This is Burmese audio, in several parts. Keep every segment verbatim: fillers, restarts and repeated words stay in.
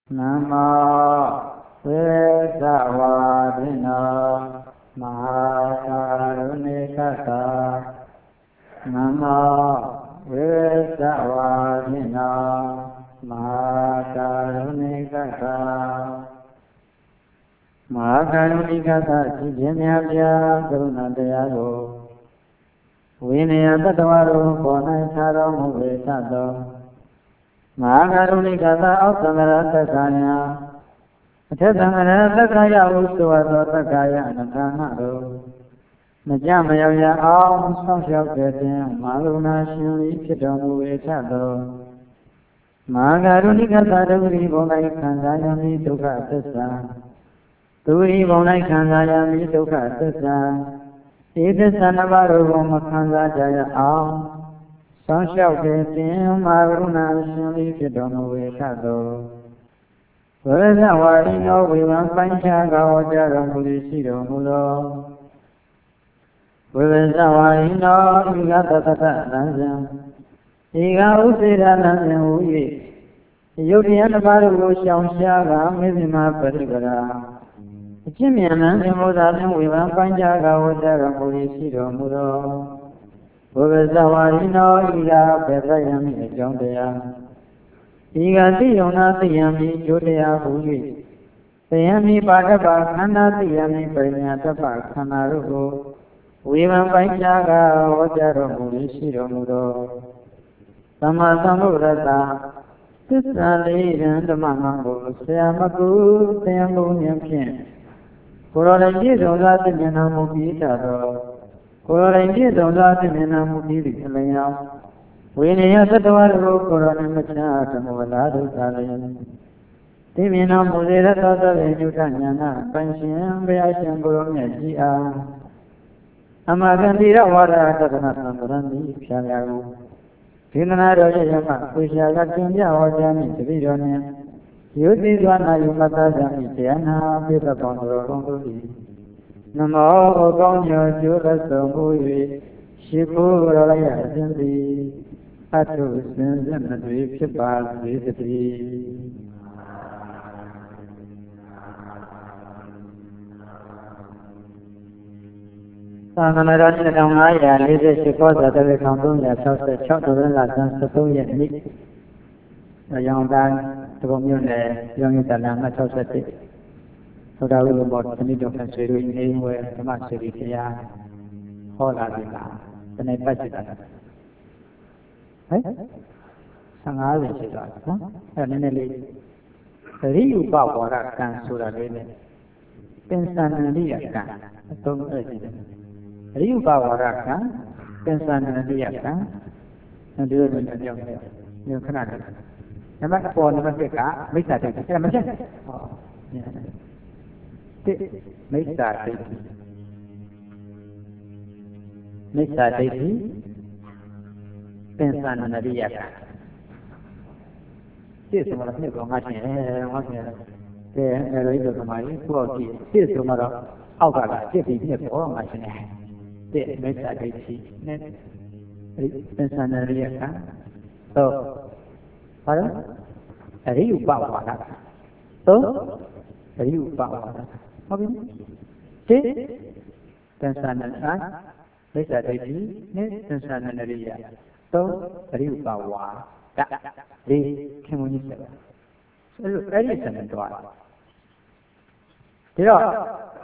Namo Vesavadino Mahakarunekata Namo Vesavadino Mahakarunekata Mahakarunekata Sijanyabhya Karunadayaro Vinaya Tattvaru Konai Saro Muvesato Mahakarunekata Ausamara Takaya Achasamara Takaya Usuvato Takaya Natanaro Najamayavya Aum Samshyakyatin Maruna Shuri Chitam Muvesato Mahakarunekata Duri Bonai Kandayami Dukha Tassa Duri Bonai Kandayami Dukha Tassa Ida Sanavaru Makanda Jaya Aum Samshyakyatin Maruna Shuri Chitam Muvesato Varavino Vivan Panchaga Vajara Mudishiro Mulo Varavino Igata Tata Nanjam Iga Usira Nanjam Uye Yogian Baru Shamshaga Mizima Parigara Chimiana Mudan Vivan Panchaga Vajara Mudishiro Mulo Varavino Iga Petayami Jondaya Iga Tiyona Tiyami Jodaya Huyi Tiyami Padapa Khana Tiyami Parinyatapa Khana Rugo Vivan Panchaga Vajara Mudishiro Mulo Sama Samurata Tisali Randamango Sayamaku Sayamu Nyamkin Kurarangi Dongati Menamu Pitado Kurarangi Dongati Menamu Pitalayan Vinaya Tattvaru Konai Machatamavadu Salayan Timina Mudira Tata Venyutanyana Panchayam Vyashyam Gurumya Jia Amagandira Vara Tatanathambrandi Shalagu Tinana Rajayama Kushaga Tundya Vajami Tiviranya Yuti Dwana Yumata Jami Tiana Pita Pandro Konguri Namo Gongyo Jura Sambuyi Shikura Raya Jindi Atu Sinjana Dvipshapal Dvipati Samanarani Ramaya Lisa Shikosa Tavi Kandunya Chausa Chauturan Lasan Satuya Nik Yongdan Tumune Yongitana Chausati Sodaru Bot Sanido Kansiru Inwe Tamasiriya Hola Vila Tanai Pachita Sangal is it? And in a Riu Bawara can Sura Lene Pensanania can Riu Bawara can Pensanania can and do it in the young Canada. And back for the Messica, make that make that make that Pensanania. This is what I think of my hand. There is a my quality. This is what I'll got. This is for my hand. This makes that Pensanania. So, pardon? A real power. So, a real power. Okay. This Pensanania. Makes that Pensanania. So, Riu Bawa, the communist. So, very similar. There are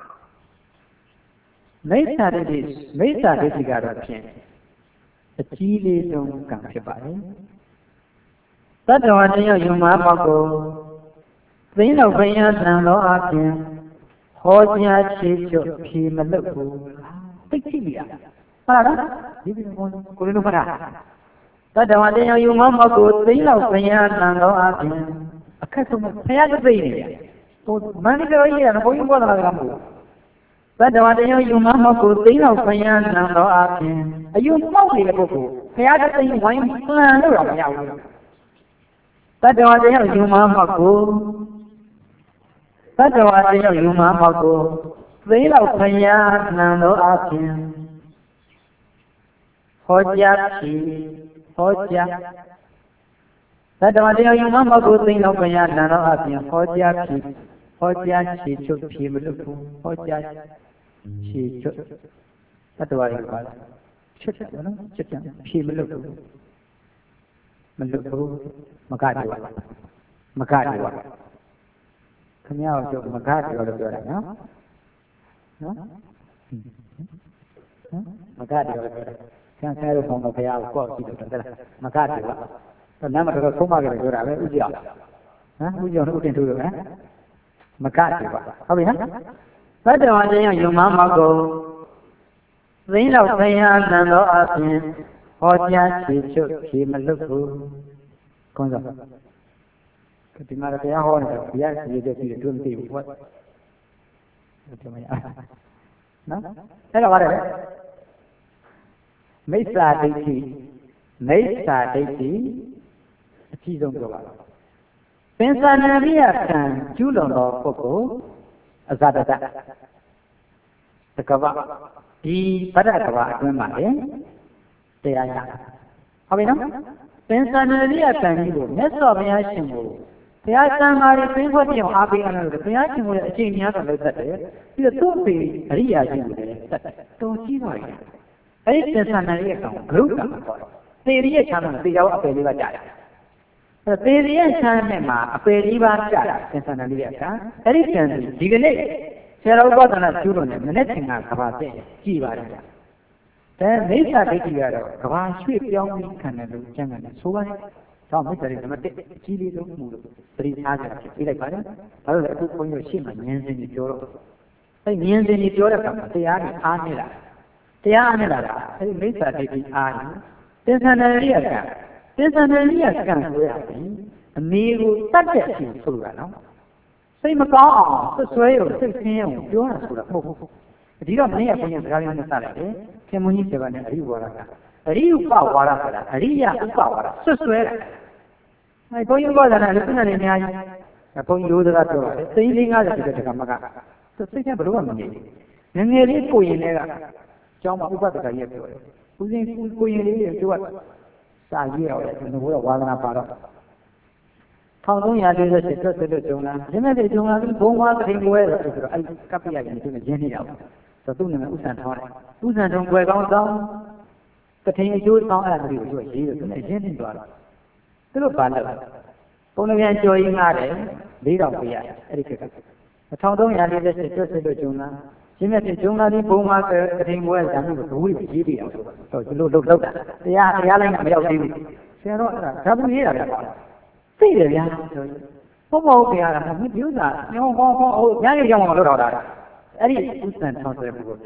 many studies, many studies together. A Chile don't come to buy. That's one year you mamma go. Then of Vayas and Law Akin, Hosia Chicho, Kimalaku, Pixilia. That's the one day you mamma go, they love Payan and Akin. A custom of Payan baby. Manager here and going for the Lambo. That's the one day you mamma go, they love Payan and Akin. Are you mostly a book? Payan saying wine plan around. That's the one day you mamma go. That's the one day you mamma go. They love Payan and Akin. Hoja chi, hoja That one day you mamma go think of when I know of Hoja, Hoja, she took him, Hoja, she took. That's what I call it. Chicken, chicken, she look. Maluku, Makati, Makati. Come out of Makati or the girl, no? Makati or the girl. Can't tell from the pay out course, Makati. The number of the Kumaga, Uja. Uja, who can do it? Makati. How we have? But the one day your mamma go. They know they are none of us. Hoja, she took him a look. Conza. Katimara, they are all yes, you just need to do what? No? Hello, whatever. Mesa Dati, Mesa Dati, a cheese on the wall. Pensanaria can, Julon or Coco, a Zadata. The Kava, the Parakava, Grandma, they are young. How we know? Pensanaria can you, Nessa of Yashimu. The Asan are a painful thing of Abi and the Piachi will achieve the other day. You don't be a Ria, don't see why. I didn't send a reaction, group. The reaction be out of a liver jar. The reaction, a periva jar, sent an reaction. I didn't dig a leg. Sarah got on a children and nothing about it. Kiva. Then they started together. Kavan sweep young can do German. So I saw Mister Chili don't move. Three hazards. Like I will put on your ship and means in Europe. I means in Europe, they are Anila. They are Anila. I made that taking eye. There's an area. There's an area can be a meal subject in Fulano. Same account, the sway of six million, you are sort of. If you don't need a penny driving the salary, can we need to run a reward? A real power, a real power, so swear. I go you more than a little in the eye. Upon you that door, saying other to come back. So say a broom. Then they read for you there. John Upaka, who's in Queen to what? Sagia in the world while I'm part. How long are you to the Jonah? Generally, Jonah don't want to think where I copy into the genial. So do not Usan Tony. Usan don't go down. But he do it now as you do a genial. Look, only enjoying our lead of the etiquette. A town don't have this to the Jonah. She met the Jonah in Boma, getting well done with the wheel. So you look, look, they are yelling at me. Sarah, come here. See the young. Homo, they are with you that. No, oh, young young or that. Any instant possible.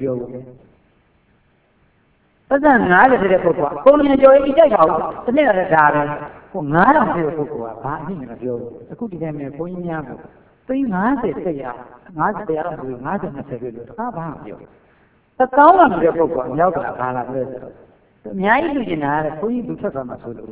But then I did a book. Only enjoy each other. The near garden. For none of the book, I think of you. The cookie them a point young. Three months they say, not they are doing nothing necessarily. How about you? The town of the book, Yoga, the Miai Dinner, who you do from a solo.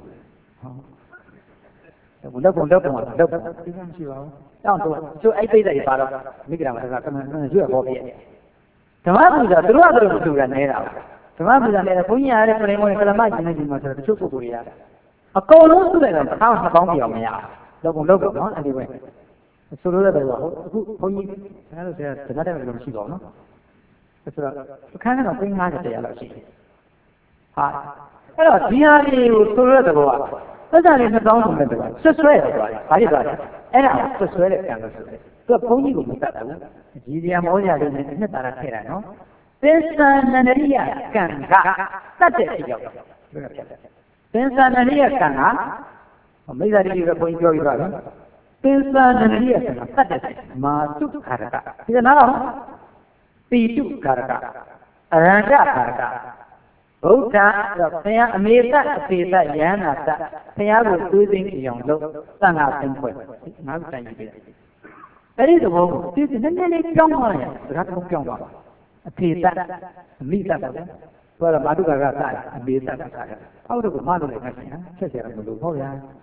Look, look, look, look. So I say that part of Migram has come you have hobby. Tomatoes are throughout the Ganera. Tomatoes are a punya, a lemon, and a imagine myself to Sukuria. A call to them, how about your mea? Look, look, no, anyway. So the pony, another little she go, no? So kind of thing I say, I love you. Hi. Hello, we are you to the world. But that is a document. So swear, I got it. And I was swear it. So pony will be better. Gidia Moya in the Tarakera, no? Pensanaria can ha. That's it. Pensanaria can ha. Maybe that is a point of view. Pensanaria can ha. That's it. Masu Karaka. Is another. Pitu Karaka. Aranda Karaka. Buddha, the fair America, Pisa Yana, fair was losing young look, son of them. Not saying it. That is a woman. This is a nearly young one. That's a young one. A Pisa, Misa, well, a Maduga Rata, a Bisa. How do the mother like that? Such a little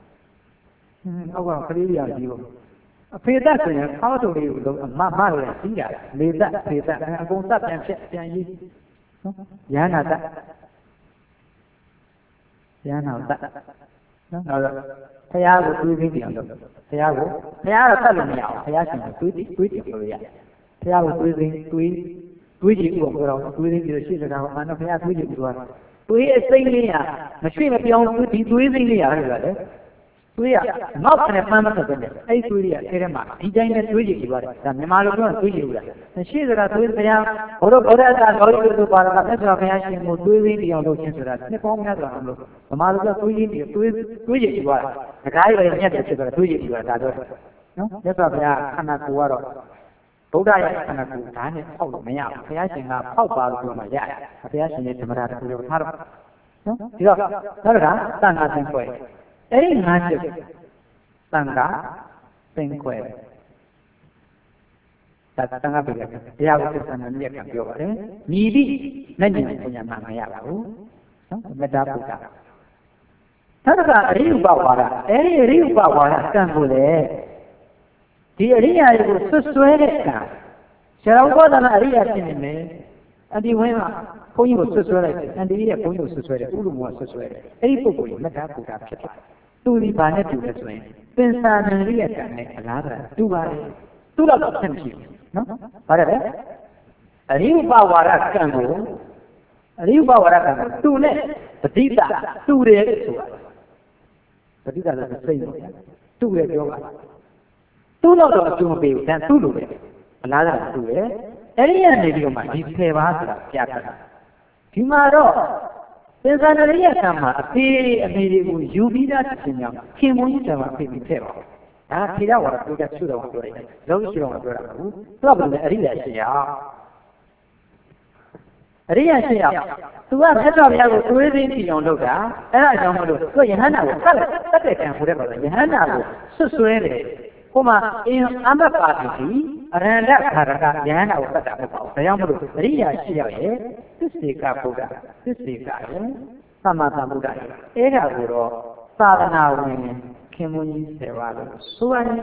over three years you. A Pisa, how do you look? A mother, Sia, Misa, Pisa, and go up and check Yana. Yana, ဖယားကိုတွေးသိတယ်လို့ဖယားကိုဖယားတော့တတ်လို့မရဘူးဖယားရှင်ကတွေးသိတွေးတယ်လို့ရဖယားကိုတွေးသိတွေးတွေးကြည့်ဥပ္ပတော့တွေးသိပြီးတော့ရှေ့စကားမှာတော့ဖယားတွေးကြည့်ပြီးတော့တွေးအစိမ့်လေးရမရွှေ့မပြောင်းဒီတွေးစိမ့်လေးရဟုတ်လားလေတွေးရငေါ့နဲ့ပန်းမဆက်တဲ့အဲ့တွေးလေးရအဲထဲမှာဒီတိုင်းနဲ့တွေးကြည့်ပြီးပါတယ်ဒါမြန်မာလိုပြောတွေးကြည့်ဘူးလားရှေ့စကားတွေးဖယားဘုရားဘုရားသာတော်ကြီးတို့ပါတာမြတ်စွာဘုရားရှင်ကိုတွေးသိပြီးအောင်လုပ်ခြင်းဆိုတာနှစ်ပေါင်းများစွာအောင်လို့ဗမာလိုပြောတွေးကြည့်ပြီးတွေးတွေးကြည့်ပြီးပါတယ်ဒကာကြီးလည်းညက်တယ်ဖြစ်တော့တွေးကြည့်ပြီးပါဒါတော့နော်မြတ်စွာဘုရားခန္ဓာကိုယ်ကတော့ဗုဒ္ဓရဲ့ခန္ဓာကိုယ်ဓာတ်နဲ့ဖောက်လို့မရဘူးဘုရားရှင်ကဖောက်ပါလို့ပြောမှရတယ်ဘုရားရှင်ရဲ့ဓမ္မတာတစ်ခုလို့ထားတော့နော်ဒီတော့နောက်တစ်ခါသံဃာသင်္ခွဲအဲ့ဒီငါးချက်သံဃာသင်္ခွဲဒါသံဃာပြည်တရားဝိသစ္စာနဲ့မြတ်ကပြောပါတယ်ညီတိနဲ့ညီပညာမှမရပါဘူးနော်မေတ္တာပုဒ်တာနောက်တစ်ခါအရိဥပဝါဒအဲ့ဒီအရိဥပဝါဒကံကိုလေဒီအရိယာတွေကိုဆွဆွဲတဲ့အခါဆရာတော်ကလည်းအရိယာဖြစ်နေမယ်အဒီဝင်းကဘုန်းကြီးကိုဆွဆွဲလိုက်တယ်အန်ဒီရဲ့ဘုန်းကြီးကိုဆွဆွဲတယ်ဥလူမောဆွဆွဲတယ်အဲ့ဒီပုဂ္ဂိုလ်ကိုမေတ္တာပုဒ်တာဖြစ်ပါတယ်သူဒီဘာနဲ့တူလဲဆိုရင်ပင်စာနရိယကံနဲ့အလားတူတူပါတယ်သူ့တော့ဆက်မရှိဘူးနော်ဘာလဲအရိဥပဝါဒကံကိုအရိဥပဝါဒကံကိုသူနဲ့ပဋိသတူတယ်ဆိုတာပဋိသလည်းစိတ်လို့တူတယ်ပြောပါသူ့တော့တော့အကျိုးမပေးဘူးဒါသူ့လိုပဲအလားတူတူတယ်အဲ့ဒီကနေပြီးတော့မှဒီဆယ်ပါးဆိုတာပြတာဒီမှာတော့သင်္ခါရရိယကံမှာအဖေအမေတွေကိုယူပြီးသားခြင်းကြောင့်ခင်မွန်းကြီးတယ်မှာအဖေပြီးထည့်ပါဒါခေရဝါဒပြောကြဆွတော်ပြောတယ်လုံးရှိတော့မပြောတာဘူးသူကဘယ်လိုလဲအရိယာရှိရအရိယာရှိရသူကမြတ်စွာဘုရားကိုတွေးသိပြီးအောင်လုပ်တာအဲ့ဒါကြောင့်မလို့သူယဟန္တာကိုတတ်တယ်တတ်တဲ့ကံဟိုတဲ့ပါပဲယဟန္တာကိုဆွဆွဲတယ်ဟိုမှာအင်အမပါတိအရဏခါရကယဟန္တာကိုတတ်တာမဟုတ်ပါဘူးဒါကြောင့်မလို့အရိယာရှိရရဲ့သစ္စေကဗုဒ္ဓသစ္စေကရဲ့သမ္မာသမ္ဗုဒ္ဓရဲ့အဲ့ဒါကိုတော့သာသနာဝင်ခင်မွန်းကြီးဆယ်ပါလို့ဆိုရတယ်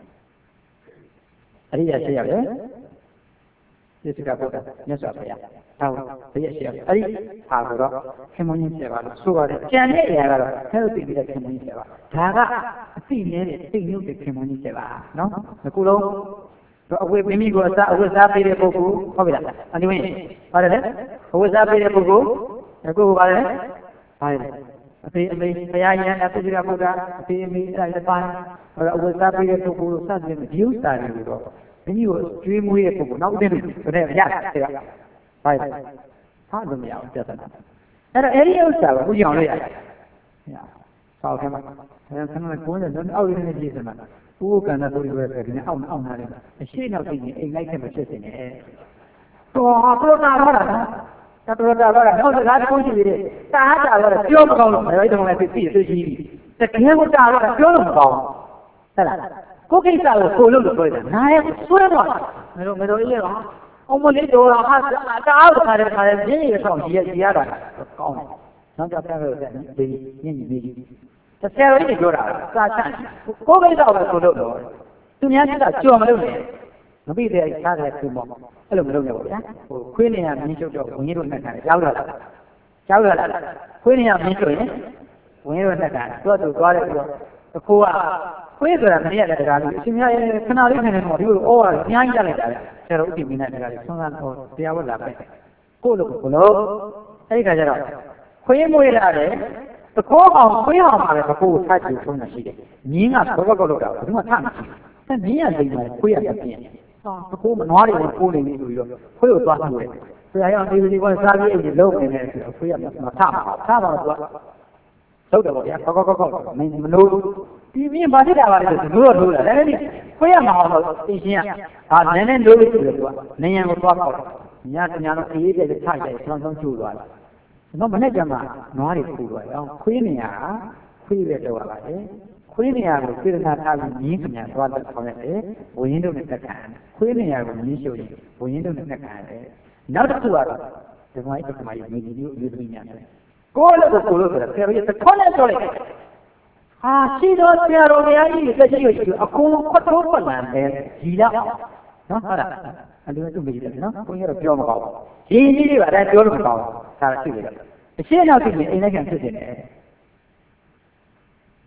အရိယာရှိရရဲ့သစ္စေကဗုဒ္ဓမြတ်စွာဘုရားဟောဘယ်ရရှိရအဲ့ဒီဟာကိုတော့ခင်မွန်းကြီးဆယ်ပါလို့ဆိုရတယ်ကြံတဲ့အရာကတော့အဲလိုသိပြီးတဲ့ခင်မွန်းကြီးဆယ်ပါဒါကအသိနည်းတဲ့အသိညုတ်တဲ့ခင်မွန်းကြီးဆယ်ပါနော်အခုလုံးတော့အဝိမိမိကိုအစားအဝိစားပေးတဲ့ပုဂ္ဂိုလ်ဟုတ်ပြီလားအနိဝင်းပါတယ်လေအဝိစားပေးတဲ့ပုဂ္ဂိုလ်အခုကပါတယ်ပါတယ်အဖေအမေဘုရားယံအသုဇိကဗုဒ္ဓအဖေအမေအဲ့ဒါလည်းပါတယ်ဟောအဝိစားပေးတဲ့ပုဂ္ဂိုလ်စသဖြင့်ဒီဥစ္စာတွေတော့မိမိကိုကျွေးမွေးတဲ့ပုဂ္ဂိုလ်နောက်တဲ့လူတွေရတယ်တဲ့ပါတယ်ဟာလို့မရဘူးပြဿနာအဲ့တော့အဲ့ဒီဥစ္စာကိုဥအောင်လို့ရတယ်ဆောက်ခဲမှာအဲဆန္ဒကိုယ်နဲ့တော့အောက်ရင်းနဲ့ကြည့်စမ်းဥက္ကန္တတို့ရွယ်ပဲဒီနေ့အောက်အောက်နာတယ်အရှိနောက်သိရင်အိမ်လိုက်ခဲ့မှဖြစ်နေတယ်တော်ပရိုတာတော့တာတပရိုတာတော့နောက်စကားတစ်ခုရှိသေးတယ်တားတာတော့ပြောမကောင်းလို့ဘယ်လိုတုန်းကသိသိသိရှိပြီတကယ်ကိုတာတော့ပြောလို့မကောင်းဟုတ်လားကိုကိစ္စကိုကိုလို့လို့ပြောတယ်နားရဲ့ဆွဲတော့မလို့မလို့အေးရောအမလေးတော်ဟာတားတော့ခါတယ်ခါတယ်ရင်းရဆောင်ကြီးရကြီးရတာကောင်းတယ်နောက်ကြပြလို့တဲ့ဒီညင်ကြီးကြီးတဆယ်ရီပြောတာစာချန်ကိုကိစ္စပဲကိုလို့တော့သူများကကြော်မလို့နဲ့မပြီးတဲ့စားတဲ့သူမောအဲ့လိုမလုပ်နဲ့ပေါ့ဗျာဟိုခွေးနေရမင်းချုပ်တော့ဝင်ရတို့နဲ့ခံတယ်ကြောက်ရလားကြောက်ရလားခွေးနေရမင်းချုပ်ရင်ဝင်ရတို့နဲ့ခံသူ့သူသွားတယ်ပြီးတော့အခိုးကခွေးဆိုတာမင်းရတဲ့တရားလေးအရှင်များရဲ့ခဏလေးခံနေတော့ဒီလိုဩဝါဒအများကြီးကြလိုက်တာဗျဆရာတော်ဥပ္ပိမင်းနဲ့တရားလေးဆွမ်းစားဟောတရားဝတ်လာပဲကိုလို့ကိုလို့အဲ့ဒီခါကျတော့ခွေးမွေးလာတယ်တခိုးအောင်ခွေးအောင်ပါပဲဘကိုထားကြည့်ဆုံးတာရှိတယ်မြင်းကဘဘကောက်လောက်တာဘယ်သူမှထားမရှိဘူးမြင်းရလိမ့်မယ်ခွေးရပြင်းဟာတခိုးမနွားတွေကိုကိုးနေပြီဆိုပြီးတော့ခွေးကိုသွားလို့တယ်ဆရာရောဒီဒီကစားပြီးအိမ်လုံးနေတယ်ဆိုတော့ခွေးရမထားပါဘူးထားပါတော့သူကထုတ်တယ်ပေါ့ဗျာကောက်ကောက်ကောက်မင်းမလို့ဒီမြင်းဘာဖြစ်တာပါလဲဆိုလို့တော့လို့လာတယ်လေခွေးရမအောင်တော့အရှင်ကဟာနည်းနည်းလို့ဆိုတယ်သူကနေရန်ကိုသွားကောက်ညတညလုံးအေးတဲ့ချတယ်ဆောင်းဆောင်းကျိုးသွားတယ်တော့မနေ့ကမှနွားတွေပူသွားတယ်အောင်ခွေးနေရခွေးပဲတော့ပါလေခွေးနေရကိုစေတနာထားပြီးမြင်းခင်များသွားတဲ့ဆောင်ရတယ်ဝင်းတို့နဲ့တက်ခံခွေးနေရကိုမြင်းရှုပ်ရင်ဝင်းတို့နဲ့တက်ခံရတယ်နောက်တစ်ခုကတော့ဒီမိုင်းတစ်ခါမှယူနေဒီလိုယူသမီးများတယ်ကိုလို့ကိုလို့ဆိုတော့ဆရာကြီးတစ်ခေါက်နဲ့တော့လိုက်ဟာရှိတော့ဆရာတော်ဘုရားကြီးတက်ရှိရရှိအကုန်ခွတ်ထိုးခွတ်လာတယ်ကြီးလာနော်ဟုတ်လားအဲ့ဒီသူမကြီးတယ်နော်ကိုကြီးကတော့ပြောမကောင်းဘူးကြီးကြီးလေးပါဒါပြောလို့မကောင်းဘူးဒါရှိတယ်အရှင်းနောက်သိရင်အိမ်လိုက်ခံဖြစ်နေတယ်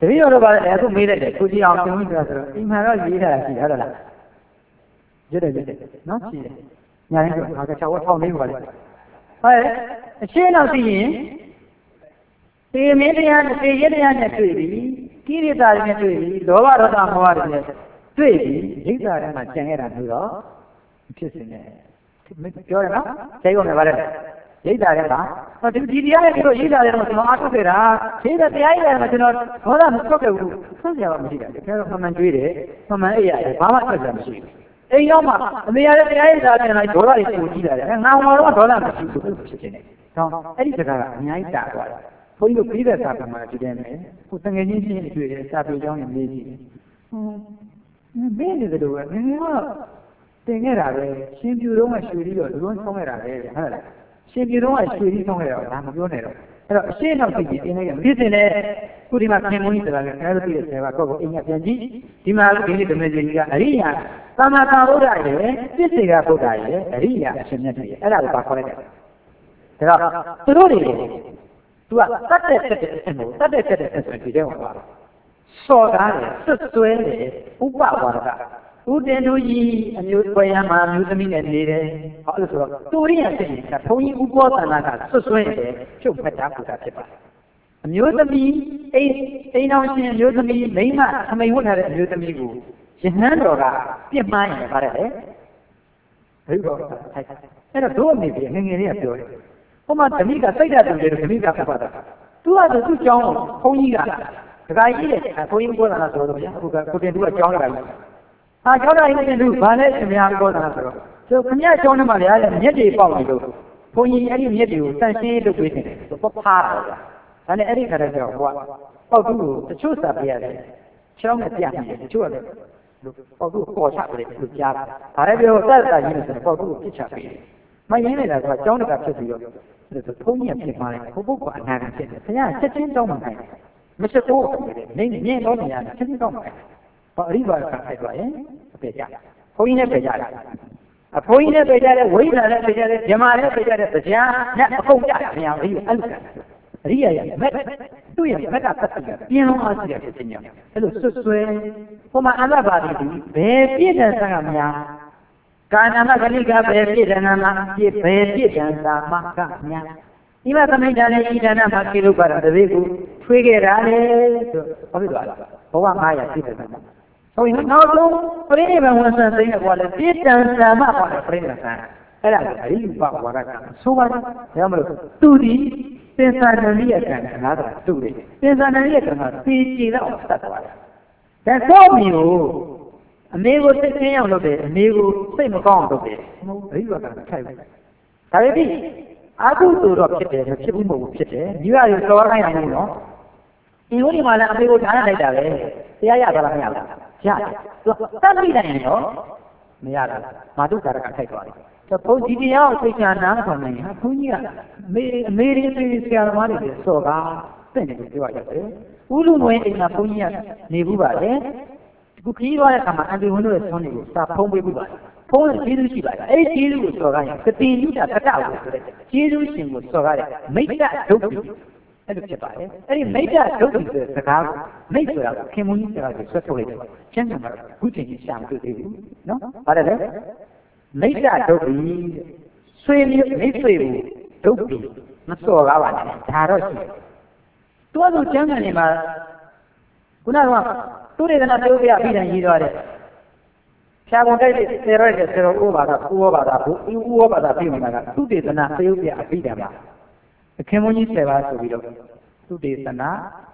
တပည့်တော်တို့ကလည်းအခုမေးလိုက်တယ်ကိုကြီးအောင်သင်ဝင်ဆိုတာဆိုတော့အိမ်မှာတော့ရေးထားတာရှိတယ်ဟုတ်လားရွတ်တယ်ရွတ်တယ်နော်ရှိတယ်ညာရင်ကငါကချောက်ထောင်းနေပါလေဟုတ်ရဲ့အရှင်းတော့သိရင်တေမင်းတရားနဲ့တေရတရားနဲ့တွေ့ပြီကိရိတာတွေနဲ့တွေ့ပြီလောဘဒေါသမောဟတွေနဲ့တွေ့ပြီဒိဋ္ဌာထဲမှာကျန်ခဲ့တာမျိုးတော့ဖြစ်စင်တယ်ပြောရနော်ကျိုးကုန်တယ်ဗါတယ်ဒိဋ္ဌာထဲမှာဟောဒီဒီတရားရဲ့တို့ဒိဋ္ဌာထဲမှာကျွန်တော်အားထုတ်ခဲ့တာဒီတဲ့တရားကြီးထဲမှာကျွန်တော်ဒေါသမထွက်ခဲ့ဘူးဆွန့်ကြပါမရှိတာတကယ်တော့မှန်မှန်ကြွေးတယ်မှန်မှန်အိပ်ရတယ်ဘာမှထွက်ကြမရှိဘူးအိမ်ရောက်မှအမေရတဲ့တရားရဲ့သားပြန်လိုက်ဒေါသတွေပုံကြည့်လာတယ်ငါမှတော့ဒေါသမရှိဘူးဖြစ်နေတယ်ဟောအဲ့ဒီစကားကအများကြီးတာသွားတယ်ဘုန်းကြီးတို့ပြီးတဲ့စာပေမှာကြည့်တယ်မယ်ဟိုတငယ်ချင်းချင်းတွေ့တယ်စာပေကြောင်းနဲ့မေးကြည့်တယ်ဟိုမင်းနေတယ်လို့ပဲငယ်ငယ်ကတင်ခဲ့တာပဲရှင်ပြူတော့ကရွှေပြီးတော့ဒုံးဆုံးခဲ့တာပဲဟုတ်လားရှင်ပြူတော့ကရွှေပြီးဆုံးခဲ့တာဒါမပြောနဲ့တော့အဲ့တော့အရှင်းနောက်သိရင်တင်လိုက်ရမဖြစ်စင်တဲ့ခုဒီမှာခင်မုန်းကြီးဆိုတာကအဲလိုပြည့်တဲ့ဆရာကတော့အိမ်ကပြန်ကြည့်ဒီမှာဒီနေ့ဓမ္မကြီးကအရိယာသမ္မာသမ္ဗုဒ္ဓရဲ့ပြည့်စေကဗုဒ္ဓရဲ့အရိယာအရှင်မြတ်ကြီးအဲ့ဒါကိုပါခေါ်လိုက်တယ်ဒါတော့သူတို့တွေသူကတတ်တဲ့တက်တဲ့အဆင့်ကိုတတ်တဲ့တက်တဲ့အဆင့်ဒီတဲ့ဟောပါစော်ကားတယ်ဆွတ်ဆွဲတယ်ဥပဝါဒကဦးတင်တို့ကြီးအမျိုးပွဲရမှာမျိုးသမီးနဲ့နေတယ်ဟောအဲ့လိုဆိုတော့တူရိယစိတ်ကဘုန်းကြီးဥပောသနာကဆွတ်ဆွဲတယ်ဖြုတ်ဖက်တာပူတာဖြစ်ပါတယ်အမျိုးသမီးအိမ်အိမ်တော်ရှင်အမျိုးသမီးမိန်းမအမိန်ဝတ်ထားတဲ့အမျိုးသမီးကိုယဟန်တော်ကပြစ်မှားရင်ပါတယ်လေဘိဘောအဲ့တော့တို့အနေနဲ့ငငယ်လေးကပြောတယ်ဟိုမှာဓမိကစိတ်ဓာတ်တူတယ်ဓမိကပတ်ပါတာသူကသူ့ကြောင်းဘုန်းကြီးကဒကာကြီးတဲ့ဘုန်းကြီးပြောတာဆိုတော့ဗျာအခုကကိုတင်သူကကြောင်းလာပြီဟာကြောင်းလာရင်တင်သူဘာလဲအများပြောတာဆိုတော့သူခမရကြောင်းထဲမှာလည်းမျက်တွေပေါက်နေလို့ဘုန်းကြီးအဲ့ဒီမျက်တွေကိုတန်ရှင်းလုပ်ပေးနေတယ်သူပဖားတာဗျာဒါနဲ့အဲ့ဒီခါကျတော့ဟိုကပေါက်သူ့ကိုတချို့စာပြရတယ်ချောင်းနဲ့ပြနေတယ်တချို့ကလည်းပေါက်သူ့ကိုပေါ်ချပေးတယ်သူကြားတာဒါလည်းပြောတတ်တာကြီးနေဆိုတော့ပေါက်သူ့ကိုပြစ်ချပေးတယ်မရင်းနေတာကကြောင်းတကဖြစ်ပြီးတော့ဘုန်းကြီးကဖြစ်သွားတယ်ဘုဘုကအနာဂတ်ဖြစ်တယ်ဘုရားချက်ချင်းတောင်းမှခိုင်းတယ်မရှိဘူးနေမြင်တော့နေရတယ်ချက်ချင်းတောင်းမှခိုင်းတယ်ဟောအရိပါကခိုက်သွားရင်အပေကြဘုန်းကြီးနဲ့ပေကြတယ်အဘုန်းကြီးနဲ့ပေကြတယ်ဝိဇ္ဇာနဲ့ပေကြတယ်ဇမာနဲ့ပေကြတယ်တရားနဲ့အကုန်ကြတယ်ဘုရားအရိအဲ့လိုအရိယာရဲ့မက်သူ့ရဲ့မက်ကပတ်ပြီးပြင်းလုံးအားရှိတဲ့ဖြစ်ညာအဲ့လိုဆွဆွဲဟိုမှာအလဘာတိဘယ်ပြည့်တဲ့ဆံကများကာဏမဂလိကဘယ်ပြည့်တယ်နာမပြည့်ဘယ်ပြည့်တယ်သာမကများဒီမှာသမိတ်တာနဲ့ဤဒါနမှာကိလုပါတာတပည့်ကိုထွေးခဲ့တာလေဆိုဟောပြသွားတာဘဝငါးရာပြည့်တယ်မှာဟိုရင်နောက်ဆုံးပြိဋိဘံဝန်ဆန်သိနေကွာလေပြည့်တယ်သာမဟောတယ်ပြိဋိဘံဆန်အဲ့ဒါအရိပဝါဒကဆိုပါတော့ဒါမှမဟုတ်သူဒီသင်္သာနန္ဒီရဲ့ကံကငါးတာသူလေသင်္သာနန္ဒီရဲ့ကံကပေကြည်တော့တတ်သွားတယ်ဒါတော့မျိုးအမေကိုစိတ်ဆင်းအောင်လုပ်တယ်အမေကိုစိတ်မကောင်းအောင်လုပ်တယ်မဟုတ်အရိပါကထိုက်ဘူးဒါပေမဲ့အာဟုဆိုတော့ဖြစ်တယ်ဖြစ်ဘူးမဟုတ်ဘူးဖြစ်တယ်ဒီကရောတော်ခိုင်းအောင်လို့နော်ဒီလိုဒီမှာလည်းအမေကိုဓာတ်လိုက်တာပဲတရားရသွားလားမရဘူးရတယ်သူတတ်ပြီးတယ်ရောမရဘူးမာတုကာရကထိုက်သွားတယ်ဒါဘုန်းဒီတရားကိုသိချာနားထောင်နိုင်ဟာဘုန်းကြီးကအမေအမေရင်းသေးဆရာသမားတွေစော်ကားသိတယ်လို့ပြောရတယ်ဥလူငွေအိမ်မှာဘုန်းကြီးကနေဘူးပါလေခုခီးသွားတဲ့အခါမှာအန်တီဝန်တို့ရဲ့ဆွမ်းတွေကိုစာဖုံးပေးပြီးပါဖုံးတဲ့ကျေးဇူးရှိပါလားအဲ့ဒီကျေးဇူးကိုစော်ကားရင်ကတိညုတာတတဝဆိုတဲ့ကျေးဇူးရှင်ကိုစော်ကားတဲ့မိတ်တဒုက္ခအဲ့လိုဖြစ်ပါတယ်အဲ့ဒီမိတ်တဒုက္ခဆိုတဲ့စကားကိုမိတ်ဆိုတာခင်မုန်းကြီးဆိုတာကိုဆွတ်ထုတ်လိုက်တယ်ကျမ်းစာမှာခုချိန်ကြီးရှာမတွေ့သေးဘူးနော်ပါတယ်လေမိတ်တဒုက္ခဆွေမျိုးမိတ်ဆွေဘူးဒုက္ခမစော်ကားပါနဲ့ဒါတော့ရှိတယ်သူကဆိုကျမ်းစာတွေမှာခုနကသူတွေကတော့ပြောပြပြီးတိုင်းရေးသွားတယ်ဖြာကုန်တိုက်တဲ့ဆေရိုက်တဲ့ဆေရိုဥပါဒဥဝပါဒဘုဥဝပါဒပြည်မှာကသူတေသနာသယုတ်ပြအပြီးတယ်မှာခင်မုန်းကြီးဆယ်ပါးဆိုပြီးတော့သူတေသနာ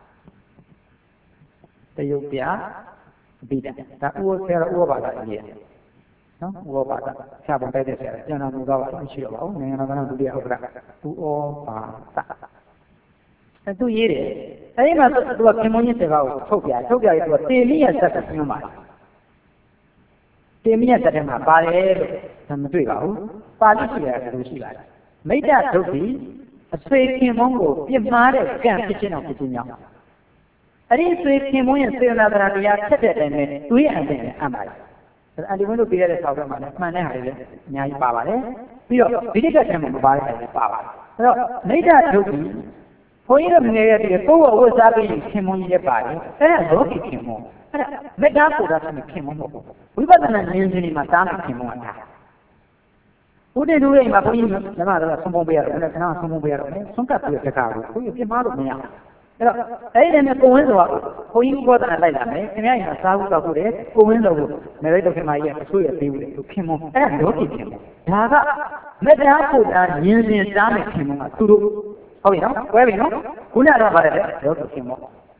သယုတ်ပြအပြီးတယ်ဒါဥဝဆေရိုဥဝပါဒရေးတယ်နော်ဥဝပါဒဖြာကုန်တိုက်တဲ့ဆေရိုကျန်တော်မူတော့မရှိတော့ပါဘူးနိုင်ငံတော်ကဒုတိယဥက္ကဋ္ဌဥဩပါဒအဲသူရေးတယ်အဲဒီမှာသူကခင်မုန်းကြီးဆယ်ပါးကိုထုတ်ပြထုတ်ပြပြီးသူကတေမိယဇတ်ကညွှန်ပါတယ်တေမိယဇတ်ထဲမှာပါတယ်လို့ဒါမတွေ့ပါဘူးပါဠိရှိတယ်လို့ရှိပါတယ်မိတ္တဒုက္ခိအဆွေခင်မုန်းကိုပြစ်မှားတဲ့ကံဖြစ်ခြင်းအောင်ဖြစ်ခြင်းကြောင့်အဲဒီအဆွေခင်မုန်းရဲ့စေတနာတရားဖြစ်တဲ့အတိုင်းပဲသူရဲ့အန်တဲ့အမှန်ပါတယ်အန်ဒီဝန်တို့ပြရတဲ့ဆောက်တော့မှလည်းမှန်တဲ့ဟာတွေလည်းအများကြီးပါပါတယ်ပြီးတော့ဗိဓိကထဲမှာမပါတဲ့ဟာတွေပါပါတယ်အဲတော့မိတ္တဒုက္ခိဘုန်းကြီးတို့ငယ်ရတဲ့ကိုယ့်ဝတ်စားပြီးခင်မွန်းကြီးရပါတယ်အဲ့ဒါလောကီခင်မွန်းအဲ့ဒါမေတ္တာပူတာဆိုခင်မွန်းမဟုတ်ဘူးဝိပဿနာဉာဏ်စဉ်မှာတားမယ်ခင်မွန်းကတာဘုဒ္ဓလူတွေမှာဘုန်းကြီးဓမ္မတော်ဆုံးပုံပေးရတယ်အဲ့ဒါကဆုံးပုံပေးရတယ်ဆုံးကပ်ပြီးတခါကိုဘုန်းကြီးပြမလို့မရအဲ့တော့အဲ့ဒီနဲ့ကိုဝင်းဆိုတာဘုန်းကြီးဥပဒနာလိုက်လာမယ်ခင်ဗျားရင်စားဘူးတော့ဟုတ်တယ်ကိုဝင်းလို့မေရိတ်တော်ခင်မကြီးကအဆွေရသေးဘူးလေသူခင်မွန်းအဲ့ဒါလောကီခင်မွန်းဒါကမေတ္တာပူတာဉာဏ်စဉ်တားမယ်ခင်မွန်းကသူတို့ဟုတ်ပြီနော်ကွဲပြီနော်ခုနကတော့ပါတယ်လေလောကီခင်မွန်း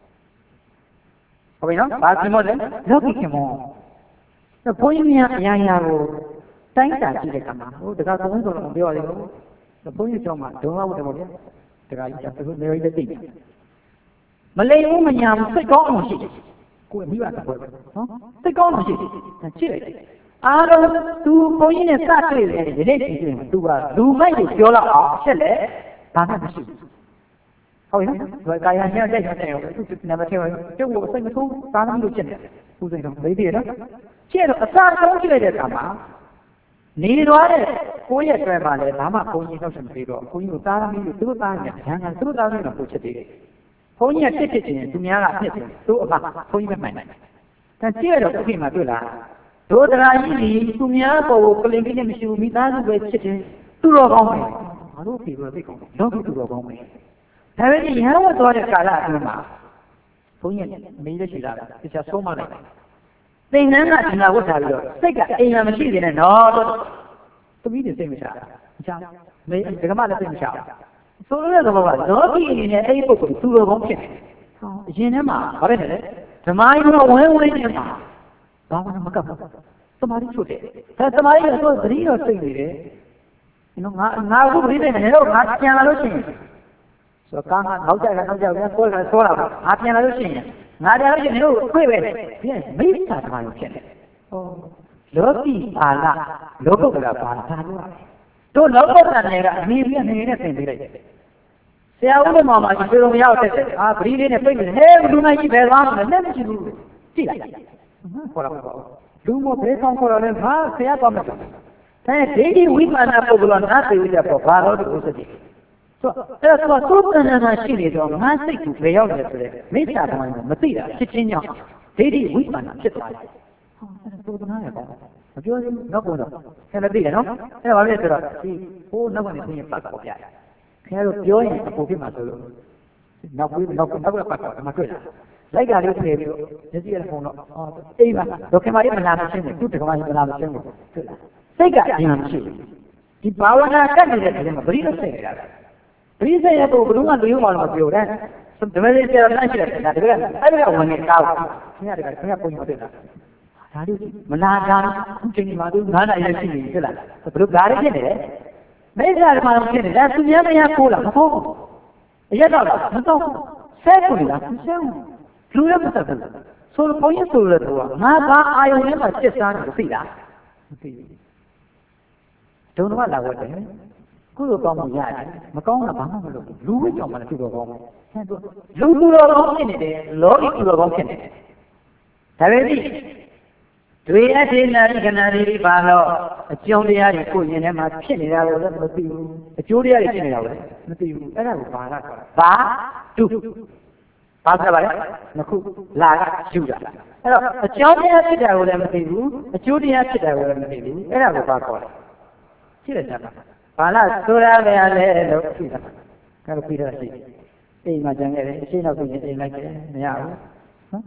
ဟုတ်ပြီနော်ဘာခင်မွန်းလဲလောကီခင်မွန်းဘုန်းကြီးများအရာရာကိုတိုင်းတာကြည့်တဲ့အခါမှာဟိုတခါသုံးဆုံးတော့ပြောရတယ်ဘုန်းကြီးကျောင်းမှာဒုံလောက်တယ်ပေါ့ဗျာတခါကြီးကသူနေရတဲ့တိမလိမ်ဘူးမညာဘူးစိတ်ကောင်းအောင်ရှိတယ်ကိုယ်မိဘတော့နော်စိတ်ကောင်းအောင်ရှိတယ်ချစ်လိုက်တယ်အားလုံးသူဘုန်းကြီးနဲ့စတွေ့တယ်ဒီနေ့ကြည့်ရင်သူကလူမိုက်ကိုပြောတော့အောင်ချက်လေဘာမှမရှိဘူးဟုတ်ပြီနော်ကာယညံ့တဲ့တဲ့သူနံပါတ်တစ်ကျုပ်ကိုစိတ်မဆိုးသာသမီလို့ချက်တယ်ဦးစိတ်တော့မေးသေးတယ်နော်ချက်တော့အစာဆုံးကြည့်လိုက်တဲ့အခါမှာနေသွားတဲ့ကိုယ့်ရဲ့အတွက်မှလည်းဘာမှဘုန်းကြီးနှုတ်ဆက်မပြီးတော့ဘုန်းကြီးကိုသာသမီလို့သူတို့သားညာဉာဏ်ကသူတို့သားမျိုးတော့ပို့ချက်သေးတယ်ဘုန်းကြီးကတစ်ဖြစ်ချင်းသူများကအဖြစ်ဆိုသူ့အမဘုန်းကြီးမမှန်နိုင်ဒါကြည့်ရတော့အခုမှတွေ့လာဒုဒရာကြီးဒီသူများပေါ်ကိုကလင်ကလေးမရှိဘူးမိသားစုပဲချစ်တယ်သူတော်ကောင်းတယ်ဘာလို့ဒီလိုသိကောင်းလောကီသူတော်ကောင်းမယ်ဒါပေမဲ့ရဟန်းဝတ်သွားတဲ့ကာလအတွင်းမှာဘုန်းကြီးမေးရရှိလာတာတခြားဆုံးမလိုက်သင်္ကန်းကဒီနာဝတ်ထားပြီးတော့စိတ်ကအိမ်မှာမရှိသေးနဲ့နော်သမီးတွေစိတ်မချတာအချာမေးဒကမလည်းစိတ်မချဘူးဆိုလိုတဲ့သဘောကလောကီအနေနဲ့အဲ့ဒီပုဂ္ဂိုလ်သူတော်ကောင်းဖြစ်တယ်အရင်ထဲမှာဘာဖြစ်လဲဓမ္မကြီးကဝင်းဝင်းနေမှာဘာမှမကပ်ဘူးသမာဓိချုပ်တယ်ဒါသမာဓိကတော့သတိတော့စိတ်နေတယ်နော်ငါငါအခုပြိနေတယ်တော့ငါပြန်လာလို့ရှိရင်ဆိုတော့ကားကနောက်ကျကနောက်ကျပြန်ဆွဲလာဆွဲလာငါပြန်လာလို့ရှိရင်ငါတရားလို့ရှိရင်တို့ခွေ့ပဲပြန်မိစ္ဆာဓမ္မကိုဖြစ်တယ်ဟောလောကီပါဠလောကုတ္တရာပါဠဒါလို့တို့လောကုတ္တရာနဲ့ကအမိပြနေနဲ့သင်ပေးလိုက်တယ်ဆရာဦးတို့မှမှဒီလိုမရောက်တဲ့အာပရိလေးနဲ့ပြိနေတယ်ဟဲ့လူနိုင်ကြီးပဲသွားမယ်လက်မရှိဘူးကြည့်လိုက်ခေါ်တော့လူမဘဲကောင်းခေါ်တော့လဲဟာဆရာကောင်းမှာဒါနဲ့ဒိဋ္ဌိဝိမာနပုဂ္ဂလောနာသိဝိရပေါ်ဘာလို့ဒီဥစ္စတိဆိုအဲ့တော့သူကသုတ္တနာနာရှိနေတော့ငါစိတ်ကိုဘယ်ရောက်လဲဆိုတဲ့မိစ္ဆာဓမ္မကိုမသိတာဖြစ်ချင်းကြောင့်ဒိဋ္ဌိဝိမာနဖြစ်သွားတယ်ဟောအဲ့ဒါသုတ္တနာရဲ့ပေါ့မပြောသေးဘူးနောက်ကတော့ဆယ်မသိရနော်အဲ့ဒါဘာလဲဆိုတော့ဒီဟိုနောက်ကနေသူရင်ပတ်ပေါ်ပြရတယ်ခင်ဗျားတို့ပြောရင်အပေါ်ဖြစ်မှာဆိုလို့နောက်ပြီးနောက်နောက်ကပတ်ပေါ်မှာတွေ့လာလိုက်တာလေးထည့်ပြီးတော့မျက်စိရဖုံတော့အော်အိမ်မှာဒုက္ခမကြီးမလာမချင်းဘူးသူတက္ကမကြီးမလာမချင်းဘူးတွေ့လားစိတ်ကအရင်မရှိဘူးဒီဘာဝနာကတ်နေတဲ့ခါမှာပရိသတ်စိတ်ရတာပရိသတ်ရတော့ဘယ်တော့မှလူရုံမှမပြောတဲ့ဓမ္မလေးကျတော့နိုင်ရှိတယ်ဒါတကယ်အဲ့ဒါကဝင်နေတာကိုခင်ဗျားတကယ်ခင်ဗျားပုံမှန်တွေ့တာဒါလေးမလာတာအခုချိန်ဒီမှာသူငါးနာရီရှိနေပြီလားဘယ်လိုဓာရီဖြစ်နေလဲမိစ္ဆာဓမ္မဖြစ်နေဒါသူများမရကိုလားမဟုတ်ဘူးအရက်တော့မတော့ဆဲကိုလားဆဲလူရမသက်ဘူးဆိုတော့ဘုန်းကြီးဆိုရတော့ငါဘာအာယုန်ထဲမှာစစ်စားတယ်သိလားမသိဘူးဒုံတော့လာဝတ်တယ်ကုသိုလ်ကောင်းမှုရတယ်မကောင်းတာဘာမှမလုပ်ဘူးလူဝိကြောင့်မှလည်းကုသိုလ်ကောင်းတယ်ဟဲ့သူလူသူတော်ကောင်းဖြစ်နေတယ်လောကီကုသိုလ်ကောင်းဖြစ်နေတယ်ဒါပဲဒီတွေအထေနာရိခဏလေးပါတော့အကျုံးတရားတွေကိုရင်ထဲမှာဖြစ်နေတာကိုလည်းမသိဘူးအကျိုးတရားတွေဖြစ်နေတာကိုလည်းမသိဘူးအဲ့ဒါကိုဘာလာခေါ်တာဘာတုဘာဖြစ်ပါလဲနှစ်ခုလာကယူတာအဲ့တော့အကြောင်းတရားဖြစ်တာကိုလည်းမသိဘူးအကျိုးတရားဖြစ်တာကိုလည်းမသိဘူးအဲ့ဒါကိုဘာခေါ်လဲရှိတယ်ကြပါဘာလားဆိုရမယ်လဲလို့ရှိတာအဲ့လိုပြီးတော့ရှိအိမ်မှာကြံခဲ့တယ်အရှိနောက်ကိုရင်အိမ်လိုက်တယ်မရဘူးနော်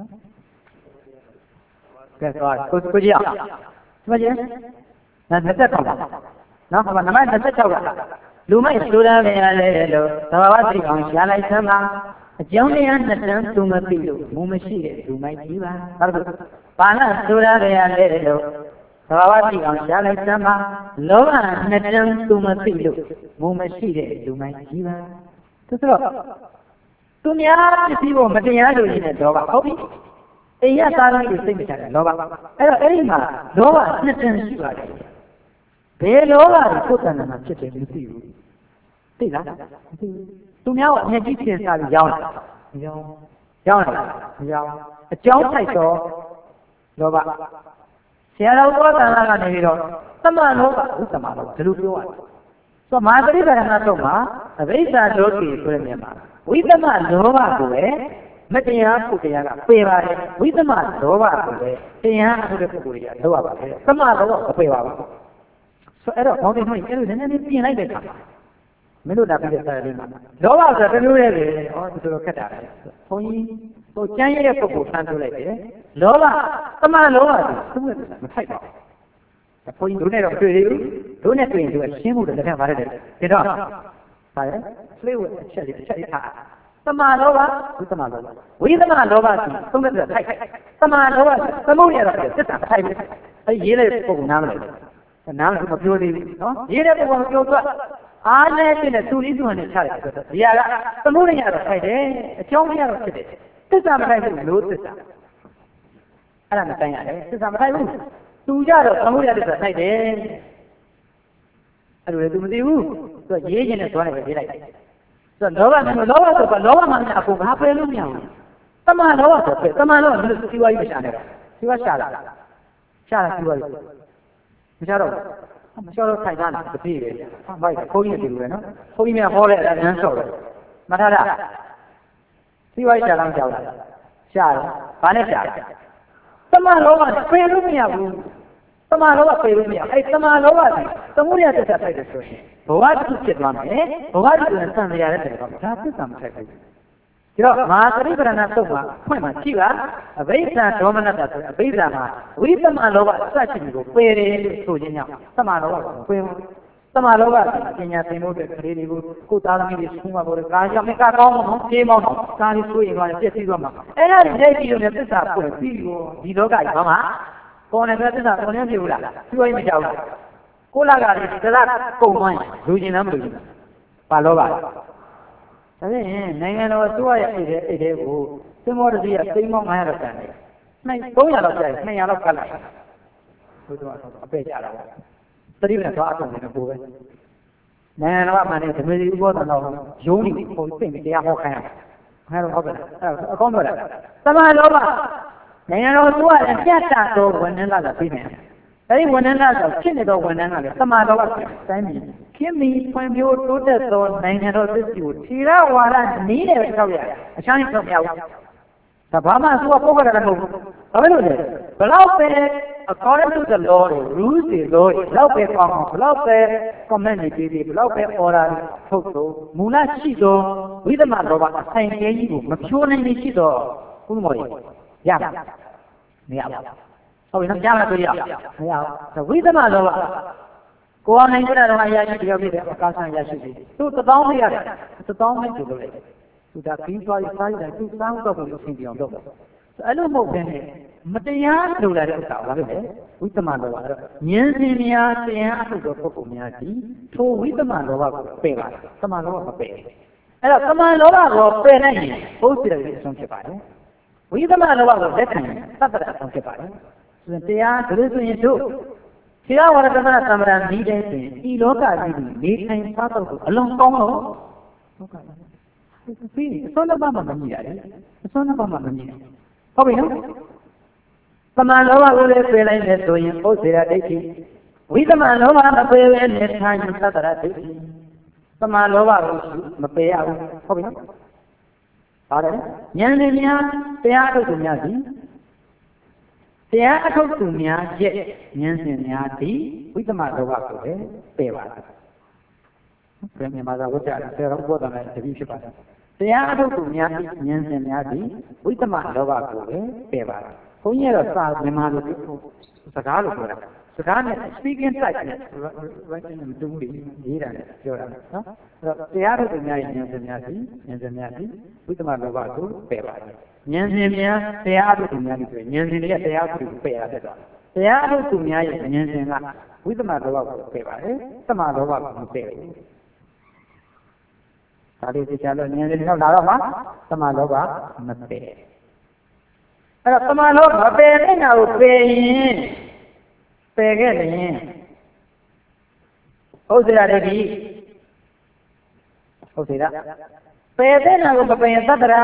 ကဲတော့ကိုကိုကြီးအောင်ဒီမှာကျန်နာနှစ်သက်တော့နော်ဟိုမှာနမနှစ်သက်၆ကလူမိုက်ဆိုရမယ်လဲလို့သဘာဝသိအောင်ရှားလိုက်သမ်းပါအကြောင်းတရားနှစ်တန်းသူမသိလို့မူမရှိတဲ့လူမိုက်ကြီးပါဟုတ်ကဲ့ဘာလားဆိုရကြရတယ်လို့သဘာဝသိအောင်ရှားလိုက်စမ်းပါလောဘနှစ်တန်းသူမသိလို့မူမရှိတဲ့လူမိုက်ကြီးပါသူဆိုတော့သူများပစ္စည်းကိုမတရားလို့ရတဲ့လောဘဟုတ်ပြီအိမ်ရသားလေးကိုစိတ်မချတဲ့လောဘအဲ့တော့အဲ့ဒီမှာလောဘနှစ်တန်းရှိပါတယ်ဘယ်လောဘကိုကိုယ်တဏ္ဍာမှာဖြစ်တယ်မသိဘူးသိလားမသိဘူးသူများကအမြဲကြီးပြင်စားပြီးရောင်းတာရောင်းရောင်းတာရောင်းအကြောင်းဆိုင်တော့လောဘဆရာတော်သောတန်ခါကနေပြီးတော့သမလောဘဥသမလောဘဒီလိုပြောရတယ်ဆိုမာသတိပဋ္ဌာန်တော့မှာအဘိဓါလောကီဆိုတဲ့နေရာမှာဝိသမလောဘကိုပဲမတရားပုဂ္ဂိုလ်ကပယ်ပါတယ်ဝိသမလောဘကိုပဲတရားဆိုတဲ့ပုဂ္ဂိုလ်ကလောဘပါတယ်သမလောဘမပယ်ပါဘူးဆိုအဲ့တော့ဘောင်းတင်တို့အဲ့လိုနည်းနည်းလေးပြင်လိုက်တဲ့အခါမင်းတို့လာပြီးတဲ့ဆရာလေးမှာလောဘဆိုတာတစ်မျိုးတည်းပဲဟောဒီလိုခက်တာပဲဘုန်းကြီးဟိုကျမ်းရတဲ့ပုဂ္ဂိုလ်ဆန်းပြောလိုက်တယ်လောဘသမလောဘကိုသူ့ရဲ့မထိုက်ပါဘူးဘုန်းကြီးတို့နဲ့တော့တွေ့သေးဘူးတို့နဲ့တွေ့ရင်သူကရှင်းဖို့တည်းလက်ထပ်ပါတယ်ဒီတော့ဟာလေဆွေးဝအချက်လေးအချက်လေးထားသမလောဘဝိသမလောဘဝိသမလောဘဆိုသုံးတဲ့ထိုက်သမလောဘသမုဒ္ဒရာတော့သစ္စာထိုက်ပဲအဲရေးတဲ့ပုဂ္ဂိုလ်နားမလဲနားလည်းမပြောသေးဘူးနော်ရေးတဲ့ပုဂ္ဂိုလ်မပြောတော့အားနဲ့ပြည့်တဲ့သူလေးသူနဲ့ချတယ်ဆိုတော့ဒီဟာကသမုဒ္ဒရာတော့ထိုက်တယ်အကြောင်းတရားတော့ဖြစ်တယ်သစ္စာမထိုက်ဘူးလို့သစ္စာအဲ့ဒါမတိုင်းရတယ်သစ္စာမထိုက်ဘူးသူကြတော့သမုဒ္ဒရာသစ္စာထိုက်တယ်အဲ့လိုလေသူမသိဘူးသူကရေးခြင်းနဲ့သွားနေပဲရေးလိုက်ဆိုတော့လောဘနဲ့လောဘဆိုတော့လောဘမှလည်းအကုန်ဘာပယ်လို့မရဘူးတမန်လောဘဆိုပဲတမန်လောဘလည်းစီဝါကြီးမရှာနဲ့တော့စီဝါရှာလာရှာလာစီဝါကြီးမရှာတော့မရှာတော့ထိုင်တာတပည့်ပဲဟာမိုက်ခိုးကြီးတူပဲနော်ခိုးကြီးများဟောတဲ့အရန်ဆော့တယ်မထားတာစီဝါကြီးရှာလာမကြောက်လားရှာတယ်ဘာနဲ့ရှာတယ်တမန်လောဘပယ်လို့မရဘူးတမန်လောဘပယ်လို့မရအဲ့တမန်လောဘကသမုဒ္ဒရာသစ္စာထိုက်တယ်ဆိုရင်ဘဝတစ်ခုဖြစ်သွားမယ်ဘဝတစ်ခုနဲ့ဆံရရတဲ့တည်းတော့ဒါသစ္စာမထိုက်ဘူးဒီတော့မဟာသတိပဋ္ဌာန်သုတ်မှာဖွင့်မှာကြည့်ပါအဘိဓါဒေါမနတဆိုအဘိဓါမှာဝိသမလောဘစတဲ့ကိုပယ်တယ်လို့ဆိုခြင်းကြောင့်သမလောဘကိုပယ်သမလောဘပညာသင်ဖို့တဲ့ကလေးတွေကိုကိုသားသမီးတွေဆုံးမဖို့ကာကြောင့်မကကောင်းတော့ပြေးမောင်းတော့ကားလေးဆိုရင်လည်းပြည့်စည်သွားမှာအဲ့ဒါတွေကြည့်လို့လည်းသစ္စာပွင့်ပြီးရောဒီလောကကြီးဘာမှပေါ်နေတဲ့သစ္စာပေါ်နေပြီဘူးလားသူ့အိမ်မကြောက်ဘူးကိုလာကလည်းသလားကုန်သွားရင်လူကျင်လားမလူကျင်ပါလောပါဒါဖြင့်နိုင်ငံတော်အစိုးရရဲ့အိတ်တဲ့အိတ်တဲ့ကိုသင်္ဘောတစ်စီးကသိန်းပေါင်း၅ရာလောက်တန်တယ်နှစ်သုံးရာလောက်ကျရင်နှစ်ရာလောက်ကတ်လိုက်ဘုရားအပဲ့ကြတာပေါ့သတိနဲ့သွားအထုံးနေတော့ကိုပဲနိုင်ငံတော်ကမှလည်းဓမ္မစီဥပဒေတော်ရုံးနေပုံသိနေတရားဟောခိုင်းရခိုင်းတော့ဟုတ်ကဲ့အဲ့အကောင်းတော့လားသမလောဘနိုင်ငံတော်အစိုးရရဲ့ပြတ်တာတော့ဝန်ထမ်းလာတာပြီးနေအဲဒီဝန်ထမ်းလာတော့ဖြစ်နေတော့ဝန်ထမ်းကလည်းသမလောဘတိုင်းပြည်ခင်မီဖွံ့ဖြိုးတိုးတက်သောနိုင်ငံတော်သစ္စာကိုခြေရဝါဒနည်းနဲ့ထောက်ရအချမ်းထောက်ရအောင်ဒါဘာမှသူကပုဂ္ဂိုလ်ကလည်းမဟုတ်ဘူးဘာလို့လဲဘလောက်ပဲ according to the law rules တွေလို့ဘလောက်ပဲကောင်းအောင်ဘလောက်ပဲ comment တွေပြီးပြီးဘလောက်ပဲ order ထုတ်တော့မူလရှိသောဝိသမလောဘအဆိုင်ကျဲကြီးကိုမဖြိုးနိုင်ရှိတော့ဘုမော်ရပါမရပါဟုတ်ပြီနော်ကြားလာတွေ့ရမရဘူးဝိသမလောဘကိုယ်နိုင်ကြတာတော့အရာရှိတယောက်ဖြစ်တယ်အကားဆန်းရရှိပြီသူတစ်သောင်းလေးရတယ်တစ်သောင်းနဲ့ကျလို့လေသူဒါပြီးသွားပြီးစားရတယ်သူစားတော့ကိုဆင်ပြောင်းတော့အဲ့လိုမဟုတ်ဘဲနဲ့မတရားလိုလာတဲ့ဥစ္စာဘာဖြစ်လဲဝိသမလောဘအဲ့တော့ဉာဏ်စဉ်များတရားအထုတ်တော်ပုဂ္ဂိုလ်များဒီထိုဝိသမလောဘကိုပယ်ပါတယ်သမလောဘမပယ်အဲ့တော့သမလောဘကိုပယ်နိုင်ရင်ဘုရားရဲ့အဆုံးဖြစ်ပါတယ်ဝိသမလောဘကိုလက်ခံရင်သတ္တရအဆုံးဖြစ်ပါတယ်ဆိုရင်တရားဒါလို့ဆိုရင်တို့ခြေရဝရဒနာသမရဏီးတဲ့ဆိုရင်ဒီလောကကြီးနေထိုင်စားတော့အလုံးကောင်းတော့ဟုတ်ကဲ့ပြီးအစွမ်းတစ်ပါးမှမမြည်ရတယ်အစွမ်းတစ်ပါးမှမမြည်ဟုတ်ပြီနော်သမလောဘကိုလည်းပယ်လိုက်မယ်ဆိုရင်ဥစ္စေရဒိဋ္ဌိဝိသမလောဘမပယ်ပဲနဲ့ထိုင်သတ္တရဒိဋ္ဌိသမလောဘကိုမပယ်ရဘူးဟုတ်ပြီနော်ပါတယ်ဉာဏ်နဲ့များတရားထုတ်သူများစီတရားအထုတ်သူများရဲ့ဉာဏ်စဉ်များသည်ဝိသမလောဘကိုပဲပယ်ပါတယ်။ပြန်မြန်မာသာဝိဇ္ဇာဆရာတော်ဘုရားနဲ့တပည့်ဖြစ်ပါတယ်။တရားအထုတ်သူများဉာဏ်စဉ်များသည်ဝိသမလောဘကိုပဲပယ်ပါတယ်။ဘုန်းကြီးကတော့စာမြန်မာလိုစကားလိုပြောတာ။စကားနဲ့ speaking type နဲ့ writing နဲ့မတူဘူးလေရေးတာနဲ့ပြောတာနော်။အဲ့တော့တရားထုတ်သူများရဲ့ဉာဏ်စဉ်များသည်ဉာဏ်စဉ်များသည်ဝိသမလောဘကိုပယ်ပါတယ်။ဉာဏ်စဉ်များတရားအထုတ်သူများဆိုရင်ဉာဏ်စဉ်တွေကတရားအထုတ်ကိုပယ်ရတဲ့တော့တရားအထုတ်သူများရဲ့ဉာဏ်စဉ်ကဝိသမလောဘကိုပယ်ပါတယ်။သမလောဘကိုမပယ်ဘူး။ဒါလေးသိချလို့ဉာဏ်စဉ်တွေတော့လာတော့မှသမလောဘမပယ်အဲ့တော့သမလောဘမပယ်တဲ့နာကိုပယ်ရင်ပယ်ခဲ့ရင်ဟုတ်စေရတဲ့ဒီဟုတ်စေရပယ်တဲ့နာကိုမပယ်ရင်သတ္တရာ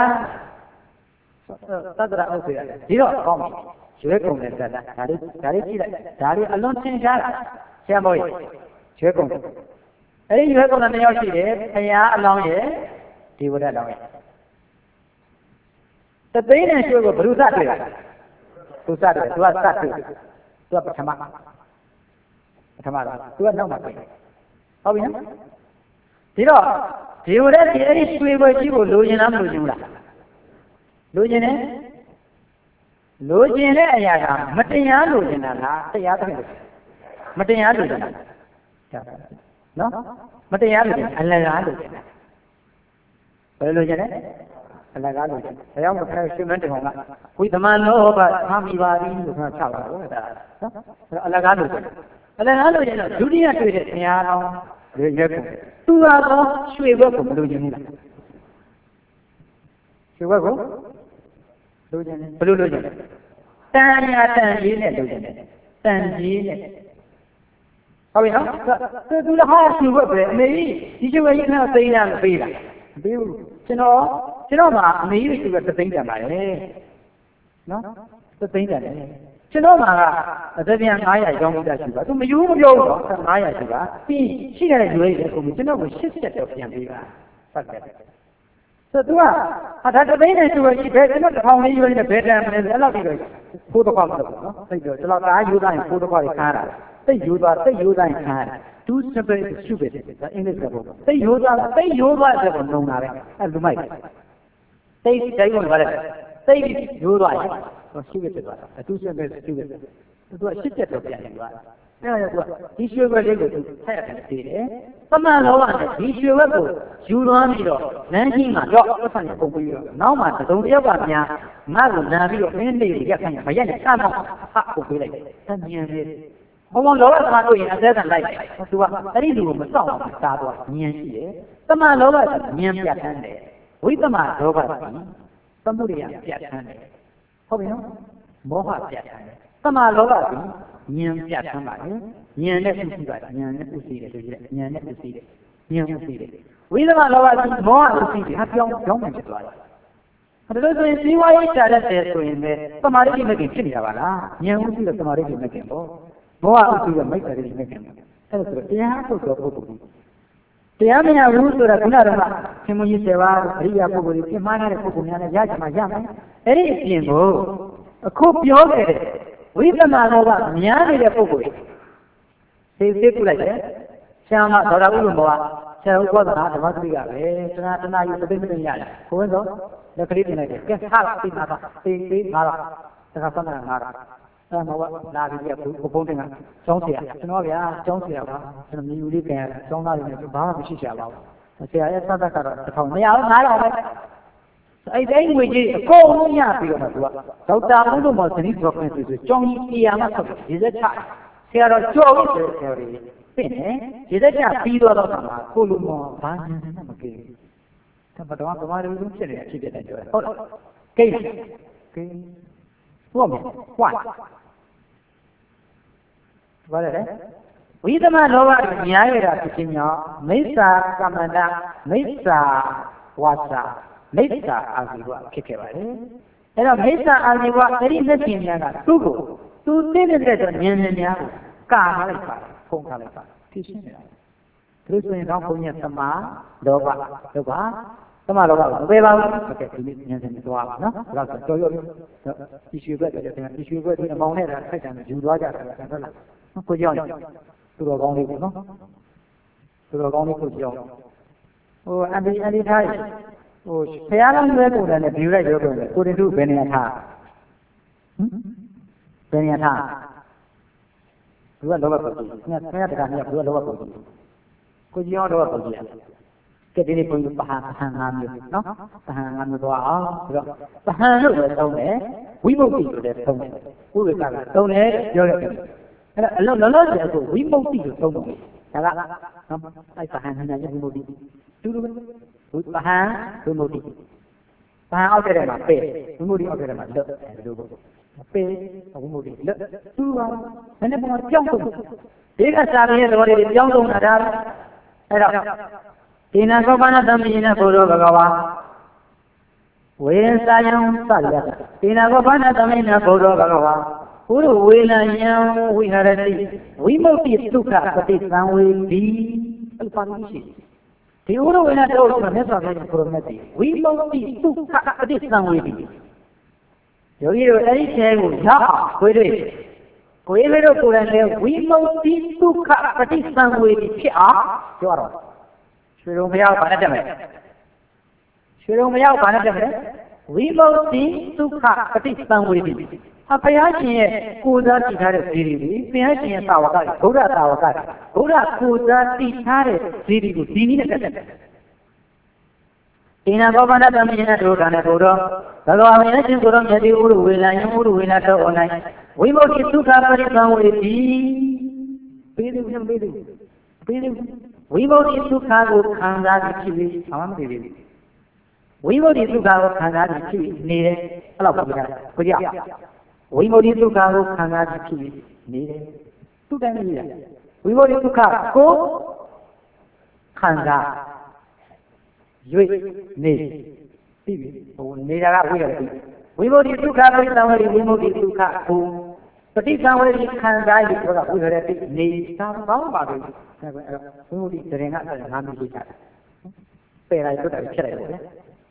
သတ္တရာဟုတ်စေရတယ်ဒီတော့ကောင်းပြီရွေးကုန်တဲ့ဇာတ်ဒါလေးဒါလေးကြည့်လိုက်ဒါလေးအလွန်သင်ရှားတာဆရာမောကြီးရွေးကုန်တယ် ấy như thế con là nhau chỉ để thầy á long vậy thì vừa đã long vậy tất tế này chưa có bự sát được bự sát được tôi sát được tôi bắt tham ăn tham ăn tôi nấu mặt không biết thì đó thì vừa đấy thì ấy suy với chỉ có lối như lắm lối như là lối như này lối như này à ya mất tiền á lối như là là tiền á thôi mất tiền á lối như là nó mất tiền á lối như là là lối như là vậy lối như này là cái lối thế ông phải suy nghĩ được không ạ quý thầm an nó và tham vi ba đi được nó chào đó là cái lối là cái lối là chủ đi là chủ đấy nhà nó rồi giờ tôi có suy vợ của lối như là suy vợ của lối như này lối như này ta nhà ta gì này lối như này ta gì này không biết không tôi tôi là hai suy vợ về Mỹ đi chơi với nhau tây nam tây là biểu cho nó cho nó mà Mỹ suy vợ tây nam này nó tây nam này cho nó mà ở đây ngay ở trong cái suy vợ tôi mới yêu một yêu đó ngay ở suy vợ thì khi này rồi thì cũng cho nó cũng xích xích được như vậy phải vậy so tôi à thật đấy này tôi chỉ biết nó không hay như thế này mình là làm gì rồi phụ thuộc vào nó bây giờ cho nó ai dùng phụ thuộc vào cái nào thế dùng vào thế dùng vào cái nào two separate stupid English là thế dùng vào thế dùng vào cái nào nông nào đấy đúng không thế cái gì gọi là thế dùng vào stupid là two separate stupid tôi xích chết được cái này nên là đi chơi với cái người thay cái gì đấy tấm là lâu rồi đi chơi với cô chú nó đi rồi nên khi mà cho nó thành công việc nó mà tổng yếu vào nhà mà cũng là ví dụ nên đi cái này phải nhận ra nó phát công việc này tất nhiên là không có lâu là tôi nhận ra rằng này tôi bảo cái điều mà sao mà sao đó nhiên gì đấy tấm là lâu rồi nhiên biết thế này với tấm là lâu rồi tấm bút điện biết thế này không biết không mô hóa biết thế này tấm là lâu rồi nhiên biết thế này nhiên này cũng vậy nhiên này cũng vậy rồi nhiên này cũng vậy nhiên cũng vậy vì sao mà lâu rồi mô hóa cũng vậy hấp dẫn giống như vậy đó rồi thì why trả lại thế rồi nên tấm là gì mà cái gì vậy là nhiên cũng vậy tấm là gì mà cái đó mô hóa cũng vậy mấy cái gì mà cái đó thế rồi thì hả tôi có cóတရားမရဘူးဆိုတာခုနကခင်မကြီးဆယ်ပါးအရိယာပုဂ္ဂိုလ်တွေပြမှားတဲ့ပုဂ္ဂိုလ်များနဲ့ရကြမှာရမယ်အဲ့ဒီအပြင်ကိုအခုပြောခဲ့တဲ့ဝိသမနောကများနေတဲ့ပုဂ္ဂိုလ်တွေသိသိပြလိုက်တယ်ဆရာမဒေါက်တာဥပ္ပမောကဆရာဥပ္ပဒနာဓမ္မသတိကပဲတဏှာတဏှာယူသိသိရတယ်ကိုယ်ဆိုလက်ကလေးတင်လိုက်တယ်ကဲထားသိမှာပါသိသိငါတော့တခါဆက်နေတာငါတော့အဲ့မှာလာပြီးပြဘုံတင်ကကျောင်းဆရာကျွန်တော်ဗျာကျောင်းဆရာပါကျွန်တော်မြူလေးပြန်ကျောင်းသားတွေနဲ့ဘာမှမရှိချင်ပါဘူးဆရာရဲ့စသတ်ကတော့တစ်ထောင်မရဘူးငါတော့ပဲအဲ့ဒီငွေကြီးအကုန်လုံးရပြီးတော့မှသူကဒေါက်တာဘုလို့မစနီးပြောခွင့်ဆိုကျောင်းကြီးတရားမှဆက်ဒီသက်ချဆရာတော်ကြောက်လို့ဆိုဆရာတွေပြင်တယ်ဒီသက်ချပြီးတော့တော့မှာကိုလိုမောဘာညာနဲ့မကြည့်ဘူးဒါမှတော့ဗမာလူလုံးဖြစ်နေတဲ့အဖြစ်ဖြစ်တယ်ပြောတယ်ဟုတ်ကဲ့ကဲဟုတ်မယ်ဟုတ်ဘာလဲဝိသမလောဘညာရတာဖြစ်ခြင်းကြောင့်မိစ္ဆာကမ္မန္တမိစ္ဆာဝါစာမိစ္ဆာအာဇီဝဖြစ်ခဲ့ပါတယ်အဲ့တော့မိစ္ဆာအာဇီဝအဲ့ဒီလက်ရှင်များကသူ့ကိုသူသိတဲ့တဲ့တော့ဉာဏ်ဉာဏ်များကိုကာထားလိုက်ပါဖုံးထားလိုက်ပါဖြစ်ရှင်းနေတာသူဆိုရင်တော့ဘုန်းကြီးသမာလောဘလောဘသမာလောဘမပဲပါဘူးဟုတ်ကဲ့ဒီနေ့ဉာဏ်ဉာဏ်သွားပါနော်ဒါဆိုတော်ရောဒီရွှေဘက်တဲ့ဒီရွှေဘက်ဒီအမောင်နဲ့တာထိုက်တယ်ယူသွားကြတယ်ဟုတ်လားကိုကြောင်သူတော်ကောင်းလေးပေါ့နော်သူတော်ကောင်းလေးကိုကြောင်ဟိုအန်ဒီအန်ဒီထားဟိုဆရာတော်လွဲပုံနဲ့ဒီလိုက်ပြောပြောတယ်ကိုတင်သူဘယ်နေရာထားဟင်ဘယ်နေရာထားသူကလောဘပုတ်ကြီးညဆရာတကမြတ်သူကလောဘပုတ်ကြီးကိုကြောင်လောဘပုတ်ကြီးကဲဒီနေ့ဘုန်းကြီးပဟန်ပဟန်ငါမျိုးနော်ပဟန်ငါမျိုးတော့အောင်ပြီးတော့ပဟန်လို့လည်းသုံးတယ်ဝိမု ക്തി လို့လည်းသုံးတယ်ဥပ္ပကကသုံးတယ်ပြောရတယ်အဲ့ဒါအလုံးလုံးလုံးဆိုဝိမု ക്തി လို့သုံးတယ်ဒါကနော်အဲ့ပဟန်နာရဲ့ဝိမု ക്തി တူတူပဲပဟန်ဝိမု ക്തി ပဟန်အောက်တဲ့မှာပဲဝိမု ക്തി အောက်တဲ့မှာလွတ်တယ်ဒီလိုပေါ့ပဲဝိမု ക്തി လွတ်တူပါဘယ်နဲ့ပေါ်ကြောင်းဆုံးဒီကစာရင်းရဲ့သဘောတွေကြောင်းဆုံးတာဒါအဲ့တော့ဒီနာကောပနာသမီးနဲ့ဘုရောဘဂဝါဝေစာယံစရယဒီနာကောပနာသမီးနဲ့ဘုရောဘဂဝါဘုရဝေနယံဝိဟရတိဝိမု ക്തി ဒုက္ခပฏิသံဝေတိအဲ့ပါဠိရှိဒီဥရဝေနတော့ဆိုမြတ်စွာဘုရားကိုရမတ်တိဝိမု ക്തി ဒုက္ခပฏิသံဝေတိယောဂီတို့အဲ့ဒီထဲကိုရအောင်ခွေးတွေခွေးတွေတို့ကိုယ်တိုင်လည်းဝိမု ക്തി ဒုက္ခပฏิသံဝေတိဖြစ်အောင်ပြောတော့ရွှေရုံဘုရားကဘာနဲ့တက်မလဲရွှေရုံဘုရားကဘာနဲ့တက်မလဲဝိမု ക്തി ဒုက္ခပฏิသံဝေတိအဘုရားရှင်ရဲ့ကိုယ်စားတည်ထားတဲ့ဇီတိတွေဘုရားရှင်ရဲ့သာဝကတွေဘုရားသာဝကတွေဘုရားကိုယ်စားတည်ထားတဲ့ဇီတိကိုဒီနည်းနဲ့တက်တယ်ဒီနာဘောပန္နတမင်းနဲ့တို့ကနဲ့တို့တော့ဘဂဝါဝင်ရဲ့ရှင်ကိုယ်တော်မြတ်ဒီဥရဝေလာယံဥရဝေလာတော့ online ဝိမု ക്തി ဒုက္ခပရိသံဝေတိပေးတယ်ပြန်ပေးတယ်ပေးတယ်ဝိမု ക്തി ဒုက္ခကိုခံစားပြီးဖြစ်ပြီးဘာမှမသိသေးဘူးဝိမု ക്തി ဒုက္ခကိုခံစားပြီးဖြစ်နေတယ်အဲ့လောက်ပြောတာကိုကြဝိမု ക്തി ဒုက္ခကိုခံစားပြီးဖြစ်နေတယ်သူတိုင်းနေရဝိမု ക്തി ဒုက္ခကိုခံစားရွေ့နေပြီဟိုနေတာကဝိရတယ်ဝိမု ക്തി ဒုက္ခပရိသံဝေတိဝိမု ക്തി ဒုက္ခကိုပฏิသံဝေတိခံစားပြီးတော့ဝိရတိနေတာကောင်းပါပြီအဲ့ဝိမု ക്തി တရင်ကငါမျိုးရှိတာပယ်လိုက်တော့ဖြစ်လိုက်တယ်ဗျာ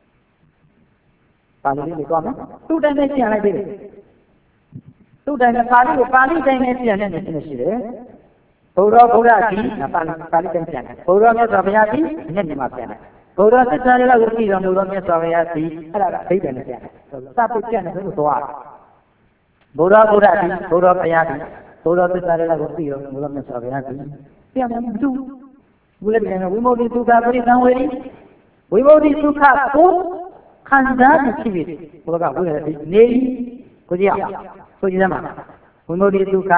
ပါဠိလေးသွားမယ်သူ့တိုင်းနဲ့ပြန်လိုက်ပြီသူ့တိုင်းနဲ့ပါဠိကိုပါဠိတိုင်းနဲ့ပြန်နေတယ်ရှိတယ်ဘုရားဘုရားကြီးပါဠိပါဠိတိုင်းပြန်တယ်ဘုရားမြတ်စွာဘုရားကြီးအနှစ်မှာပြန်တယ်ဘုရားသစ္စာလေးကိုကြည့်တော်မူသောမြတ်စွာဘုရားကြီးအဲ့ဒါကအိဗယ်နဲ့ပြန်တယ်စပ်ပြပြန်တယ်ဆိုတော့သွားဘုရားဘုရားကြီးဘုရားဘုရားကြီးဘုရားသစ္စာလေးကိုကြည့်တော်မူသောမြတ်စွာဘုရားကြီးပြန်တယ်သူဘုရားပြန်ဝိမု ക്തി ဒုက္ခပရိသံဝေတိဝိမု ക്തി ဒုက္ခကိုခံစားပြီးဖြစ်ပြီးဘုရားကဝိရတိနေကိုကြည့်အောင်ဆိုကြည့်စမ်းပါဝိမု ക്തി ဒုက္ခ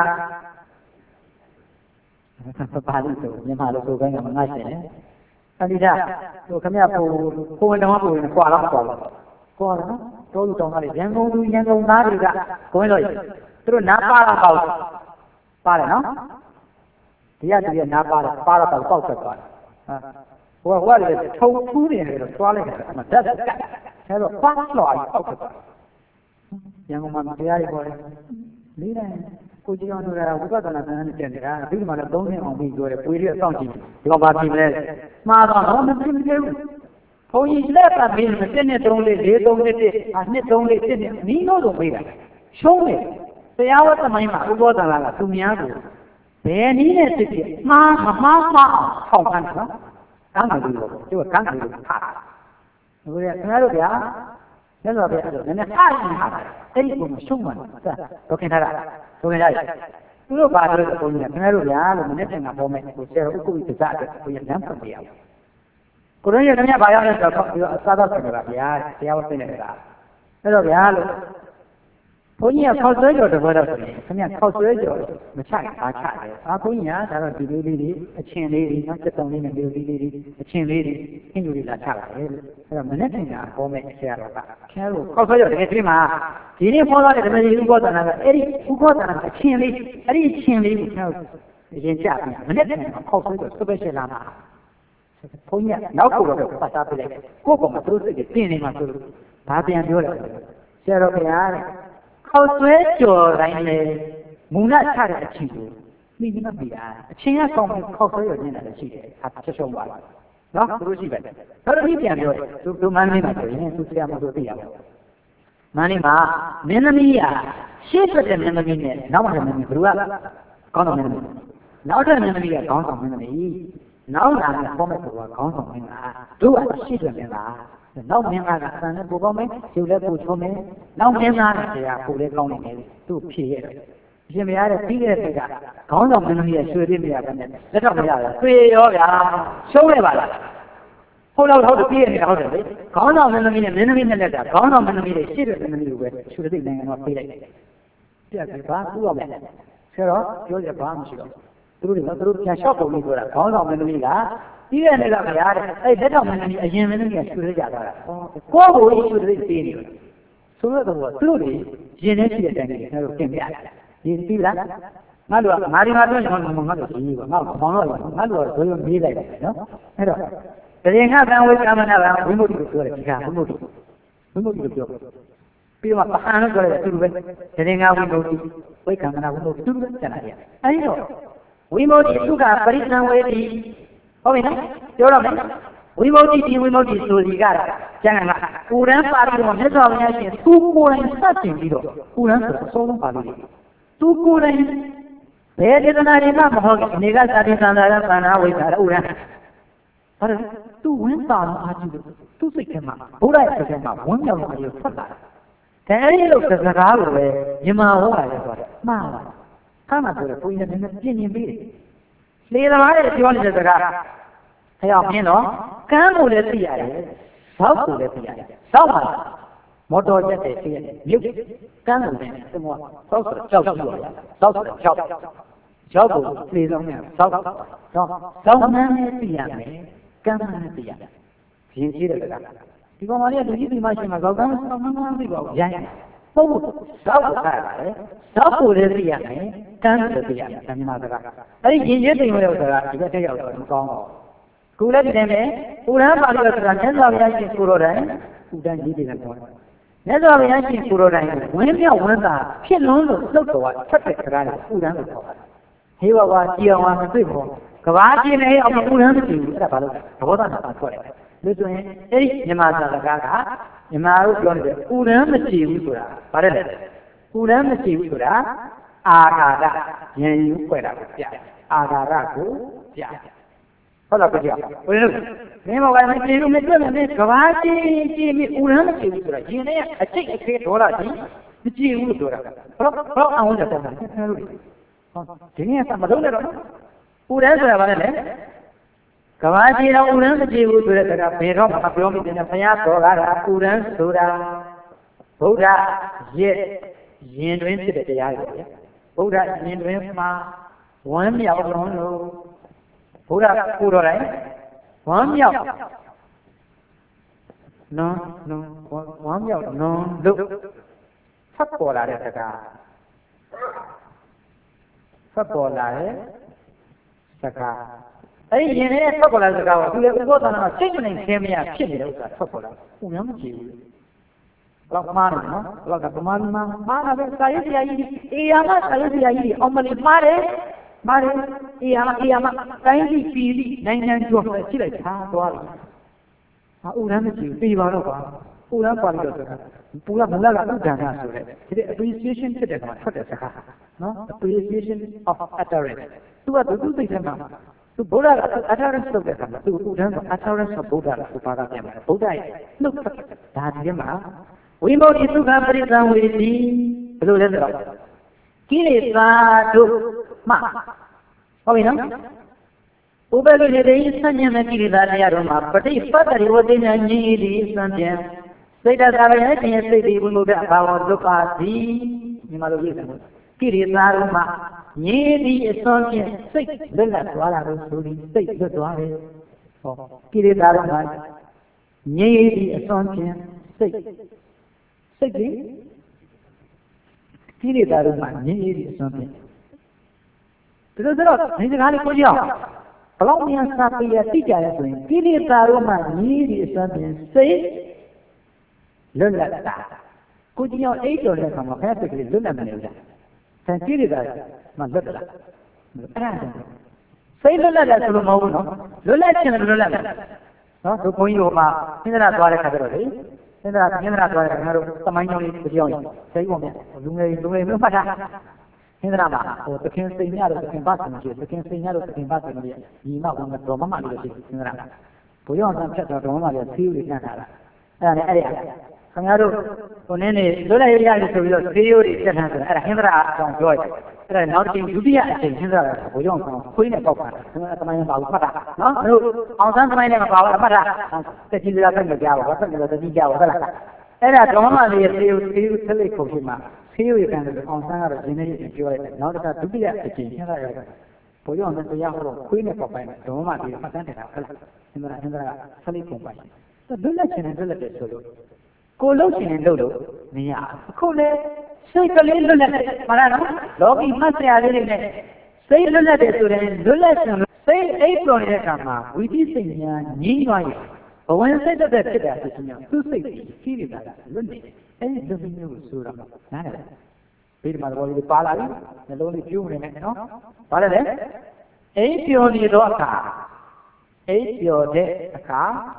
ပါဠိဆိုမြန်မာလိုဆိုခိုင်းတာမငါရှင်လေအနိဒဟိုခမရပုံပုံဝင်တော်ပုံဝင်ကွာတော့ကွာတော့ကွာတော့တော်လူတောင်းသားတွေရန်ကုန်လူရန်ကုန်သားတွေကကိုင်းလို့သူတို့နားပါတာပေါ့ပါတယ်နော်ဒီရတူရနားပါတာပါတော့ပေါက်ဆက်သွားတယ်ဟိုကဟိုကလည်းထုံထူးနေတယ်လို့သွားလိုက်တယ်အမှဓာတ်ကဲတော့ပါလော်ပေါက်ဆက်သွားရန်ကုန်မှာတရားတွေပေါ်တယ်လေးတိုင်းကိုကြည့်အောင်ဆိုတာဝိပဿနာသင်တန်းနဲ့ကျန်နေတာဒီမှာလည်းသုံးနှစ်အောင်ပြီးပြောတယ်ပွေလေးအဆောင်ကြည့်ဒီကောင်ဘာကြည့်မလဲမှားတော့တော့မကြည့်မကြည့်ဘူးဘုန်းကြီးလက်ကမင်းမတစ်နှစ်သုံးလေးလေးသုံးလေးတစ်အာနှစ်သုံးလေးတစ်နှစ်နီးလို့တော့ပေးတာရှုံးတယ်တရားဝတ်သမိုင်းမှာဥပ္ပောသနာကသူများကိုဘယ်နည်းနဲ့ဖြစ်ဖြစ်မှားမမှားမှားအောင်ထောက်ပံ့တယ်နော်ကမ်းပါလို့သူကကမ်းတယ်လို့ထားတာဘုရားခင်ဗျားတို့ဗျာမြတ်စွာဘုရားအဲ့လိုနည်းနည်းထားရင်ထားတာအဲ့ဒီကိုမရှုံးပါဘူးတော့ခင်ထားတာဆိုရင်ရတယ်သူတို့ပါလို့ပုံညာခင်ဗျားတို့ညာလို့မနေ့ကငါပေါ်မယ်ကိုဆရာတို့ဥက္ကုဋ္ဌဇာတ်အတွက်ကိုရလမ်းဖွင့်ပြရအောင်ကိုရင်းရခင်ဗျားဘာရောက်လဲဆိုတော့ပြီးတော့အစားတော့ဆင်နေတာဗျာတရားဝတ်သိနေတာအဲ့တော့ဗျာလို့ဘုန်းကြီးကခောက်ဆွဲကြော်တပွဲတော့ဆိုရင်ခင်ဗျားခောက်ဆွဲကြော်မချရင်အားချတယ်အာဘုန်းကြီးကဒါတော့ဒီလေးလေးတွေအချင်းလေးတွေနော်စက်တုံလေးနဲ့ဒီလေးလေးတွေအချင်းလေးတွေအင်းယူလေးလာချလာတယ်လို့အဲ့တော့မနေ့ကငါပေါ်မယ်ဆရာတော်ကခင်ဗျားတို့ခောက်ဆွဲကြော်တကယ်ဒီမှာဒီနေ့ပေါ်လာတဲ့ဓမ္မကြီးဥပ္ပောသနာကအဲ့ဒီဥပ္ပောသနာကအချင်းလေးအဲ့ဒီအချင်းလေးကိုကျွန်တော်ရင်ကြပြီမနေ့ကခောက်ဆွဲကြော် special လာမှာဘုန်းကြီးကနောက်ကိုတော့ပတ်သားပြလိုက်ကိုယ့်ကောင်မသူတို့စိတ်ကပြင်နေမှာဆိုလို့ဒါပြန်ပြောတယ်ဆရာတော်ခင်ဗျာတဲ့ခောက်ဆွဲကြော်တိုင်းလေမူလချတဲ့အချင်းကိုမိမမပြတာအချင်းကကောင်းပြီးခောက်ဆွဲကြော်နေတာလည်းရှိတယ်ဟာချက်ရှုံးပါလားနော်သူတို့ရှိပဲတော်တော်ကြီးပြန်ပြောတယ်သူသူမန်းလေးမှာဆိုရင်သူဆရာမဆိုသိရပါဘူးမန်းလေးမှာမင်းသမီးကရှေ့ထွက်တဲ့မင်းသမီးနဲ့နောက်မှတဲ့မင်းသမီးဘယ်သူကကောင်းတော်မင်းသမီးနောက်တဲ့မင်းသမီးကကောင်းဆောင်မင်းသမီးနောက်လာတဲ့ပေါ်မဲ့ဘုရားကောင်းဆောင်မင်းလားတို့ကရှေ့ထွက်နေလားနောက်မင်းသားကအတန်နဲ့ပူပေါင်းမယ်ယူလဲပူချုံးမယ်နောက်မင်းသားကတရားပူလဲကောင်းနေတယ်သူ့ဖြည့်ရတယ်ရှင်မရတဲ့ပြီးခဲ့တဲ့ကခေါင်းဆောင်မင်းသမီးရဲ့ရွှေရင်းမရတဲ့လက်တော့မရဘူးပြေရောဗျာရှုံးရပါလားဟုတ်တော့ဟုတ်တယ်ပြည့်နေတာဟုတ်တယ်လေခေါင်းဆောင်မင်းသမီးနဲ့မင်းသမီးနဲ့လက်တာခေါင်းဆောင်မင်းသမီးတွေရှေ့တဲ့မင်းသမီးလိုပဲရွှေရင်းနိုင်ငံမှာပြေးလိုက်တယ်ပြက်ပြီးပါသူ့ရမယ်ဆရာတော်ပြောရပါမရှိတော့သူတို့ကသူတို့ပြန်လျှောက်ပုံလေးပြောတာခေါင်းဆောင်မင်းသမီးကပြီးတဲ့နေ့ကမရတဲ့အဲ့လက်တော်မင်းသမီးအရင်မင်းသမီးကရွှေရကြသွားတာကိုယ့်ကိုယ်ရွှေရပေးနေတယ်ဆိုတော့သူတို့တွေရင်ထဲရှိတဲ့အတိုင်းတွေကျွန်တော်တို့ပြင်ပြတယ်ဒီပြီလားငါတို့ကငါဒီမှာတော့ကျွန်တော်ငါတို့ကြီးပါငါ့ဘောင်းတော့ငါတို့ကဇွေးမေးလိုက်တယ်နော်အဲ့တော့တရင်ကကံဝိကမနာကဝိမု ക്തി ကိုပြောတယ်ဒီကဝိမု ക്തി ဝိမု ക്തി ကိုပြောပြီးတော့ပဟန်လို့ပြောတယ်သူပဲတရင်ကဝိမု ക്തി ဝိကမနာဝိမု ക്തി သူပဲကျန်တာအဲ့တော့ဝိမု ക്തി သူကပရိသံဝေတိဟုတ်ပြီနော်ပြောတော့မယ်ဝိမု ക്തി ဒီဝိမု ക്തി ဆိုဒီကတော့ကျန်ကပူရန်ပါဠိတော်မြတ်စွာဘုရားရှင်သူကိုယ်တိုင်စတင်ပြီးတော့ပူရန်ဆိုအစိုးဆုံးပါဠိသူကိုယ်တိုင်ဘယ်ဒေသနာတွေမှမဟုတ်ဘူးအနေကသာတိသံသာရသန္နာဝိသရဥရန်ဘာလို့သူဝင်တာတော့အာကြည့်လို့သူစိတ်ထဲမှာဘုရားရဲ့စိတ်ထဲမှာဝန်းမြောက်လာပြီးထွက်လာတယ်ဒါအဲဒီလိုစကားကိုပဲမြန်မာဟောတာလေဆိုတော့မှားလားခါမှဆိုတော့ဘုရားနည်းနည်းပြင်ပြင်ပြီးတယ်လေသမားတွေပြောနေတဲ့စကားအဲအောင်ပြင်းတော့ကမ်းကိုလည်းသိရတယ်ဇောက်ကိုလည်းသိရတယ်ဇောက်မှာမော်တော်ချက်တွေသိရတယ်မြုပ်ကမ်းကိုလည်းသူကဇောက်ဆိုတော့ကြောက်ကြည့်ရဇောက်ဆိုတော့ကြောက်ကြောက်ကိုလေဆုံးနေဇောက်တော့ဇောက်မှန်းနဲ့သိရမယ်ကမ်းမှန်းနဲ့သိရတယ်ရင်းရှိတဲ့စကားဒီကောင်မလေးကလူကြီးဒီမှာရှင်မှာဇောက်ကမ်းဇောက်မှန်းမှန်းသိပါဘူးရိုင်းဟုတ်ဘူးဇောက်ကိုထားရတယ်ဇောက်ကိုလည်းသိရမယ်ကမ်းကိုလည်းသိရမယ်ဒါမြန်မာစကားအဲ့ဒီရင်းချင်းသိလို့စကားဒီဘက်ထက်ရောက်တော့မကောင်းတော့ကိုလည်းဒီတိုင်းပဲပူရန်ပါဠိတော်ဆိုတာမြတ်စွာဘုရားရှင်ကိုတော်တိုင်ဥဒ္ဒကြီးတွေကပြောတယ်မြတ်စွာဘုရားရှင်ကိုတော်တိုင်ဝင်းမြောက်ဝင်းသာဖြစ်လုံးလို့လှုပ်တော်ကထွက်တဲ့စကားကိုဥဒ္ဒလို့ခေါ်ပါတယ်ဟေးဘဝကြည်အောင်မသိဘူးကဘာကြည့်နေအောင်ဥဒ္ဒမသိဘူးအဲ့ဒါဘာလို့သဘောသားနဲ့ထွက်တယ်လို့ဆိုရင်အဲ့ဒီမြန်မာစကားကမြန်မာတို့ပြောနေတယ်ဥဒ္ဒမကြည့်ဘူးဆိုတာဘာလဲလဲဥဒ္ဒမကြည့်ဘူးဆိုတာအာဃာတဉာဏ်ယူဖွယ်တာကိုပြအာဃာတကိုပြဟုတ်လားကြောက်ဘယ်လိုမင်းမကမကြည့်လို့မတွေ့နဲ့ကဘာကြည့်ကြည့်မိဥရမ်းမကြည့်ဘူးဆိုတာရင်ထဲကအချိတ်အခဲဒေါ်လာကြီးမကြည့်ဘူးလို့ပြောတာဘယ်တော့ဘယ်တော့အောင်ကြတော့ဆဲလို့ဟုတ်ဒီနေ့ကမလုံးနဲ့တော့ဥရမ်းဆိုတာဘာလဲလဲကဘာကြည့်တော့ဥရမ်းမကြည့်ဘူးဆိုတဲ့စကားဘယ်တော့မှပြောမိတယ်ဘုရားတော်လာတာဥရမ်းဆိုတာဗုဒ္ဓရဲ့ရင်တွင်ဖြစ်တဲ့တရားတွေဗျဗုဒ္ဓရင်တွင်မှာဝမ်းမြောက်လုံးလို့ဘုရားကိုတော်တိုင်းဝမ်းမြောက်နော်နော်ဝမ်းမြောက်နော်လို့ဆက်ပေါ်လာတဲ့စကားဆက်ပေါ်လာတဲ့စကားအဲ့ဒီရင်ထဲဆက်ပေါ်လာတဲ့စကားကိုသူလည်းဥပ္ပဒနာစိတ်မနိုင်ခဲမရဖြစ်နေတဲ့ဥစ္စာဆက်ပေါ်လာဘူးများမကြည့်ဘူးလောက်မှားတယ်နော်လောက်ကပမာဏမှာမှားတာပဲစာရေးဆရာကြီးအေးရမစာရေးဆရာကြီးအောင်မလေးမှားတယ်မာရီအေးရမအေးရမတိုင်းပြည်ပြည်နိုင်ငံကျော်ဖြစ်လိုက်တာသွားတယ်ဟာဥရမ်းမရှိဘူးပြည်ပါတော့ကွာဥရမ်းပါလို့ဆိုတာပူလာမလာကဥဒ္ဒနာဆိုတဲ့ဒီ appreciation ဖြစ်တဲ့ကောင်ထွက်တဲ့စကားနော် appreciation of utterance သူကသူသိတဲ့မှာသူဗုဒ္ဓက utterance လုပ်တဲ့အခါမှာသူဥဒ္ဒနာ utterance of ဗုဒ္ဓလို့ဆိုပါတာပြန်တယ်ဗုဒ္ဓရဲ့နှုတ်ဒါဒီမှာဝိမု ക്തി သုခပရိသံဝေတိဘယ်လိုလဲဆိုတော့ကိလေသာတို့မှဟုတ်ပြီနော်ဥပ္ပလူတွေဆန့်ကျင်မဲ့ကိလေသာတရားတို့မှာပဋိပတ်တရိဝတိညာညီဒီစံပြန်စိတ်တသာရဲ့ခြင်းစိတ်ဒီဝိမု ക്തി အဘာဝဒုက္ခသည်ညီမတို့ရေးတယ်ကိလေသာတို့မှာညီဒီအစွန်းဖြင့်စိတ်လွတ်လပ်သွားတာလို့ဆိုပြီးစိတ်လွတ်သွားတယ်ဟောကိလေသာတို့မှာညီဒီအစွန်းဖြင့်စိတ်စိတ်ဒီကိလေသာတို့မှာညီဒီအစွန်းဖြင့်ဒီလိုဆိုတော့ဒီစကားလေးကိုကြည့်အောင်ဘလောက်မြန်စာပေရတိကြရဆိုရင်ကိလေသာတို့မှညီးဒီအစွမ်းဖြင့်စိတ်လွတ်လပ်တာကိုကြည့်အောင်အိတ်တော်တဲ့အခါမှာခက်တဲ့ကလေးလွတ်လပ်မနေဘူးလားဆန်ကိလေသာမှလွတ်လာအဲ့ဒါစိတ်လွတ်လပ်တယ်ဆိုလို့မဟုတ်ဘူးနော်လွတ်လပ်ခြင်းလွတ်လပ်တယ်နော်ဒီဘုန်းကြီးတို့မှသင်္ဒရာသွားတဲ့ခါကျတော့လေသင်္ဒရာသင်္ဒရာသွားတဲ့ခါကျတော့သမိုင်းကြောင်းလေးကြောင်းစိတ်ပေါ်မြလူငယ်လူငယ်မျိုးမှတ်တာသင်္ဒရာမှာဟိုသခင်စိန်ရတော့သခင်ပါစံရှိသခင်စိန်ရတော့သခင်ပါစံရှိညီမကတော့တော်မမလေးရှိသင်္ဒရာဘုရားဆံဖြတ်တော့တော်မမလေးသီးဦးလေးနှံ့ထားတာအဲ့ဒါနဲ့အဲ့ဒီခင်ဗျားတို့ဟိုနည်းနေလွတ်လပ်ရရတယ်ဆိုပြီးတော့သီးဦးလေးတက်ထားဆိုအဲ့ဒါဟင်္ဒရာအကြောင်းပြောတယ်အဲ့ဒါနောက်တစ်ချိန်ဒုတိယအချိန်ဟင်္ဒရာဘုရားဆံခွေးနဲ့ပေါက်တာသမိုင်းပါဘူးမှတ်တာနော်တို့အောင်ဆန်းသမိုင်းနဲ့မပါဘူးမှတ်တာတတိယပြတ်မကြပါဘူးဆက်ပြီးတော့တတိယကြောက်ဟုတ်လားအဲ့ဒါတော်မမလေးသီးဦးသီးဦးဆက်လိုက်ခုရှိမှာဆေးရွေကန်တဲ့အောင်ဆန်းကတော့ရင်းနေရပြောလိုက်တယ်နောက်တစ်ခါဒုတိယအချိန်ဟင်္ဒရာရဘုရားနဲ့တရားဟောတော့ခွေးနဲ့ပေါက်ပိုင်းတော်မမလေးမှတ်တမ်းတင်တာဟုတ်လားဟင်္ဒရာဟင်္ဒရာဆက်လိုက်ခုပိုင်းလွတ်လပ်ခြင်းနဲ့လွတ်လပ်တယ်ဆိုလို့ကိုလှုပ်ခြင်းနဲ့လှုပ်လို့မရအခုလေစိတ်ကလေးလွတ်လပ်တယ်မလားနော်လောကီမှတ်စရာလေးတွေနဲ့စိတ်လွတ်လပ်တယ်ဆိုရင်လွတ်လပ်ခြင်းစိတ်အိပ်ပျော်နေတဲ့အခါမှာဝိသိစိတ်ညာငြိမ်းသွားရင်ဘဝင်စိတ်သက်သက်ဖြစ်တာဖြစ်ခြင်းကြောင့်သူ့စိတ်ကြီးနေတာကလွတ်နေတယ်အဲဒီလူမျိုးကိုဆိုတော့နားတယ်ဘေးမှာတော့ဒီပါလာပြီနှလုံးလေးပြုံးနေတယ်နော်ဘာလဲလဲအိပ်ပျော်နေတော့အခါ A your day a car,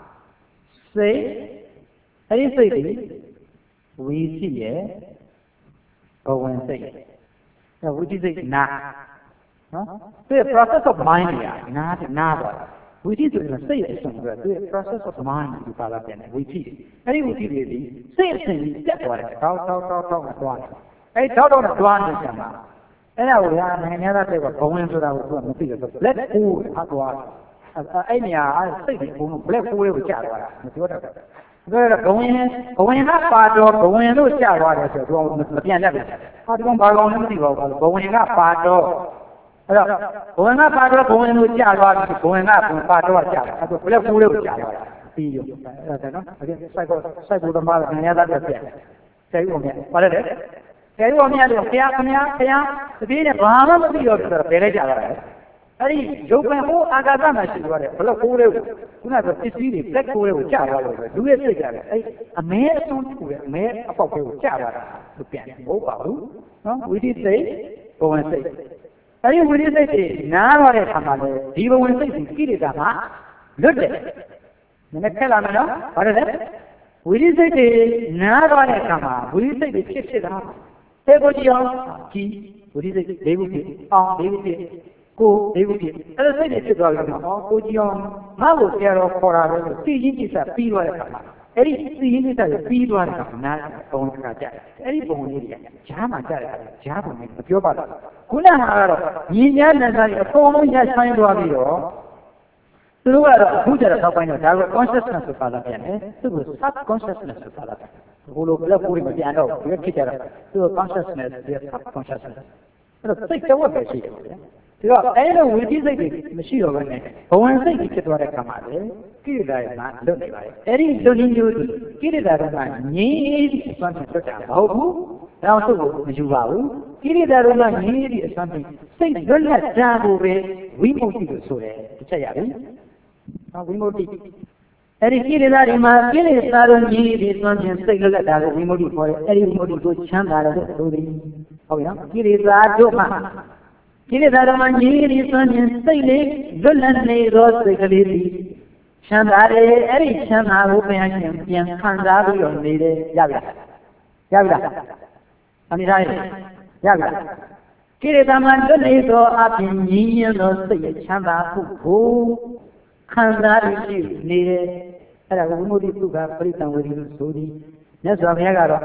say, any city, we see it, or when say, which is it now? The process of mind, not another. We did say it somewhere, the process of mind, you call it, we see. Any we see it, say it, say it, that's what it's called, talk, talk, talk, talk. I thought on a one, and I would have another day of going to our material. Let's move at once. Any I say, black will chat. Going in, going up, part of going to chat, the end of it. I don't buy on anything going up, part of. Going up, part of going to chat, going up, and part of chat. I don't black will chat. See you. Again, cycle, cycle the mother and other day. Say, what is it? Cái ông nhà được kia không nhá, kia, thì này bao nhiêu người được rồi, về đây trả lại. Ấy, chỗ bên phố aga ra mà xíu rồi, bây giờ cố lên, chúng ta phải xí đi, black cố lên trả lại rồi, đúng hết rồi. Ấy, à mấy số cố lên, mấy à bảo cố trả lại, được tiền, bố bảo, nó, we did say, go and say. Ấy, we did say thì, nào rồi thằng nào đấy, đi vào and say thì kia đi ra mà, được đấy. Nên cái làm nó, phải đấy. We did say thì, nào rồi thằng nào, we did say thì chết chết đó. Thế cô chị không? Chị, cô đi dậy, để cô chị, ông, để cô chị, cô, để cô chị. Thế là sẽ được rồi, cô chị không? Mà cô chị rồi, cô ra rồi, tự nhiên chị sẽ phí rồi cả mà. Ấy đi, tự nhiên chị sẽ phí rồi cả mà, nà, ông cả chạy. Ấy đi, bông đi đi, chá mà chạy, chá bông đi,ပြောbà đó. Cô nà mà rồi, nhìn nhá, nà ra, cô không nhá sáng đồ đi rồi. Lúc đó, bây giờ các bạn nói, đó là consciousness của Allah này, tức là subconsciousness của Allah. Cô lúc đó cô đi mà ăn đâu, biết cái gì đó, tức là consciousness, tức là subconsciousness. Tức là cái what cái gì đó. Thì đó, ấy là cái gì gì, mà gì đó này, không ăn gì cái đó là cái mà đấy, cái này là đơn giản. Ấy đi cho nên như cái này là nhị sản phẩm cho ta, bảo hộ, nào tôi cũng chú bảo, cái này là nhị sản phẩm, xây dựng là cha bố về, vi mô tị số đấy, chắc chắn. Now we move it. Eri kiri dari ma kiri saru ni di son jen segel da we move it for eri we move it to chan da do di. Okay no? Kiri saru ma. Kiri saru ma ni di son jen segel dulan ne ro segel di. Chan da re eri chan da ko pyan chin pyan khan da bi yo ne de ya bi la. Ya bi la. Ani dai. Ya bi la. Kiri da ma dulan ne ro a pyan ni yin ro segel chan da ko ko Khandari shi ne era ko wimodi tuka paritan weri sodi ne swami ga ro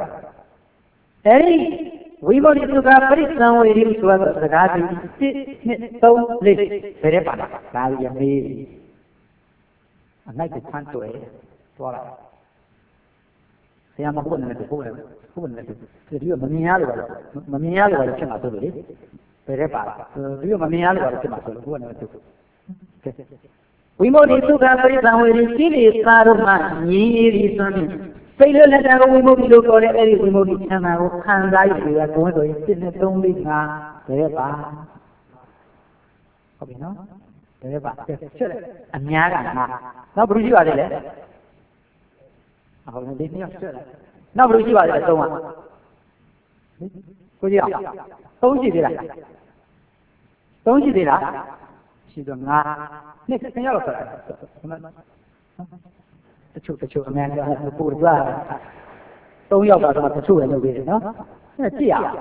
eri wimodi tuka paritan weri so da saka ti ti ne tau le bere pa da ya me anai ko phan to e to la ya ma ko ne ko ne ko ne ti ri ma ni ya lo ma ni ya lo che ma to le bere pa ri ma ni ya lo che ma to ko ne to We move it to Gabri Samway, Kili, Saruma, Yiri, Sunny. Failure letter, we move it to Korea, we move it to Namo, Kanzai, we are going to sit in the Tongi, Tereba. Okay, no? Tereba. And Yaga. Now, Bruce, are there? Now, Bruce, are there? Don't Don't see that. Don't see that. She's a next thing else. The truth, the truth, man, the poor guy. So we all got the truth and the way, no? Yeah.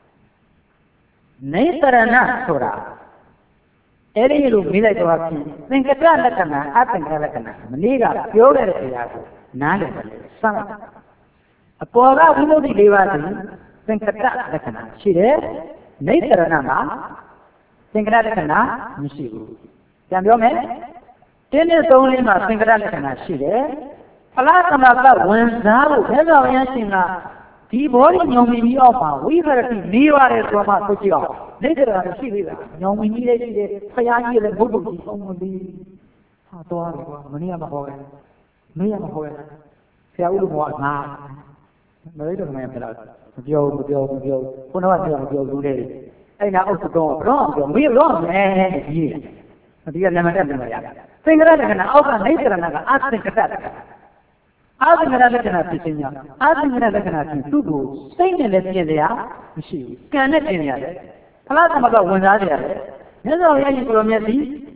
Nature Sora. Eri lu mila to api. Nengkata lakana, atengka lakana. Meniga, pure yaku. Nale, sama. Apora uno di levati. Nengkata lakana. Shire. Nature nama. Nengkata lakana. Nishigu. Can you imagine? Ten years only, my finger and she there. Palaka when Zaru, hello, Yansina. The body, no me off. We were to leave our from our Tokyo. Later, I see it. No, we needed it. Fayaki and Bubu, only. Hato, Mania Mahoy. Mia Mahoy. Fiaulu was not. Very good man. Joe, Joe, Joe. Who knows Joe, Joe, today? I now also go wrong. We're wrong, man. Dia nama dia nama ya. Sehingga dengan awak naik kerana asing ketat. Asing kerana dengan sisinya. Asing kerana dengan tubuh. Sehingga lesnya dia mesti. Kerana dia. Kalau sama kau wanita dia. Jadi orang yang kalau mesti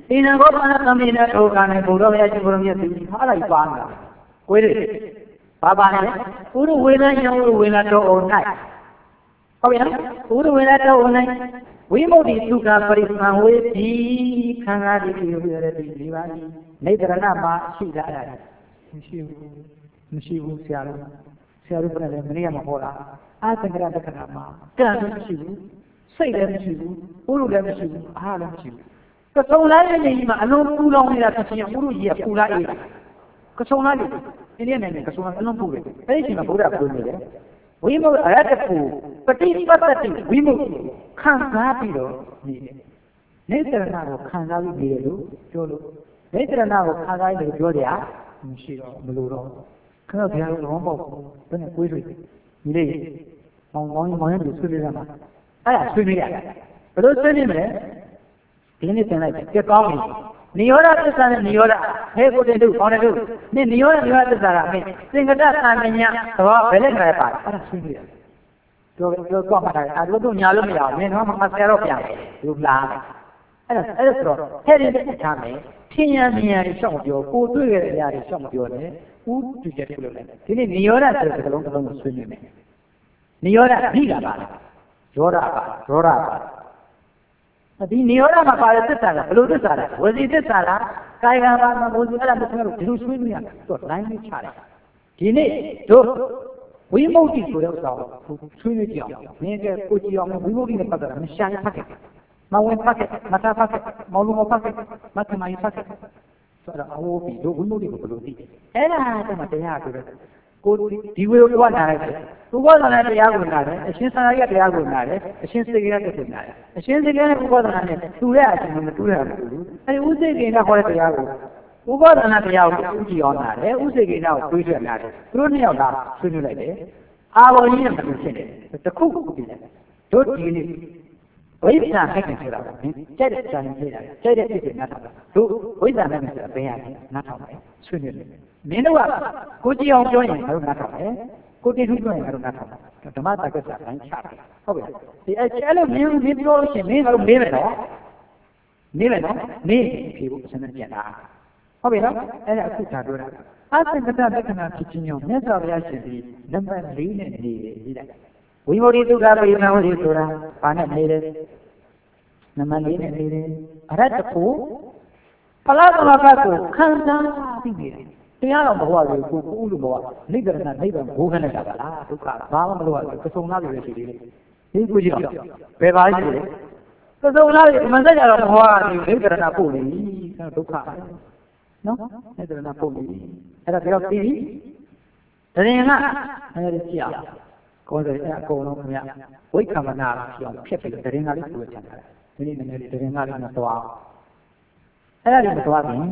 ဒီနကောဘာသမီးနဲ့တို့ကနေဘုရားရဲ့ရှင်ဘုရားမြတ်စီဟာလိုက်ပါနေတာကိုယ်တွေဘာပါလဲဥရဝေလယံဥရဝေလတော်အောင်၌ဟုတ်ရဲ့ဥရဝေလတော်အောင်၌ဝိမု ക്തി သုခပရိသံဝေတိခံရသည်ဒီလိုရတဲ့ဒီပါးနေတရဏမှာရှိလာတာမရှိဘူးမရှိဘူးဆရာတို့ဆရာတို့လည်းမနေ့ကမှဟောတာအာသင်္ကရတက္ကနာမှာကံလည်းမရှိဘူးစိတ်လည်းမရှိဘူးဥရုလည်းမရှိဘူးအားလည်းမရှိဘူးကစုံလာတဲ့နေကြီးမှာအလုံးပူလောင်နေတာဖြစ်ရင်ဥရုကြီးကပူလာအေးကစုံလာတယ်ဒီနေ့နဲ့ကစုံလာအလုံးပူတယ်အဲ့ဒီအချိန်မှာဘုရားပြောနေတယ်ဝိမု အရတ္တပူပฏิပတ္တိဝိမုခံစားပြီးတော့နေတယ်နေတရဏကိုခံစားပြီးနေတယ်လို့ပြောလို့နေတရဏကိုခံစားပြီးပြောကြမရှိတော့မလို့တော့ခဏဘုရားလုံးပေါက်ဘယ်နဲ့ကိုွေးတွေဒီလေးမောင်မောင်မောင်ရဲ့ဆွေးနွေးရမှာအဲ့ဒါဆွေးနွေးရတယ်ဘယ်လိုဆွေးနွေးမလဲဒီနေ့သင်လိုက်ကြက်ကောင်းပြီနိရောဓသစ္စာနဲ့နိရောဓဟဲ့ကိုတင်တို့ခေါင်းတဲ့တို့နိနိရောဓနိရောဓသစ္စာကအမေသင်္ကတသံမြတ်သဘောဘယ်နဲ့ခါရပါတယ်အဲ့ဒါဆွေးနွေးရတယ်တို့တို့တော့မှတ်တယ်အဲ့တို့တို့ညာလို့မရဘူးမင်းတော့မဆရာတော့ပြန်တယ်လူလာအဲ့ဒါအဲ့ဒါဆိုတော့ဟဲ့ဒီတစ်ထားမယ်ထင်ရမြင်ရရှောက်ပြောကိုတွေ့ရတဲ့အရာတွေရှောက်မပြောနဲ့ဥတူချက်ပြုလုပ်လိုက်ဒီနေ့နိရောဓဆိုတဲ့စကားလုံးတစ်လုံးကိုဆွေးနွေးမယ်နိရောဓအဓိကပါလားရောဓပါရောဓပါဒီနိရောဓမှာပါတဲ့သစ္စာကဘယ်လိုသစ္စာလဲဝစီသစ္စာလားကာယကံပါမဝစီအဲ့ဒါမသိဘူးဒီလိုဆွေးနွေးရတယ်သူက line လေးချတယ်ဒီနေ့တို့ဝိမု ക്തി ဆိုတဲ့ဥစ္စာကိုဆွေးနွေးကြအောင်မင်းကကိုကြည့်အောင်ဝိမု ക്തി နဲ့ပတ်သက်တာမရှာရဖတ်ခဲ့မဝင်ဖတ်ခဲ့မသာဖတ်ခဲ့မောင်လူမဖတ်ခဲ့မသမိုင်းဖတ်ခဲ့ဆိုတော့အဝိုးပြီးတို့ဝိမု ക്തി ကိုဘယ်လိုသိတယ်အဲ့ဒါတော့မတရားဆိုတော့ကိုဒီဝေဝါနာလိုက်တယ်ဘုရားသနာတရားကိုနာတယ်အရှင်သာရိယတရားကိုနာတယ်အရှင်စေကေရတရားကိုနာတယ်အရှင်စေကေရနဲ့ဘုရားသနာနဲ့တူတဲ့အချိန်မှာမတူရဘူးအဲဒီဥစေကေရခေါ်တဲ့တရားကိုဘုရားသနာတရားကိုဥကြည့်အောင်နာတယ်ဥစေကေရကိုတွေးထွက်နာတယ်သူတို့နှစ်ယောက်သားဆွေးနွေးလိုက်တယ်အာဘောကြီးနဲ့မတူဖြစ်တယ်တခုခုပြတယ်တို့ဒီနေ့ဝိဇ္ဇာဟဲ့ခင်ဆိုတာကကြိုက်တဲ့ဉာဏ်နဲ့ဖြစ်တာကြိုက်တဲ့ဖြစ်ဖြစ်နားထောင်တာတို့ဝိဇ္ဇာနဲ့ဆိုတာဘယ်ရလဲနားထောင်တယ်ဆွေးနွေးတယ်မင်းတို့ကကိုကြည့်အောင်ပြောရင်ငါတို့နားထောင်တယ်ကိုတင်ထူးပြောရင်ငါတို့နားထောင်တယ်ဓမ္မတက္ကသတိုင်းချတယ်ဟုတ်ပြီဒီအဲ့လိုမင်းမင်းပြောလို့ရှိရင်မင်းငါတို့မေးမယ်နော်မေးမယ်နော်မေးဖြေဖို့အစနဲ့ပြန်လာဟုတ်ပြီနော်အဲ့ဒါအခုသာပြောတာအသင်္ကတလက္ခဏာဖြစ်ခြင်းကြောင့်မြတ်စွာဘုရားရှင်ဒီနံပါတ်၄နဲ့နေတယ်ဒီလိုက်ဝိမု ക്തി သုခပရိသံဝေတိဆိုတာဘာနဲ့နေတယ်နံပါတ်၄နဲ့နေတယ်အရတ္တကိုဖလားသမဘတ်ကိုခံစားပြီးနေတယ်တရားတော်ဘဝကိုကိုကိုဥလူဘဝနိဗ္ဗာန်နိဗ္ဗာန်ဘိုးခနဲ့တာပါလားဒုက္ခဘာမှမလုပ်ရဘူးကစုံလာလို့ရှိသေးတယ်ဒီကိုကြည့်တော့ဘယ်ပါလဲရှိလဲကစုံလာလို့မဆက်ကြတော့ဘဝကနေနိဗ္ဗာန်ပို့နေပြီဒုက္ခနော်နိဗ္ဗာန်ပို့နေပြီအဲ့ဒါပြောပြီးပြီတရင်ကအဲ့ဒါကြည့်အောင်ကောင်းတယ်အဲ့အကုန်လုံးခင်ဗျဝိက္ခမနာဖြစ်အောင်ဖြစ်ပြီးတရင်ကလေးကိုချန်တာဒီနေ့နည်းနည်းတရင်ကလေးနဲ့သွားအဲ့ဒါလေးမသွားဘူး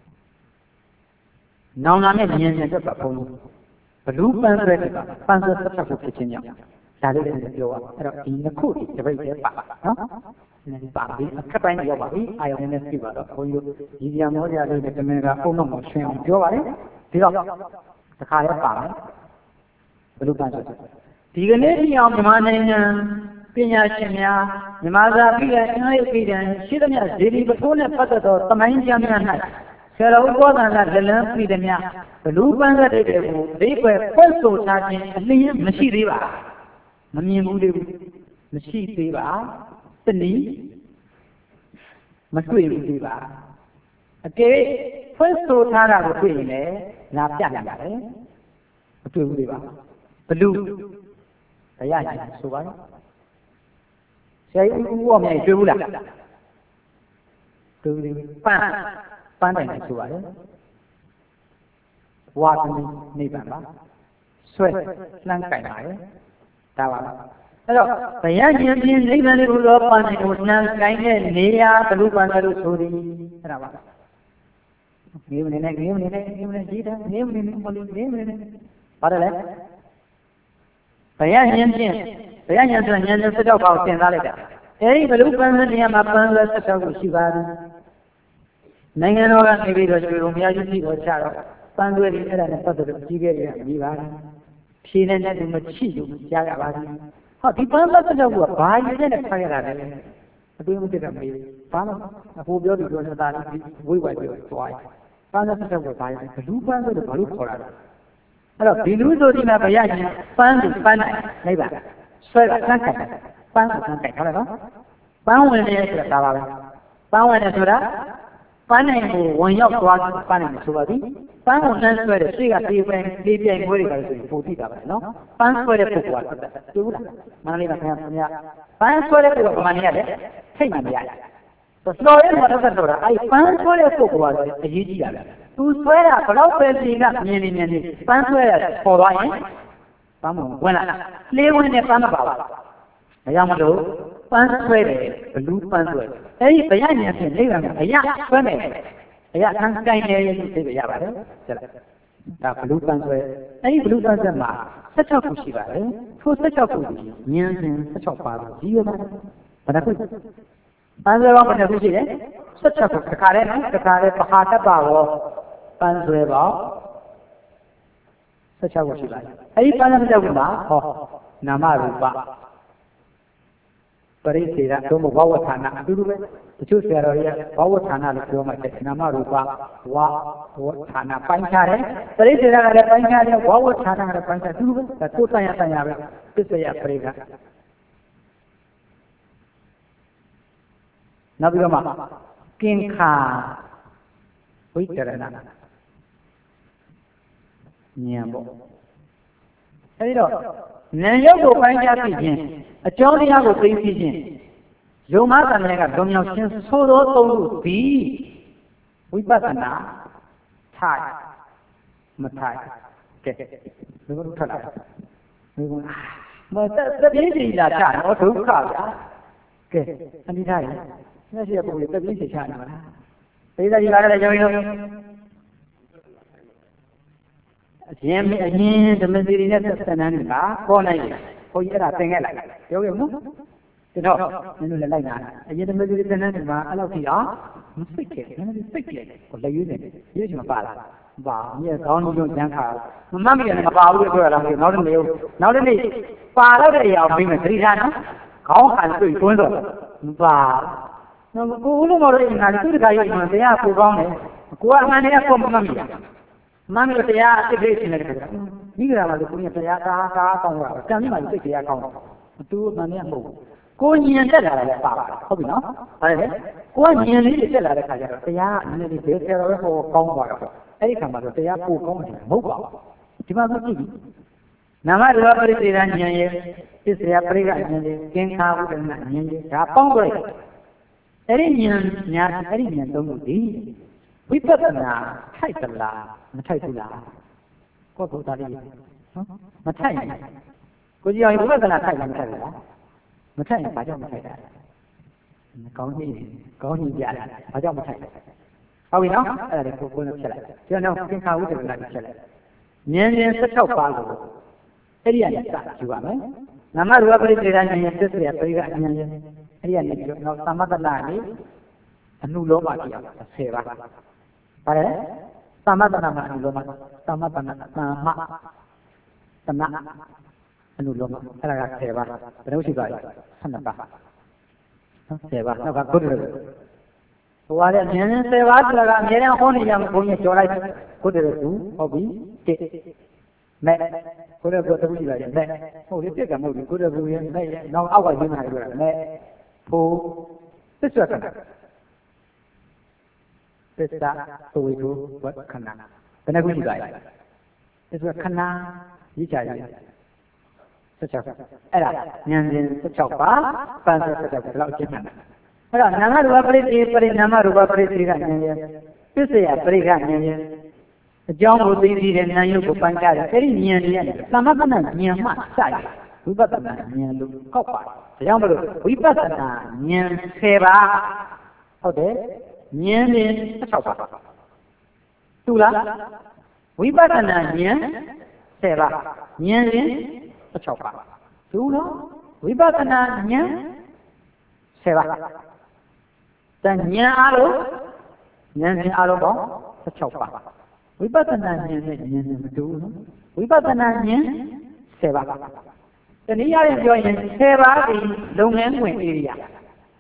နောင်လာနဲ့ဉာဏ်ဉာဏ်တက်ပါဘုံဘလူးပန်းဆွဲကပန်းဆွဲသက်သက်ကိုဖြစ်ခြင်းကြောင့်ဒါလေးလည်းပြောရအဲ့တော့ဒီနှစ်ခုဒီတပိတ်လေးပါနော်ပါပြီအခက်ပိုင်းရောက်ပါပြီအာယုံနဲ့ပြပါတော့ဘုန်းကြီးတို့ဒီပြမောကြလေးနဲ့တမင်ကအုံတော့မဆွဲအောင်ပြောပါလေဒီတော့တစ်ခါလည်းပါမယ်ဘလူးပန်းဆွဲဒီကနေ့ဒီအောင်မြန်မာနိုင်ငံပညာရှင်များမြန်မာစာပြည်ရဲ့အင်္ဂလိပ်ပြည်တဲ့ရှိသမျှဇေဒီပထိုးနဲ့ပတ်သက်သောသမိုင်းကျမ်းများ၌ဆရာတော်ဘောဓနာကလန်းပြည်သည်များဘလူးပန်းသက်တွေကိုလေးပွဲဖွင့်ဆိုထားခြင်းအလျင်းမရှိသေးပါမမြင်ဘူးလေမရှိသေးပါတနည်းမတွေ့ဘူးသေးပါအကယ်ဖွင့်ဆိုထားတာကိုတွေ့ရင်လည်းလာပြနိုင်ပါတယ်မတွေ့ဘူးသေးပါဘလူးတရားကြီးဆိုပါတော့ဆရာကြီးဦးအောင်မြိုင်တွေ့ဘူးလားတွေ့ဘူးပန်းပန်းတိုင်ကိုဆိုပါတယ်ဝါသမီးနိဗ္ဗာန်ပါဆွဲလှမ်းကြိုင်ပါတယ်ဒါပါအဲ့တော့ဘုရားရှင်ပြင်နိဗ္ဗာန်ကိုတော့ပန်းတိုင်ကိုလှမ်းကြိုင်တဲ့နေရာဘလူပန်းတယ်လို့ဆိုသည်အဲ့ဒါပါနေမနေနဲ့နေမနေနဲ့နေမနေကြီးတာနေမနေနဲ့မလို့နေမနေနဲ့ပါတယ်လေဘုရားရှင်ပြင်ဘုရားရှင်ဆိုဉာဏ်နဲ့စတော့ပေါင်းသင်သားလိုက်တာအဲဒီဘလူပန်းတဲ့နေရာမှာပန်းလဲစတော့ကိုရှိပါတယ်နိုင်ငံတော်ကနေပြီးတော့ကျွေးုံများကြီးပြီးတော့ချတော့ပန်းသွဲတွေအဲ့ဒါနဲ့ပတ်သက်လို့ကြီးခဲ့ရပြီးပါလားဖြေနေတဲ့သူမချိလို့ကြားရပါဘူးဟောဒီပန်းသက်တော့ကဘာရည်နဲ့ဖတ်ရတာလဲအတွေ့အကြုံမသိတော့မေးဘာလို့အဖိုးပြောပြီးပြောနေတာလဲဝိဝိုက်ပြောသွားတယ်ပန်းဆက်ဆက်ကိုပါရင်ဘလူးပန်းဆိုတော့ဘာလို့ခေါ်တာလဲအဲ့တော့ဒီလူဆိုဒီမှာဘရရင်ပန်းကိုပန်းနိုင်လိုက်ပါဆွဲတာစမ်းခိုင်ပန်းကိုစမ်းခိုင်ဟုတ်လားနော်ပန်းဝင်နေဆိုတာဒါပါပဲပန်းဝင်နေဆိုတာပန်းနိုင်ကိုဝင်ရောက်သွားပန်းနိုင်ဆိုပါသည်ပန်းကိုနှမ်းဆွဲတယ်ရှေ့ကတေးပဲတေးပြိုင်ပွဲတွေကလည်းဆိုရင်ပို့တိတာပဲနော်ပန်းဆွဲတဲ့ပုဂ္ဂိုလ်ကတူဘူးလားမန္တလေးမှာခင်ဗျာခင်ဗျာပန်းဆွဲတဲ့ပုဂ္ဂိုလ်ကမှနေရတယ်ထိတ်မှမရဘူးတော်ရဲမှာတော့ဆိုတာအဲ့ပန်းဆွဲတဲ့ပုဂ္ဂိုလ်ကအရေးကြီးတာပဲသူဆွဲတာဘလောက်ပဲစီကမြင်နေမြင်နေပန်းဆွဲရပေါ်သွားရင်ပန်းမဝင်လာလေးဝင်နဲ့ပန်းမပါပါဒါကြောင့်မလို့ပန်းဆွဲတယ်ဘလူးပန်းဆွဲအဲ့ဒီဘရညာဖြင့်လိမ့်ပါမယ်အရာဆွဲမယ်အရာခံကိုင်းတယ်လို့သိကြရပါတယ်ကျလားဒါဘလူးပန်းဆွဲအဲ့ဒီဘလူးပန်းဆွဲမှာ၁၆ခုရှိပါတယ်ထို၁၆ခုကိုဉာဏ်စဉ်၁၆ပါးကိုကြီးရပါတယ်ဘာတစ်ခုပန်းဆွဲပေါင်းဘယ်နှခုရှိလဲ၁၆ခုတစ်ခါတည်းနော်တစ်ခါတည်းပဟာတ္တပါရောပန်းဆွဲပေါင်း၁၆ခုရှိပါတယ်အဲ့ဒီပန်းဆွဲ၁၆ခုမှာဟောနာမရူပပရိသေရတို့ဘဝဌာနအတူတူပဲတချို့ဆရာတော်တွေကဘဝဌာနလို့ပြောမှတဲ့နာမရူပဝဝဌာနပိုင်းခြားတယ်ပရိသေရကလည်းပိုင်းခြားတယ်ဝဝဌာနကလည်းပိုင်းခြားတူတူပဲဒါကိုယ်တန်ရတန်ရပဲပစ္စယပရိကနောက်ပြီးတော့မှကင်္ခာဝိတရဏဉာဏ်ပေါ့အဲဒီတော့ဉာဏ်ရုပ်ကိုပိုင်းခြားသိခြင်းအကြောင်းတရားကိုသိသိခြင်းယုံမသံဃာကဒုံမြောက်ခြင်းသို့သောသုံးခုသည်ဝိပဿနာထိုင်မထိုင်ကဲဒီလိုထွက်လာဒီကမတတပြင်းစီလာချတော့ဒုက္ခဗျာကဲအနိဋ္ဌရမျက်စိကပုံလေးတပြင်းစီချနေပါလားသိသားကြီးလာကြတယ်ကျောင်းကြီးတို့အရင်အရင်ဓမ္မစီရီနဲ့ဆက်နန်းကပေါ်နိုင်တယ်ဘုန်းကြီးအဲ့ဒါသင်ခဲ့လိုက်ပြောခဲ့နော်ဒီတော့မင်းတို့လည်းလိုက်လာအရင်ဓမ္မစီရီသင်နန်းကအဲ့လောက်ထိအောင်မစိတ်ခဲ့နည်းနည်းစိတ်ကြည့်လိုက်ကိုလက်ရွေးနေရွေးချင်မပါလားပါမြဲကောင်းလို့ကျန်းခါမမမိရတယ်မပါဘူးလို့ပြောရတာနောက်တစ်နေ့နောက်တစ်နေ့ပါတော့တဲ့အရာကိုပြီးမယ်သတိထားနော်ခေါင်းခံတွေ့တွန်းတော့မပါနော်ကိုဦးလုံးမလို့ငါသူ့တခါရွေးမှတရားကိုကောင်းတယ်ကိုကအမှန်တရားကိုမမမိရမမလို့တရားအစ်စ်လေးရှင်းလိုက်တယ်ဒီကရာမှာကိုကြီးတရားကားကားကောင်းတာကံကြီးမှစိတ်တရားကောင်းတော့သူ့မှန်တရားမဟုတ်ဘူးကိုညင်တက်လာတယ်လည်းပါပါဟုတ်ပြီနော်ဟုတ်တယ်ကိုကညင်လေးတက်လာတဲ့ခါကျတော့တရားကနည်းနည်းဘေးဆရာတော်ပဲဟောကောင်းသွားတော့အဲ့ဒီခါမှာတော့တရားကိုကောင်းတယ်မဟုတ်ပါဘူးဒီမှာဆိုကြည့်နာမရူပပရိသေရဉာဏ်ရဲ့ပစ္စယပရိကဉာဏ်ရဲ့ကင်္ခာဝိဒနာဉာဏ်ရဲ့ဒါပေါင်းကြတယ်အဲ့ဒီဉာဏ်ညာအဲ့ဒီဉာဏ်သုံးခုဒီဝိပဿနာထိုက်သလားမထိုက်ဘူးလားကိုယ့်ဘုရားလေးနော်မထိုက်ဘူးကိုကြီးအောင်ဝိပဿနာထိုက်လားမထိုက်ဘူးလားမထိုက်ရင်ဘာကြောင့်မထိုက်တာကောင်းကြီးကောင်းကြီးပြတာဘာကြောင့်မထိုက်လဲဟုတ်ပြီနော်အဲ့ဒါလေးကိုကိုယ်နဲ့ဖြတ်လိုက်ကျွန်တော်သင်္ခါဝိဒနာဖြတ်လိုက်ဉာဏ်ဉာဏ်၁၆ပါးကိုအဲ့ဒီကနေစယူပါမယ်နာမရူပပရိသေရဉာဏ်ရဲ့သစ္စာပရိကဉာဏ်ရဲ့အဲ့ဒီကနေပြီးတော့သမတနာလေးအနုလောမတရားဆယ်ပါပါတယ်သမတနာမှာအနုလောမသမတနာသမတနာအနုလောမအဲ့ဒါကဆယ်ပါဘယ်လိုရှိပါလဲဆယ်ပါနော်ဆယ်ပါနောက်ကကုတ္တရဟိုကလည်းဉာဏ်ဆယ်ပါဆိုတာကအများနဲ့ဟောနေကြမှာဘုန်းကြီးကြော်လိုက်ကုတ္တရသူဟုတ်ပြီတစ်မဲ့ကိုယ်ကတခုရှိပါရဲ့မဲ့ဟုတ်လေပြက်ကမဟုတ်ဘူးကိုယ်ကဘူးရဲ့မဲ့နောက်အောက်ကရင်းလာတယ်ပြောတာမဲ့ဖို့သစ္စာကသစ္စာသွေထုဝခဏဘယ်နှခုရှိပါရဲ့သစ္စာခဏရေးချရ၁၆အဲ့ဒါဉာဏ်စဉ်၁၆ပါးပန်း၁၆ပါးလောက်ကျင့်တာအဲ့တော့နာမရူပပရိသေပရိနာမရူပပရိသေကဉာဏ်ရဲ့ပစ္စယပရိကဉာဏ်ရဲ့အကြောင်းကိုသိသိတဲ့ဉာဏ်ရုပ်ကိုပိုင်းခြားတယ်အဲ့ဒီဉာဏ်တွေကနေသမထနာဉာဏ်မှစရဝိပဿနာဉာဏ်လို့ကောက်ပါတယ်ဒါကြောင့်မလို့ဝိပဿနာဉာဏ်ဆယ်ပါးဟုတ်တယ်ဉာဏ်စဉ်၁၆ပါးတူလားဝိပဿနာဉာဏ်ဆယ်ပါးဉာဏ်စဉ်၁၆ပါးတူလားဝိပဿနာဉာဏ်ဆယ်ပါးတဉာဏ်အားလုံးဉာဏ်စဉ်အားလုံးပေါင်း၁၆ပါးဝိပဿနာဉာဏ်နဲ့ဉာဏ်နဲ့မတူဘူးနော်ဝိပဿနာဉာဏ်ဆယ်ပါးတနည်းအားဖြင့်ပြောရင်ဆယ်ပါးဒီလုပ်ငန်းဝင်ဧရိယာ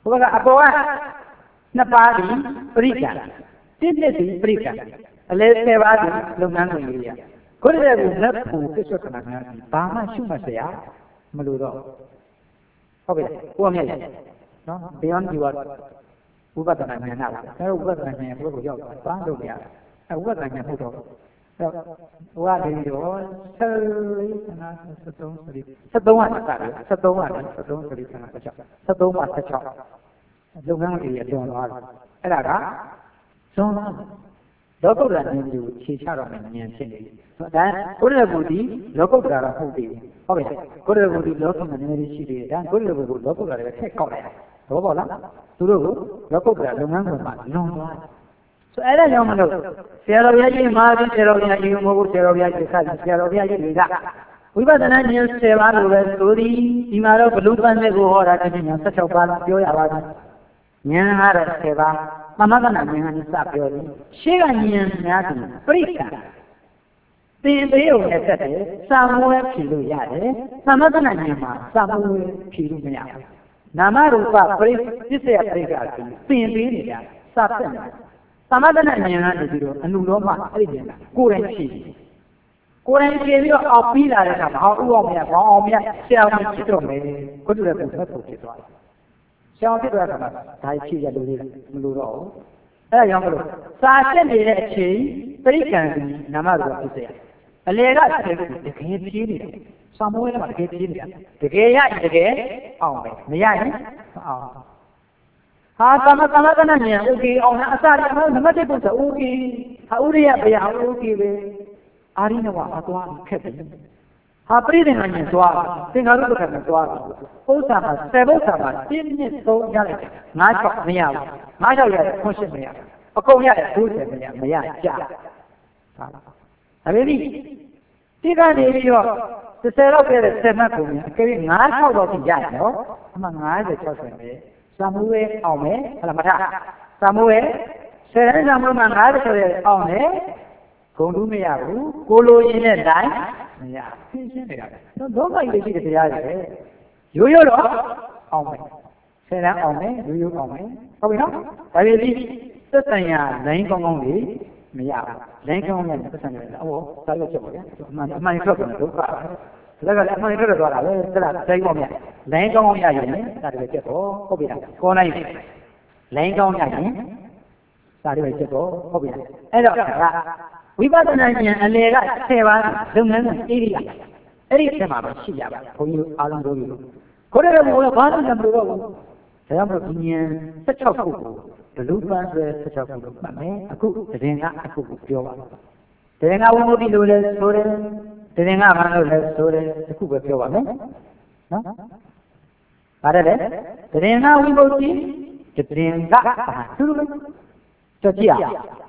ဘုရားအပေါ်ကနှစ်ပါးဒီပရိက္ခတိနှစ်ဒီပရိက္ခအလဲဆယ်ပါးဒီလုပ်ငန်းဝင်လေးရကိုယ်တည်းကလက်ဖူပစ္စုပ္ပန်များဘာမှရှုမှတ်เสียမလို့တော့ဟုတ်ပြီကိုယ်အမြဲနော် beyond your ဥပဒနာဉာဏ်နာအဲဥပဒနာဉာဏ်ဘုရားကိုရောက်သွားလို့မရအဲဥပဒနာဉာဏ်ဟုတ်တော့ဟိုကဒီတော့ဆယ်လေးနာဆယ်သုံးဆယ်ဆယ်သုံးကစတယ်ဆယ်သုံးကဆယ်သုံးဆယ်လေးဆယ်ငါးဆယ်ခြောက်ဆယ်သုံးပါဆယ်ခြောက်လုပ်ငန်းတွေအတွန်းသွားတယ်အဲ့ဒါကဇွန်လာလောကုတ္တရာဉာဏ်ကိုခြေချတော့မယ်ဉာဏ်ဖြစ်နေတယ်ဒါကိုယ်ရဘူဒီလောကုတ္တရာတော့ဟုတ်ပြီဟုတ်ပြီကိုယ်ရဘူဒီလောကုတ္တရာဉာဏ်လေးရှိတယ်ဒါကိုယ်ရဘူလောကုတ္တရာတွေထက်ကောက်လိုက်သဘောပေါက်လားသူတို့ကိုလောကုတ္တရာလုပ်ငန်းခွင်မှာလွန်သွားတယ်ဆိုအဲ့ဒါကြောင့်မလို့ဆရာတော်ဘုရားကြီးမာသီဆရာတော်ဘုရားကြီးမဟုတ်ဘူးဆရာတော်ဘုရားကြီးခါဆရာတော်ဘုရားကြီးတွေကဝိပဿနာဉာဏ်ဆယ်ပါးလိုပဲဆိုသည်ဒီမှာတော့ဘလူပန်းနဲ့ကိုဟောတာတည်းညာ၁၆ပါးပြောရပါမယ်ဉာဏ်ဟာတော့ဆယ်ပါးသမဂနာဉာဏ်ကနေစပြောတယ်ရှေ့ကဉာဏ်များသူပရိက္ခသင်ပေးုံနဲ့တက်တယ်စာမွဲဖြေလို့ရတယ်သမဂနာဉာဏ်မှာစာမွဲဖြေလို့မရဘူးနာမရူပပရိပစ္စယပရိက္ခသင်ပေးနေတာစတဲ့သမဂနာဉာဏ်ကနေပြီးတော့အနုလောမအဲ့ဒီဉာဏ်ကိုယ်တိုင်ဖြေကိုယ်တိုင်ဖြေပြီးတော့အောက်ပြီးလာတဲ့အခါမှာဟောဥအောင်မြတ်ဘောင်းအောင်မြတ်ဆရာဝန်ဖြစ်တော့မယ်ကိုတူတဲ့ပုံစံပုံဖြစ်သွားတယ်ဆရာဝန်ဖြစ်သွားတဲ့အခါမှာဒါဖြေရလို့မလို့တော့ဘူးအဲ့ဒါကြောင့်မလို့စာချက်နေတဲ့အချိန်ပရိက္ခနာမရူပပစ္စယအလေကတကယ်တကယ်ဖြေးနေတယ်စာမွေးထဲမှာတကယ်ဖြေးနေတာတကယ်ရရင်တကယ်အောင်ပဲမရရင်မအောင်ဟာသမသမကနာဉာဏ် okay အောင်လားအစရအောင်နံပါတ်တစ်ပုဒ်ဆို okay ဟာဥရိယဘယ okay ပဲအာရိနဝအသွားခက်တယ်ဟာပရိသေဉာဏ်သွားသင်္ခါရုပ္ပခဏသွားပု္ပ္ပာမှာဆယ်ပု္ပ္ပာမှာတင်းနှစ်သုံးရလိုက်တယ်ငါးချောက်မရဘူးငါးချောက်ရတယ်ခွန်းရှင်းမရအကုန်ရတယ်ကိုးဆယ်မရမရကြဟာဒါပေမဲ့ဒီကနေပြီးတော့ဆယ်တော့ပြတဲ့ဆယ်မှတ်ကုန်ပြန်အကယ်၍ငါးချောက်တော့ပြင်ရတယ်နော်အမှငါးဆယ်ခြောက်ဆယ်ပဲစာမွေးအောင်မယ်ဟလာမထစာမွေးဆယ်တဲ့စာမွေးမှာငါးဆယ်ရဲ့အောင်တယ်ဂုံတူးမရဘူးကိုလိုရင်းနဲ့တိုင်းမရရှင်းရှင်းနေတာတော့လောကကြီးရှိတဲ့တရားတွေရိုးရိုးတော့အောင်မယ်ဆယ်တန်းအောင်မယ်ရိုးရိုးအောင်မယ်ဟုတ်ပြီနော်ဒါပေမဲ့သက်ဆိုင်ရာလိုင်းကောင်းကောင်းလေးမရဘူးလိုင်းကောင်းကောင်းနဲ့သက်ဆိုင်ရာအော်စာရွက်ချက်ပါဗျာအမှန်အမှန်ထွက်တယ်ဒုက္ခဒါကလည်းအမှန်ထွက်သွားတာပဲသက်တာတိုင်းပေါ့မြတ်လိုင်းကောင်းကောင်းရရင်ဒါတကယ်ချက်တော့ဟုတ်ပြီလားကောနိုင်လိုင်းကောင်းရရင်ဒါတကယ်ချက်တော့ဟုတ်ပြီလားအဲ့တော့ဝိပဿနာဉာဏ်အလယ်ကဆယ်ပါးလုပ်ငန်းစဉ်ဣရိယာအဲ့ဒီအချက်မှာပဲရှိရပါတယ်ဘုန်းကြီးအားလုံးတို့ယူကိုယ်ရဲ့ဘုရားဘာလို့လဲမလို့တော့ဘူးဒါကြောင့်မို့ဒီဉာဏ်၁၆ခုကိုဘလူပန်းဆို၁၆ခုလို့မှတ်မယ်အခုတရင်ကအခုကိုပြောပါတရင်ကဝိမု ക്തി လို့လဲဆိုတယ်တရင်ကဘာလို့လဲဆိုတယ်အခုပဲပြောပါမယ်နော်ပါတယ်လေတရင်ကဝိမု ക്തി တရင်ကဘာသူလို့ကြည့်ရ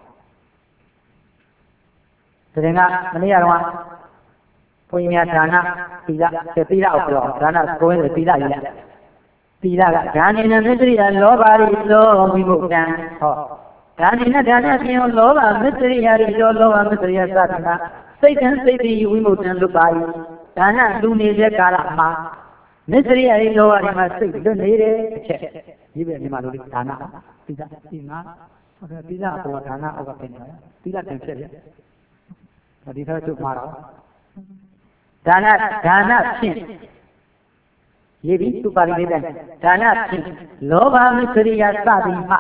တရင်ကမနေ့ကတော့ဘုန်းကြီးများဒါနသီလသီလအောင်ပြောဒါနကိုယ်ရဲ့သီလရည်သီလကဒါနိနမစ္စရိယလောဘရိလောဝိမု ക്തံဟောဒါနိနဒါနဖြင့်လောဘမစ္စရိယရိလောလောဘမစ္စရိယသတ္တနာစိတ်တန်စိတ်တိဝိမု ക്തံလွတ်ပါ၏ဒါနလူနေတဲ့ကာလမှာမစ္စရိယရိလောဘတွေမှာစိတ်လွတ်နေတယ်အချက်ဒီပဲဒီမှာလို့ဒါနသီလသီလဟုတ်တယ်သီလပေါ်ဒါနအောက်ကပြင်တယ်သီလတန်ဖြစ်တယ်ဒီထားချုပ်မှာတော့ဒါနဒါနဖြင့်ရေးပြီးသူပါဠိလေးတိုင်းဒါနဖြင့်လောဘမစ္စရိယစသည်မှ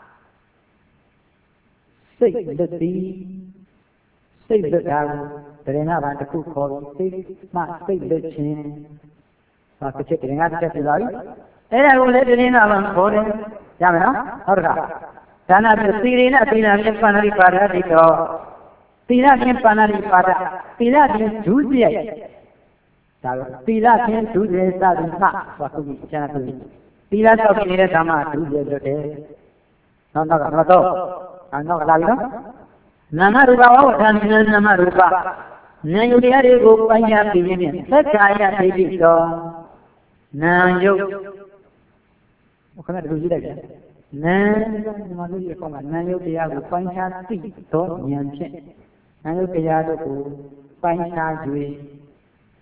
စိတ်လက်သည်စိတ်လက်တာကိုတရင်ကဘာတစ်ခုခေါ်ပြီးစိတ်မှစိတ်လက်ခြင်းဟာတစ်ချက်တရင်ကတစ်ချက်ပြသွားပြီအဲ့ဒါကိုလည်းတရင်ကဘာခေါ်တယ်ရမယ်နော်ဟုတ်ကဲ့ဒါနဖြင့်သီရိနဲ့သီလဖြင့်ပန္နရိပါဒတိတော်သီလဖြင့်ပန္နရိပါဒသီလဖြင့်ဒုစရိုက်ဒါသီလဖြင့်ဒုစရိုက်စသည်မှဟောခုကျန်သူသီလဆောက်နေတဲ့ဓမ္မဒုစရိုက်လွတ်တယ်နောက်တော့နောက်တော့နောက်ကလာပြီနော်နာမရူပဝဝဋ္ဌာနိနာမရူပဉာဏ်ယုတ်တရားတွေကိုပိုင်းခြားပြီးခြင်းဖြင့်သက်ကာယဒိဋ္ဌိတော်နာယုတ်ခဏတခုကြည့်လိုက်ကြနာဒီမှာလို့ရကောင်းတာနာယုတ်တရားကိုပိုင်းခြားသိသောဉာဏ်ဖြင့်နာယုတ်တရားတို့ကိုပိုင်းခြား၍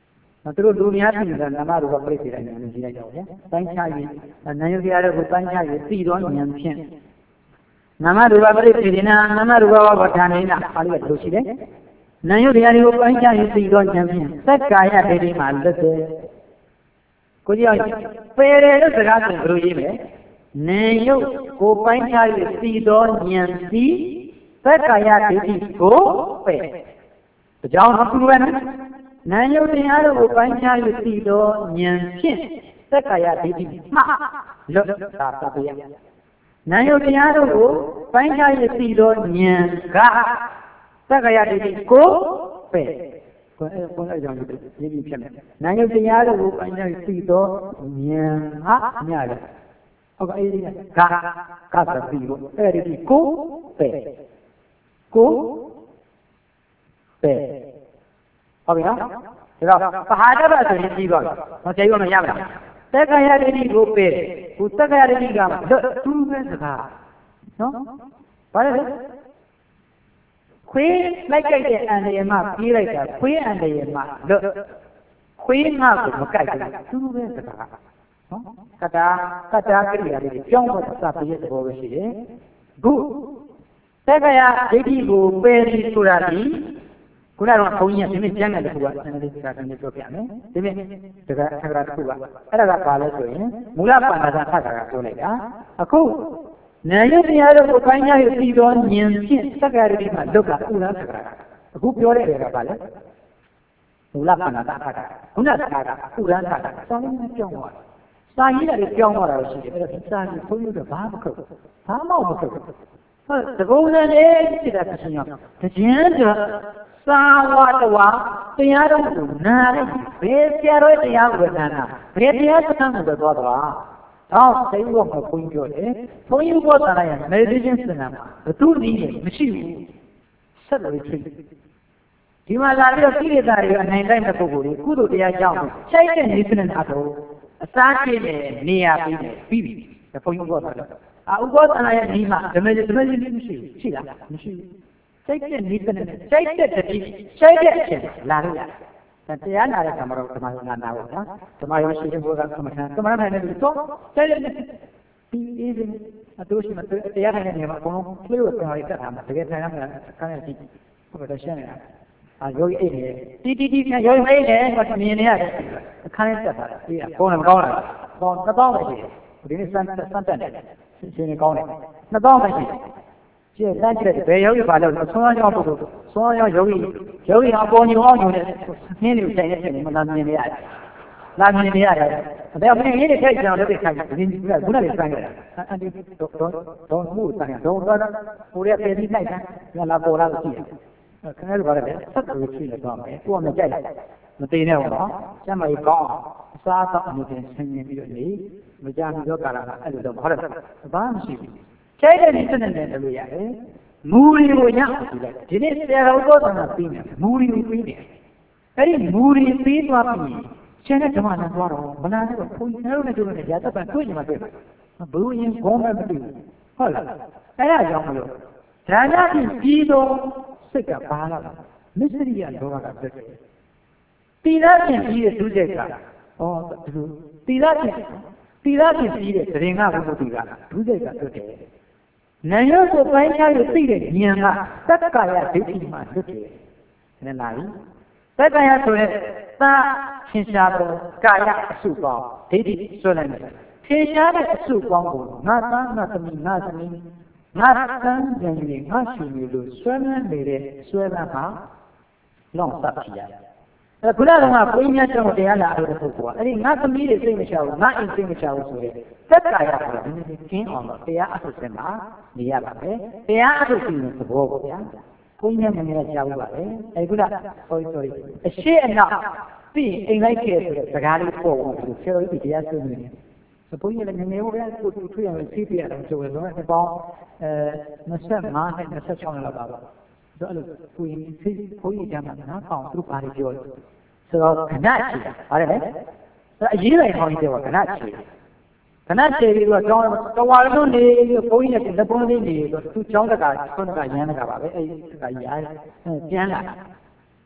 သူတို့လူများသိနေတာနာမရူပပြိတ္တိတိုင်းဉာဏ်ကြီးလိုက်တော့ဗျာတိုင်းခြားရင်နာယုတရားတွေကိုတိုင်းခြားရင်သိတော့ဉာဏ်ဖြင့်နာမရူပပြိတ္တိနာနာမရူပဝပဋ္ဌာနေနာပါဠိကလိုရှိတယ်နာယုတရားတွေကိုတိုင်းခြားရင်သိတော့ဉာဏ်ဖြင့်သက္ကာယဒိဋ္ဌိမှာလွတ်တယ်ကိုကြီးအောင်ပယ်တယ်လို့စကားဆိုဘယ်လိုရေးမလဲနာယုကိုပိုင်းခြား၍သိတော့ဉာဏ်သည်သက္ကာယဒိဋ္ဌိကိုပယ်ဒါကြောင့်တော့သူပဲနော်နာယုတရားတို့ကိုပိုင်းခြား၍သိတော့ဉာဏ်ဖြင့်သက္ကာယဒိဋ္ဌိမှလွတ်တာတပယနာယုတရားတို့ကိုပိုင်းခြား၍သိတော့ဉာဏ်ကသက္ကာယဒိဋ္ဌိကိုပယ်ကိုအဲကိုအဲကြောင့်ရေးပြီးဖြစ်မယ်နာယုတရားတို့ကိုပိုင်းခြား၍သိတော့ဉာဏ်ဟာညရတယ်ဟုတ်ကဲ့အဲဒီကကသတိကိုအဲဒီကိုပယ်ကိုပယ်ဟုတ်ပြီနော်ဒါတော့ပဟာဒဘဆိုရင်ပြီးပါပြီမကျေရွမရမလားသက္ကာယဒိဋ္ဌိကိုပယ်ဟိုသက္ကာယဒိဋ္ဌိကသူ့ပဲစကားနော်ဘာလဲခွေးလိုက်ကြိုက်တဲ့အန္တရာယ်မှပြေးလိုက်တာခွေးအန္တရာယ်မှလွတ်ခွေးငါ့ကိုမကြိုက်ဘူးသူ့ပဲစကားနော်ကတာကတာကိရိယာတွေကြောင်းတော့စာပြည့်သဘောပဲရှိတယ်ခုသက္ကာယဒိဋ္ဌိကိုပယ်ပြီးဆိုတာဒီခုနကတော့ဘုန်းကြီးကဒီနေ့ကျမ်းဂန်တစ်ခုကဆန္ဒလေးစာတင်ပြောပြမယ်ဒီနေ့တက္ကသက္ကရာတစ်ခုကအဲ့ဒါကဘာလဲဆိုရင်မူလပန္နသာသက္ကရာပြောလိုက်တာအခုနာယုတရားတို့ကိုပိုင်းခြားပြီးတော့ဉာဏ်ဖြင့်သက္ကရာတိမှာဒုက္ခဥရသက္ကရာအခုပြောတဲ့နေရာကဘာလဲမူလပန္နသာသက္ကရာခုနကကဥရသက္ကရာစောင်းလေးပြောင်းသွားစာရေးတာတွေပြောင်းသွားတာရှိတယ်အဲ့ဒါစာရေးဘုန်းကြီးတို့ဘာမှမခုတ်ဘာမှမခုတ်ဟုတ်တကုံးနဲ့ဖြစ်တာဖြစ်ရင်တကြင်းကြသာဝတဝတရားတော်ကိုနားလိုက်ဘယ်ဆရာတော်တရားကိုနားနာဘယ်တရားစကားကိုသွားသွားတော့သိဖို့မဘုန်းကြီးပြောတယ်ဘုန်းကြီးဘောတာရ meditation စင်တာမှာဘသူနည်းမရှိဘူးဆက်လို့ဖြစ်ဒီမှာလာပြီးတော့ကိလေသာတွေအနိုင်လိုက်တဲ့ပုဂ္ဂိုလ်တွေကုသိုလ်တရားကြောင့်ချိုက်တဲ့နေစနစ်အတော်အစားကျင်းတဲ့နေရာပြီးပြီးပြီဘုန်းကြီးဘောတာအာဥပဒနာရဲ့ဒီမှာဓမ္မဓမ္မကြီးမရှိဘူးရှိလားမရှိဘူးစိတ်တဲ့နိဗ္ဗာန်စိတ်တဲ့တတိစိတ်တဲ့အချင်းလာလို့ရတယ်တရားနာတဲ့ဓမ္မတော်ဓမ္မတော်နာနာပေါ့နော်ဓမ္မရောရှိတဲ့ဘုရားကမ္မထာကမ္မထာနဲ့ပြီးတော့စိတ်တဲ့ဒီအေးစင်အတူရှိမှတရားထိုင်တဲ့နေရာမှာအကုန်လုံးပြည့်ဝပြန်ရတက်တာမှာတကယ်ထိုင်ရမှာအခန်းနဲ့ကြည့်ဟုတ်တယ်ရှင်းနေတာအာယောဂီအိတ်နေတီတီတီယောဂီအိတ်နေဟောမြင်နေရတယ်အခန်းနဲ့တက်တာအေးကောင်းတယ်မကောင်းလားကောင်းတစ်ပေါင်းပဲရှိတယ်ဒီနေ့စမ်းစမ်းတက်တယ်ရှင်နေကောင်းတယ်နှစ်ပေါင်းပဲရှိတယ်ကျဲတန်းကျက်ဘယ်ယောဂီပါလို့ဆွမ်းရောက်ပုဂ္ဂိုလ်ဆွမ်းရောက်ယောဂီယောဂီအပေါ်ညောင်းညုံနဲ့နင်းလို့ဆိုင်နေတယ်မလာမြင်နေရတယ်လာမြင်နေရတယ်ဒါပေမဲ့ဒီနေ့ထိုက်ကြအောင်လုပ်တဲ့ခိုင်ဒီကခုနကစမ်းကြတာအန်ဒီတော့တော့မှုစမ်းရတော့တော့ဟိုရပေပြီးလိုက်တာငါလာပေါ်လာလို့ရှိတယ်ခင်ဗျားတို့ဘာလဲဆက်လို့ရှိနေတော့မယ်ကိုကမကြိုက်မသိနေဘူးနော်ကျမ်းမကြီးကောင်းအစားအသောက်အမှုတွေဆင်ញင်ပြီးတော့နေမကြမီတော့ကာလကအဲ့လိုတော့ဟုတ်တယ်ဘာမှမရှိဘူးချိုက်တဲ့ဒီစနစ်နဲ့လုပ်ရတယ်မူတွေကိုရအောင်ဒီလိုက်ဒီနေ့ဆရာတော်ဘောတော်ကပြီးနေမူတွေကိုပြီးနေအဲ့ဒီမူတွေပြီးသွားပြီကျန်တဲ့ဓမ္မနဲ့သွားတော့မနာနဲ့တော့ဘုန်းကြီးတို့နဲ့တို့နဲ့ရာသက်ပံတွေ့နေမှာတွေ့ဘုရင်ဂုံးမဲ့မတွေ့ဘူးဟုတ်လားအဲ့ဒါကြောင့်မလို့ဒါနပြီးပြီးတော့စိတ်ကဘာလာမစ္စရိယလောကကပြည့်တယ်တိရချင်းပြီးတဲ့ဒုစရိုက်ကဩဒီလိုတိရချင်းတိရချင်းပြီးတဲ့တရင်ကဘုရားသူကဒုစရိုက်ကတွေ့တယ်နာယုကိုပိုင်းခြားလို့သိတဲ့ဉာဏ်ကသက္ကာယဒိဋ္ဌိမှလွတ်တယ်နည်းလာပြီသက္ကာယဆိုတဲ့သာသင်္ရှားပေါ်ကာယအစုပေါင်းဒိဋ္ဌိဆွဲလိုက်တယ်ထင်ရှားတဲ့အစုပေါင်းကိုငါသားငါသမီးငါသမီးငါသံဉာဏ်ကြီးငါရှင်မျိုးလို့ဆွဲလန်းနေတဲ့ဆွဲလန်းမှာလောင်စပ်ဖြစ်ရတယ်အဲခုနကဘုရားများကျောင်းတရားလာလို့တဲ့ပုဂ္ဂိုလ်ကအဲ့ဒီငါသမီးတွေစိတ်မချဘူးငါအိမ်စိတ်မချဘူးဆိုတဲ့သက္ကာယဆိုတာဒီနေ့ကျင်းအောင်တော့တရားအထုစင်မှာနေရပါပဲတရားအထုပြီးတဲ့သဘောပေါ့ဗျာဘုန်းကြီးများများကြားဘူးပါပဲအဲခုန sorry sorry အရှိအနောက်ပြီးအိမ်လိုက်ခဲ့ဆိုတဲ့စကားလေးပေါ်ဝင်ပြီးဆရာတော်ကြီးတရားဆွေးနွေးနေတယ်ဘုန်းကြီးလည်းငယ်ငယ်ဟိုပဲကိုသူထွေးအောင်စီးပြရတယ်ဆိုတော့ဒီပေါင်းအဲနှစ်၅နဲ့နှစ်၆လောက်ပါပါတော့အဲ့လိုကိုရင်စီးဘုန်းကြီးကျမ်းမှာနော်အောင်သူတို့ဘာတွေပြောလဲဆိုတော့ခဏချီတာဟုတ်တယ်လေအရေးလိုက်ဟောင်းကြီးပြောခဏချီခဏချီပြီးတော့ကျောင်းတော်ဝါလုံးနေပြီးဘုန်းကြီးနဲ့လက်ပွန်းလေးနေတော့သူကျောင်းတကာဆွမ်းတကာရမ်းတကာပါပဲအဲ့ဒီတကာကြီးအားပြန်လာ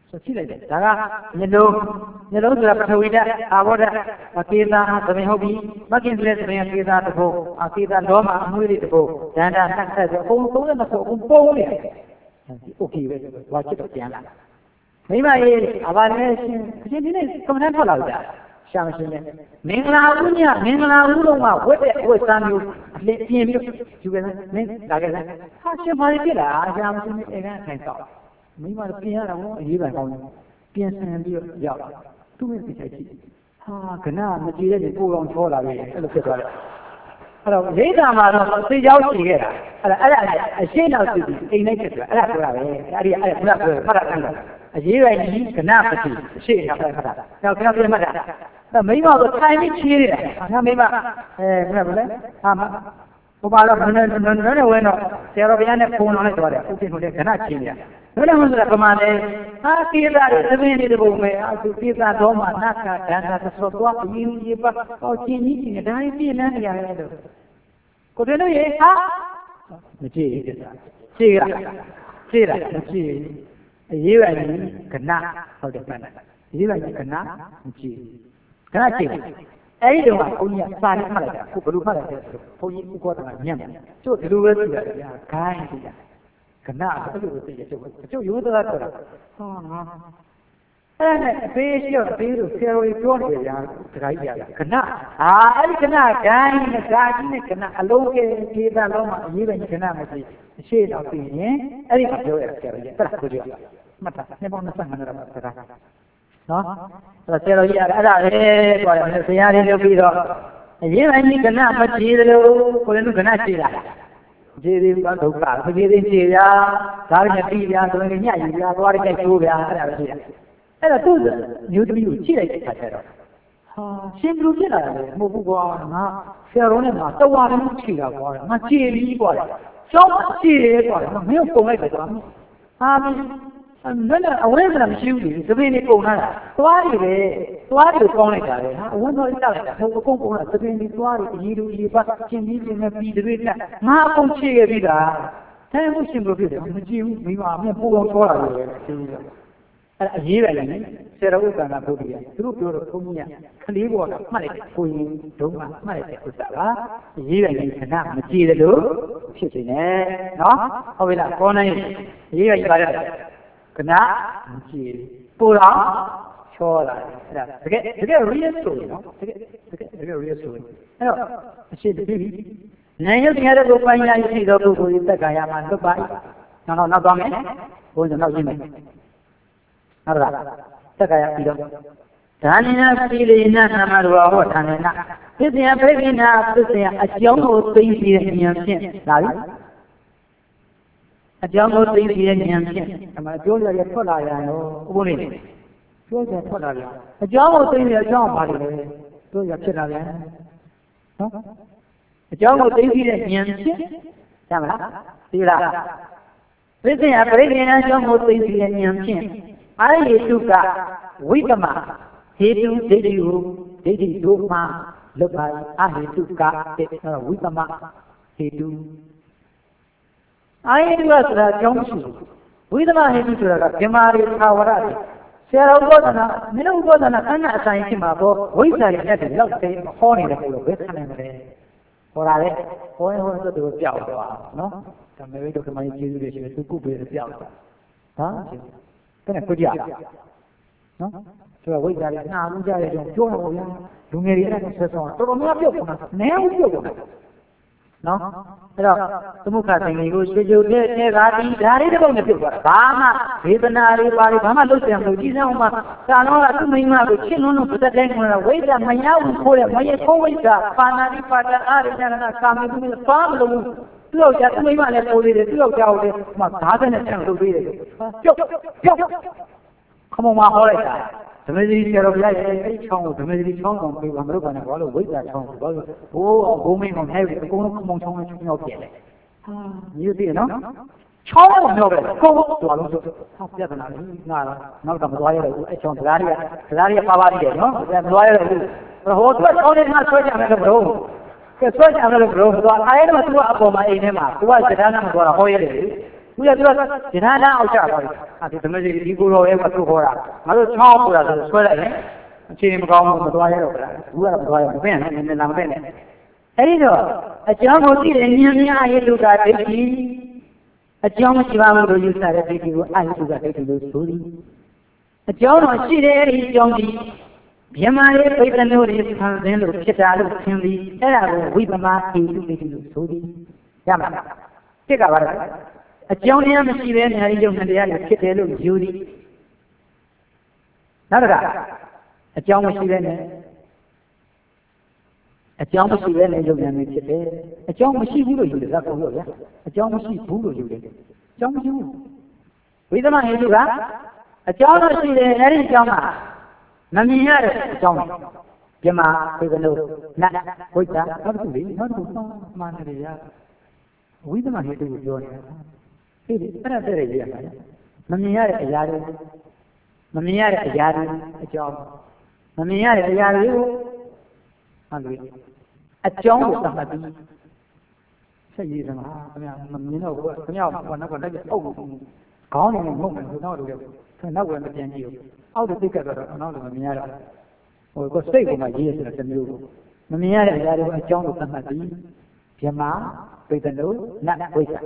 ရှိလိုက်တယ်ဒါကမျိုးလုံးမျိုးလုံးဆိုတာပထဝီဓာတ်အာဘောဓာတ်အကေသာသမင်ဟုတ်ပြီမကင်စလဲသမင်အကေသာတစ်ခုအကေသာလောမအမွှေးတွေတစ်ခုဒန္တာနှက်ဆက်ဆိုအကုန်သုံးတဲ့နှစ်ခုအကုန်ပုံးနေတယ်โอเคပဲဘာချစ်တော့ပြန်လာမိမရေးအဘာလဲရှင်အရှင်ဒီနေ့ကွန်မန်ထွက်လာကြရှာမရှင်နဲ့မင်္ဂလာဦးညမင်္ဂလာဦးလုံးကဝက်တဲ့ဝက်စားမျိုးအလင်းပြင်ပြီးယူခဲ့တယ်မင်းလာခဲ့တယ်ဟာရှင်ဘာဖြစ်လာရှာမရှင်နဲ့အိမ်ကအထိုင်တော့မိမပြင်ရတော့အရေးပါကောင်းတယ်ပြင်ဆင်ပြီးရောက်လာသူ့မိစိတ်ချိဟာကနမကြည့်တဲ့ပိုးကောင်ချောလာပြီအဲ့လိုဖြစ်သွားတယ်အဲ့တော့ရိတ်တာမှာတော့သိကြောင်းရှိခဲ့တာအဲ့ဒါအဲ့ဒါအရှင်းတော့သူအိမ်လိုက်ဖြစ်သွားအဲ့ဒါပြောတာပဲအဲ့ဒီအဲ့ဒါကဖတ်တာခံတာအရေးပဲကြီးကနပတိအရှင်းတော့ဖတ်တာနောက်ခဏပြန်မှတ်တာအဲ့မိမတော့ထိုင်ပြီးချေးနေတာဟာမိမအဲဘယ်လိုလဲဟာမဘုရားတော့နည်းနည်းနည်းနည်းဝဲတော့ဆရာတော်ဘုရားနဲ့ဖုန်းလာလိုက်သွားတယ်ဥပ္ပိဟိုလည်းကနချေးနေတာဘယ်လိုမှဆိုတာပမာလဲအာကိစ္စတွေသမင်းတွေပုံမဲ့အာသူကိစ္စတော့မှနတ်ကဒန္တာသစောသွားအင်းကြီးပါဟောချင်းကြီးချင်းဒါကြီးပြည့်လန်းနေရတယ်လို့ကိုတယ်လို့ရေဟာမကြည့်ဘူးကြည့်ရကြည့်ရမကြည့်အရေးပါကြီးကနဟုတ်တယ်မှန်တယ်အရေးပါကြီးကနမကြည့်ကနကြည့်အဲ့ဒီတော့ဘုန်းကြီးကစာရင်းမှတ်လိုက်တာကိုဘယ်လိုမှတ်လိုက်လဲဆိုတော့ဘုန်းကြီးဥက္ကဋ္ဌကညံ့တယ်ကျို့ဒီလိုပဲကြည့်ရတယ်ဗျာခိုင်းကြည့်ရကနအဲ့လိုသိရကျုပ်ကျုပ်ရိုးသားတော့ဟာငါအဲ့နဲ့အဖေးရှိတော့အဖေးတို့ဆရာတော်ကြီးပြောနေကြတာတခါကြီးရကနဟာအဲ့ဒီကနဂိုင်းနဲ့ဓာကြီးနဲ့ကနအလုံးကြီးခြေသားလုံးမှာအရေးပဲကနမရှိအရှိတော့ပြီးရင်အဲ့ဒီမှာပြောရဆရာတော်ကြီးတက်ကိုကြည့်မှတ်တာနှစ်ပေါင်းနှစ်ဆယ်နှစ်တော့စကားနော်အဲ့ဆရာတော်ကြီးအဲ့ဒါလေပြောတယ်ဆရာလေးလုပ်ပြီးတော့အရေးပဲကနမကြည့်တယ်လို့ကိုလည်းကနကြည့်လာခြေသေးကဒုက္ခခြေသေးခြေရဒါနဲ့ပြီးပြဆိုရင်ညယူပြသွားတဲ့ကျိုးပြအဲ့ဒါပဲရှိတယ်အဲ့တော့သူ့မျိုးသမီးကိုချိလိုက်တဲ့အခါကျတော့ဟာရှင်ဘလူဖြစ်လာတယ်မဟုတ်ဘူးကွာငါဆရာတော်နဲ့ငါတဝါလုံးချိတာကွာငါခြေပြီးကွာကျောင်းခြေရဲကွာမင်းကိုပုံလိုက်တယ်ကွာဟာမင်းနဲ့အဝဲဆိုတာမရှိဘူးလေသပင်းလေးပုံလာတာသွားတယ်ပဲသွားတယ်ကောင်းလိုက်တာလေဟာအဝဲတော့တက်လိုက်တာဟိုအကုန်ပုံလာသပင်းလေးသွားတယ်အကြီးလူကြီးပါချင်းကြီးချင်းနဲ့ပြီးတပိတက်ငါအကုန်ချိခဲ့ပြီးတာအဲမှုရှင်ဘလူဖြစ်တယ်မကြည့်ဘူးမိမအမေပုံအောင်ချောလာတယ်သိဘူးအဲ့အရေးပဲလေဆရာတော်ဥက္ကဋ္ဌဘုရားသူတို့ပြောတော့ဘုန်းကြီးကကလေးပေါ်ကမှတ်လိုက်ကိုရင်ဒုံးကမှတ်လိုက်တဲ့ဥစ္စာကအရေးပဲလေခဏမကြည့်တယ်လို့ဖြစ်နေတယ်နော်ဟုတ်ပြီလားကောနိုင်အရေးပဲပါရတယ်ကဏမကြည့်ပူတော့ချောလာတယ်အဲ့ဒါတကယ်တကယ် real story နော်တကယ်တကယ်တကယ် real story အဲ့တော့အရှိတပြီနိုင်ရုပ်တရားတွေကိုပိုင်းရရှိသောပုဂ္ဂိုလ်တက်ကရမှာလွတ်ပါနောက်တော့နောက်သွားမယ်ဘုန်းကြီးနောက်ရှင်းမယ်ဟုတ်လားတက်ကရပြီးတော့ဒါနိနာပိလိနာနာမရောဟောဌာနနာသစ္စာဖိခိနာသစ္စာအကြောင်းကိုသိသိတဲ့ဉာဏ်ဖြင့်လာပြီအကြောင်းကိုသိသိတဲ့ဉာဏ်ဖြင့်အမှပြောရရထွက်လာရရောဥပုနေပြောရထွက်လာရအကြောင်းကိုသိသိတဲ့အကြောင်းပါလေပြောရဖြစ်လာပြန်နော်အကြောင်းကိုသိသိတဲ့ဉာဏ်ဖြင့်ရမလားသိလားသစ္စာဖိခိနာအကြောင်းကိုသိသိတဲ့ဉာဏ်ဖြင့်အာယေတုကဝိကမဟေတုဒိဋ္ဌိကိုဒိဋ္ဌိတို့မှလွတ်ပါအာဟေတုကတဲ့ဝိကမဟေတုအာယေတုကဆိုတာအကြောင်းရှိဝိသမဟေတုဆိုတာကဓမ္မာရီသာဝရတွေဆရာတော်ဘောဓနာမင်းတို့ဘောဓနာအနအဆိုင်ဖြစ်မှာပေါ့ဝိဇ္ဇာရဲ့လက်တွေလောက်သိဟောနေတယ်ကိုဘယ်ခံနိုင်မလဲဟောတာလေဟောရင်ဟောတော့သူပြောက်သွားနော်ဒါမေဝိတုကမကြီးကျေးဇူးတွေရှိတယ်သူကုပေးပြောက်သွားဟာတဲ့ကိုကြနော်ဆိုတော့ဝိဇ္ဇာလေးနာမှုကြတဲ့ကြောင့်ပြောတော့ဗျာလူငယ်တွေအဲ့ဒါဆက်ဆောင်တော်တော်များပြုတ်ကုန်တာနည်းဘူးပြုတ်ကုန်တာနော်အဲ့တော့သမုခဆိုင်လေးကိုရွှေကြိုတဲ့အဲကားဒီဓာရီတစ်ပုတ်နဲ့ပြုတ်သွားတာဘာမှဝေဒနာတွေပါတွေဘာမှလုပ်ကြံမလို့ကြီးစမ်းအောင်မှသာတော့ကသူ့မိန်းမကိုချစ်လွန်းလို့ပတ်သက်တိုင်းကဝိဇ္ဇာမရဘူးခိုးတယ်မရခိုးဝိဇ္ဇာပါဏာတိပါဒအာရိဏနာကာမေသူမျိုးပါမလို့သူ့ယောက်ျားသူ့မိန်းမလည်းပိုးသေးတယ်သူ့ယောက်ျားကိုလည်းမှဓာတ်နဲ့ဆန့်လုပ်သေးတယ်ပြုတ်ပြုတ်ခမောမဟောလိုက်တာဓမ္မကြီးဆရာတော်ဘုရားရဲ့အဲ့ချောင်းကိုဓမ္မကြီးချောင်းကောင်ပြေဘာမလုပ်ပါနဲ့ဘာလို့ဝိဇ္ဇာချောင်းကိုဘာလို့ဘိုးဘိုးမင်းကောင်ဟဲ့အကုန်လုံးခမောချောင်းနဲ့ချောင်းရောက်ပြက်လေဟာမြည်သေးနော်ချောင်းကိုမြောက်ပဲကိုယ်တော်လုံးဆိုဟာပြဿနာလေးငါတော့နောက်တော့မသွားရတော့ဘူးအဲ့ချောင်းတရားတွေကတရားတွေကပါပါသေးတယ်နော်မသွားရတော့ဘူးဟိုသူကချောင်းတွေကဆွဲကြမယ်လို့ဘရောကဲဆွဲကြမယ်လို့ဘရောသွားအားရတော့သူကအပေါ်မှာအိမ်ထဲမှာသူကစကားနဲ့မသွားတော့ဟောရတယ်လေခုရပြောဒီနာနာအောက်ကျသွားပြီအဲဒီဓမ္မစီဒီကိုရောရဲ့ကသူ့ခေါ်တာငါတို့ချောင်းပူတာဆိုဆွဲလိုက်ရင်အခြေအနေမကောင်းဘူးမသွားရတော့ဘူးလားဘူးကတော့မသွားရဘူးမင်းနဲ့နည်းနည်းလာမပဲနဲ့အဲဒီတော့အကြောင်းကိုသိတယ်ဉာဏ်များရဲ့လူတာဒိဋ္ဌိအကြောင်းမရှိပါဘူးလို့ယူဆတဲ့ဒိဋ္ဌိကိုအာဟုကဒိဋ္ဌိလို့ဆိုသည်အကြောင်းတော့ရှိတယ်အဲဒီအကြောင်းဒီမြမလေးပိဋကမျိုးတွေဆန်းစင်းလို့ဖြစ်တာလို့ထင်သည်အဲ့ဒါကိုဝိပမဟိတုဒိဋ္ဌိလို့ဆိုသည်ရမှာတစ်ကပါတော့အကြောင်းတရားမရှိဘဲညာရီယုံနဲ့တရားတွေဖြစ်တယ်လို့ယူသည်နောက်တစ်ခါအကြောင်းမရှိဘဲနဲ့အကြောင်းမရှိဘဲနဲ့ယုံညာနေဖြစ်တယ်အကြောင်းမရှိဘူးလို့ယူတယ်ဒါပုံလို့ဗျာအကြောင်းမရှိဘူးလို့ယူတယ်အကြောင်းမရှိဘူးဝိသမဟိတုကအကြောင်းတော့ရှိတယ်အဲ့ဒီအကြောင်းကမမြင်ရတဲ့အကြောင်းပြမဝိကနုနတ်ဝိဇ္ဇာနောက်တစ်ခုလေနောက်တစ်ခုမှန်တယ်ဗျာဝိသမဟိတုကိုပြောနေတာဟေ့အဲ့ဒါတဲ့ရရတာမမြင်ရတဲ့အရာတွေမမြင်ရတဲ့အရာတွေအကြောင်းမမြင်ရတဲ့အရာတွေကိုဟုတ်ပြီအကြောင်းကိုသတ်မှတ်ပြီးဆက်ရည်စမှာခင်ဗျာမမြင်တော့ဘူးခင်ဗျာဘာနောက်ကလိုက်အုပ်ခေါင်းနေနဲ့ငုံနေဟိုနောက်တို့လည်းခင်နောက်ဝင်မပြန်ကြည့်ဘူးအောက်တသိက်ကတော့နောက်တော့မမြင်ရတော့ဟိုကိုစိတ်ကမှရေးရဆိုတာတစ်မျိုးမမြင်ရတဲ့အရာတွေကိုအကြောင်းကိုသတ်မှတ်ပြီးဗြဟ္မာပိဋကနုနတ်ဝိဇ္ဇာ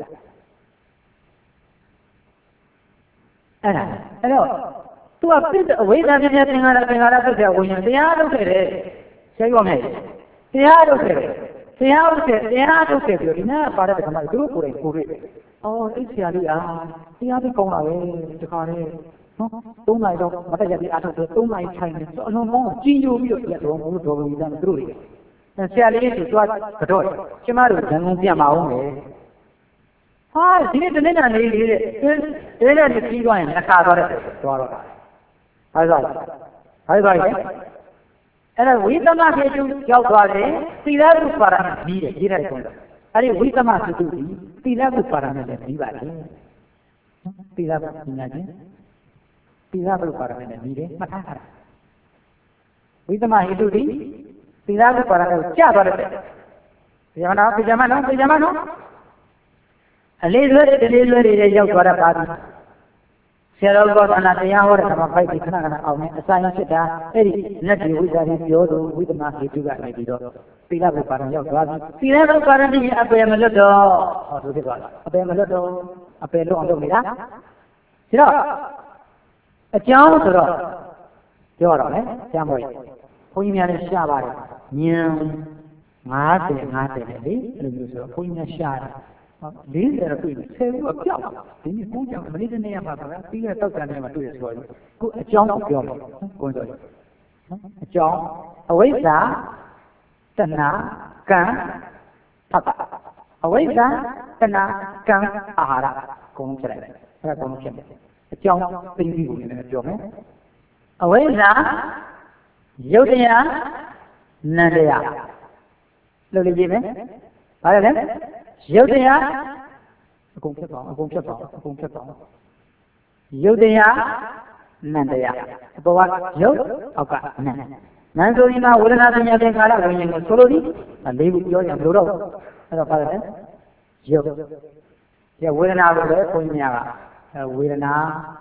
အဲ့ဒါအဲ့တော့သူကပြစ်အဝိဇ္ဇာပြည့်ပြည့်သင်္ခါရသင်္ခါရဖြစ်တဲ့ဝိညာဉ်တရားလုပ်ခဲ့တယ်ဆက်ရောမယ်တရားလုပ်ခဲ့တယ်တရားလုပ်ခဲ့တရားလုပ်ခဲ့ပြီးဒီနေ့ပါတဲ့ခါမှာသူတို့ကိုယ်တိုင်ကိုယ်တွေ့အော်အဲ့ဆရာလေးအားတရားပြီးကောင်းတာပဲဒီခါလေးနော်သုံးနိုင်တော့မတက်ရပြီးအားထုတ်တယ်သုံးနိုင်ထိုင်တယ်အလုံးလုံးကြီးညိုပြီးတော့ပြတ်တော်မလို့တော်ဘူးသားသူတို့တွေဆရာလေးဆိုသွားကတော့ကျမတို့ဇန်ကုန်ပြန်မအောင်လေဟာဒီနေ့တနေ့နာလေးလေးတဲ့တဲတဲ့ပြီးသွားရင်လက်ခါသွားတဲ့သွားတော့ဟာစားဟာစားရဲ့အဲ့ဒါဝိသမဟေတုရောက်သွားတယ်သီလကုပါရမီးတယ်ရေးတဲ့ကုန်တော့အဲ့ဒီဝိသမဟေတုဒီသီလကုပါရမီးနဲ့ပြီးပါတယ်သီလကုပညာချင်းသီလကုပါရမီးနဲ့ပြီးတယ်မှတ်ထားတာဝိသမဟေတုဒီသီလကုပါရမီးကိုကြားသွားတယ်ဗျာနော်ပြကြမနော်ပြကြမနော်အလေးလွဲတဲ့တလေးလွဲတွေရောက်သွားတာပါပြီဆရာတော်ကနာတရားဟောတဲ့ခါမှာဖိုက်ပြီးခဏခဏအောင်နေအစာရဖြစ်တာအဲ့ဒီလက်ဒီဝိဇ္ဇာကိုပြောသူဝိသမဟေတုကနေပြီးတော့သီလဘုပါရံရောက်သွားပြီသီလဘုပါရံဒီအပေမလွတ်တော့ဟောသူဖြစ်သွားတာအပေမလွတ်တော့အပေလွတ်အောင်လုပ်နေတာဒါတော့အကြောင်းဆိုတော့ပြောတော့မယ်ဆရာမောကြီးဘုန်းကြီးများလည်းရှားပါတယ်ညံငါးဆယ်ငါးဆယ်နဲ့လေအဲ့လိုမျိုးဆိုတော့ဘုန်းကြီးများရှားတယ်လေးဆယ်တော့တွေ့တယ်ဆယ်ခုကပြောက်ဒီနေ့ဘုန်းကြောင့်မနေ့တနေ့ရမှာပါဗျာပြီးခဲ့တောက်ကြတယ်မှာတွေ့ရဆိုတော့ခုအကြောင်းကိုပြောမယ်ကိုယ်ဆိုနော်အကြောင်းအဝိဇ္ဇာတဏှာကံဖတ်အဝိဇ္ဇာတဏှာကံအာဟာရအကုန်လုံးဖြစ်လိုက်တယ်အဲ့ဒါအကုန်လုံးဖြစ်တယ်အကြောင်းသိပြီးကိုလည်းပြောမယ်အဝိဇ္ဇာယုတ်တရားနန္တရားလို့လေးကြည့်မယ်ဘာလဲလဲယုတ်တရားအကုန်ဖြစ်ပါအကုန်ဖြစ်ပါအကုန်ဖြစ်ပါယုတ်တရားနန္တရားအပေါ်ကယုတ်အောက်ကနန္နန္ဆိုရင်မှာဝေဒနာပညာသင်္ခါရဝိညာဉ်ကိုဆိုလို့ဒီလေးခုပြောကြမလို့တော့အဲ့တော့ပါတယ်ယုတ်ဒီဝေဒနာကိုလည်းခွင့်မြကဝေဒနာ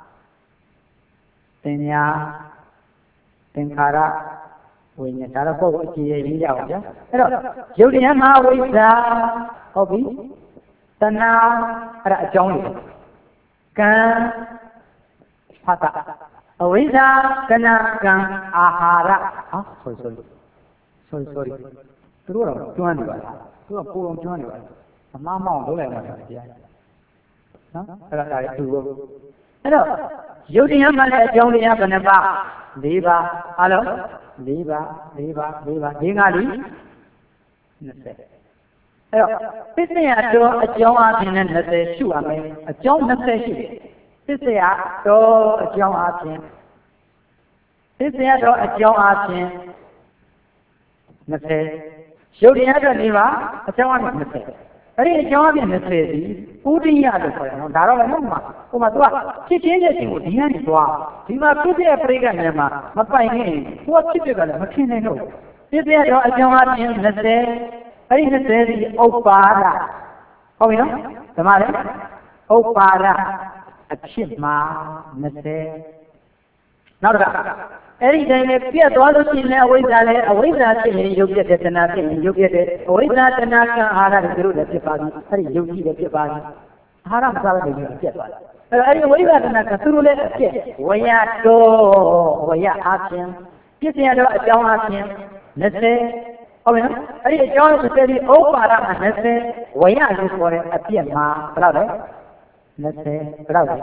သင်ညာသင်္ခါရဝိညာဉ်ဒါတော့ပုဂ္ဂိုလ်အခြေရေးရအောင်ဗျာအဲ့တော့ယုတ်တရားမှာဝိဇ္ဇာဟုတ်ပြီတဏှာအဲ့ဒါအကြောင်းလေးကံဖတ်တာအဝိဇ္ဇာကဏကံအာဟာရဟာ sorry sorry sorry sorry သူတို့တော့ကျွမ်းနေပါလားသူကပိုအောင်ကျွမ်းနေပါလားအမှားမောင်းလုပ်လိုက်မှဆိုတာတရားနော်အဲ့ဒါလည်းသူအဲ့တော့ယုတ်တရားမှလည်းအကြောင်းတရားဘယ်နှပါ၄ပါးအားလုံး၄ပါး၄ပါး၄ပါး၄ငါးလီ၂၀အဲ့တော့ပစ္စယတော်အကြောင်းအချင်းနဲ့၂၀ရှုရမယ်အကြောင်း၂၀ရှိတယ်ပစ္စယတော်အကြောင်းအချင်းပစ္စယတော်အကြောင်းအချင်း၂၀ရုပ်တရားအတွက်နေပါအကြောင်းအချင်း၂၀အဲ့ဒီအကြောင်းအချင်း၂၀ဒီဥဒိယလို့ခေါ်တယ်နော်ဒါတော့လည်းဟုတ်မှာဟိုမှာသူကဖြစ်ချင်းတဲ့ချင်းကိုဒီကနေသွားဒီမှာပြည့်တဲ့ပြိကနယ်မှာမပိုင်ရင်သူကဖြစ်ဖြစ်ကလည်းမထင်နိုင်တော့ပစ္စယတော်အကြောင်းအချင်း၂၀အဲ့ဒီ၂၀ဒီဥပ္ပါဒဟုတ်ပြီနော်ဓမ္မလေဥဥပါဒအဖြစ်မှာ20နောက်တစ်ခါအဲ့ဒီတိုင်းနဲ့ပြတ်သွားလို့ရှိရင်အဝိဇ္ဇာလည်းအဝိဇ္ဇာဖြစ်ရင်ရုပ်ပြတဲ့တဏှာဖြစ်ရင်ရုပ်ပြတဲ့အဝိဇ္ဇာတဏှာကအာဟာရတွေတို့လည်းဖြစ်ပါပြီအဲ့ဒီရုပ်ကြီးလည်းဖြစ်ပါပြီအာဟာရမစားတဲ့တွေပြတ်သွားတယ်အဲ့တော့အဲ့ဒီဝိဇ္ဇာတဏှာကသူတို့လည်းအပြည့်ဝရတော်ဝရအပြင်ပြည့်စင်ရတော့အကြောင်းအပြင်20ဟုတ်ပြီနော်အဲ့ဒီအကြောင်း20ဒီဥပါဒမှာ20ဝရလို့ခေါ်တဲ့အပြည့်မှာဘယ်လောက်လဲ20ဘယ်လောက်လဲ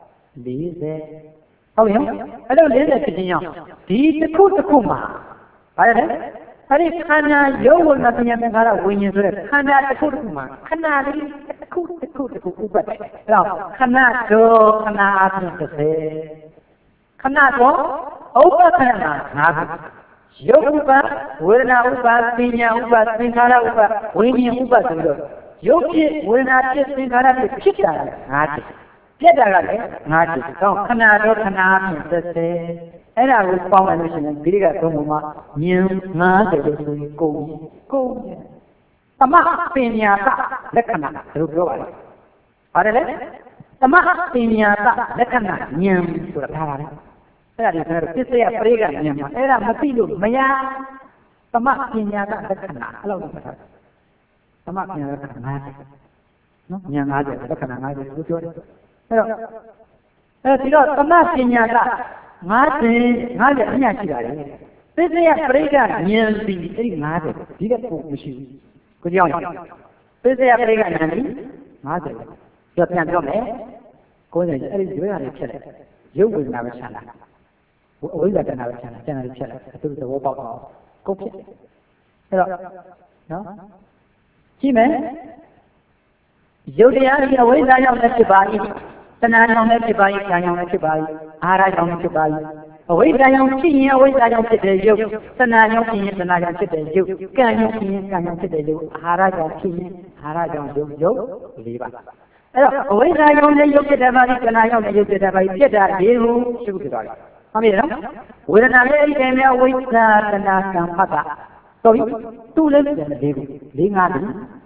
40ဟုတ်ပြီနော်အဲ့လို40ဖြစ်ခြင်းကြောင့်ဒီတစ်ခုတစ်ခုမှာဘာလဲအဲ့ဒီခန္ဓာရုပ်ဝိညာဉ်ပညာသင်္ခါရဝိညာဉ်ဆိုတဲ့ခန္ဓာတစ်ခုတစ်ခုမှာခဏလေးတစ်ခုတစ်ခုတစ်ခုဥပတ်အဲ့တော့ခဏတော့ခဏအပြင်30ခဏတော့ဥပခဏငါးခုရုပ်ဥပဝေဒနာဥပပညာဥပသင်္ခါရဥပဝိညာဉ်ဥပဆိုပြီးတော့ရုပ်ဖြစ်ဝေဒနာဖြစ်သင်္ခါရဖြစ်ဖြစ်တာငါးခုပြက်တာကလည်းငါးခုတော့ခဏတော့ခဏအပြင်30အဲ့ဒါကိုပေါင်းလိုက်လို့ရှိရင်ဒီကသုံးပုံမှာဉာဏ်50လို့ဆိုရင်ကုန်ကုန်သမပညာကလက္ခဏာလို့ပြောပါလေ။ပါတယ်လေသမပညာကလက္ခဏာဉာဏ်ဆိုတာထားပါလေ။အဲ့ဒါဒီကတော့ပစ္စယပရိကဉာဏ်မှာအဲ့ဒါမသိလို့မရသမပညာကလက္ခဏာအဲ့လိုပြောတာ။သမပညာကလက္ခဏာနော်ဉာဏ်50လက္ခဏာ50လို့ပြောတယ်။အဲ့တော့အဲ့ဒီတော့သမပညာကငါးဆယ်ငါးဆယ်အညာရှိတာလေသစ္စယပရိက္ခဉာဏ်စီအဲ့ဒီ50ဒီကပုံမရှိဘူးကိုကြောင်းသစ္စယပရိက္ခဉာဏ်စီ50ပြောပြန်ပြောမယ်ကိုယ်နဲ့အဲ့ဒီရွေးရတယ်ဖြစ်တယ်ရုပ်ဝေဒနာပဲချမ်းသာအဝိဇ္ဇာတဏှာပဲချမ်းသာကျန်တာဖြစ်တယ်သူတို့သဘောပေါက်တော့ကိုဖြစ်အဲ့တော့နော်ကြည့်မယ်ရုပ်တရားကြီးအဝိဇ္ဇာရောက်တဲ့ဖြစ်ပါ၏တဏှာကြောင့်လည်းဖြစ်ပါ၏ဉာဏ်ကြောင့်လည်းဖြစ်ပါ၏အာဟာရကြောင့်လည်းဖြစ်ပါ၏အဝိဇ္ဇာကြောင့်ဖြစ်ရင်အဝိဇ္ဇာကြောင့်ဖြစ်တဲ့ရုပ်တဏှာကြောင့်ဖြစ်ရင်တဏှာကြောင့်ဖြစ်တဲ့ရုပ်ကံကြောင့်ဖြစ်ရင်ကံကြောင့်ဖြစ်တဲ့ရုပ်အာဟာရကြောင့်ဖြစ်ရင်အာဟာရကြောင့်ရုပ်ရုပ်၄ပါးအဲ့တော့အဝိဇ္ဇာကြောင့်လည်းရုပ်ဖြစ်တဲ့ပါ၏တဏှာကြောင့်လည်းရုပ်ဖြစ်တဲ့ပါ၏ပြတ်တာလေးခုရှုဖြစ်သွားတယ်ဟုတ်ပြီနော်ဝေဒနာလည်းအဲ့ဒီတည်းမှာဝိဇ္ဇာတဏှာကံဖတ်တာတော်ပြီသူ့လည်းပြန်လေးခု၄၅ခု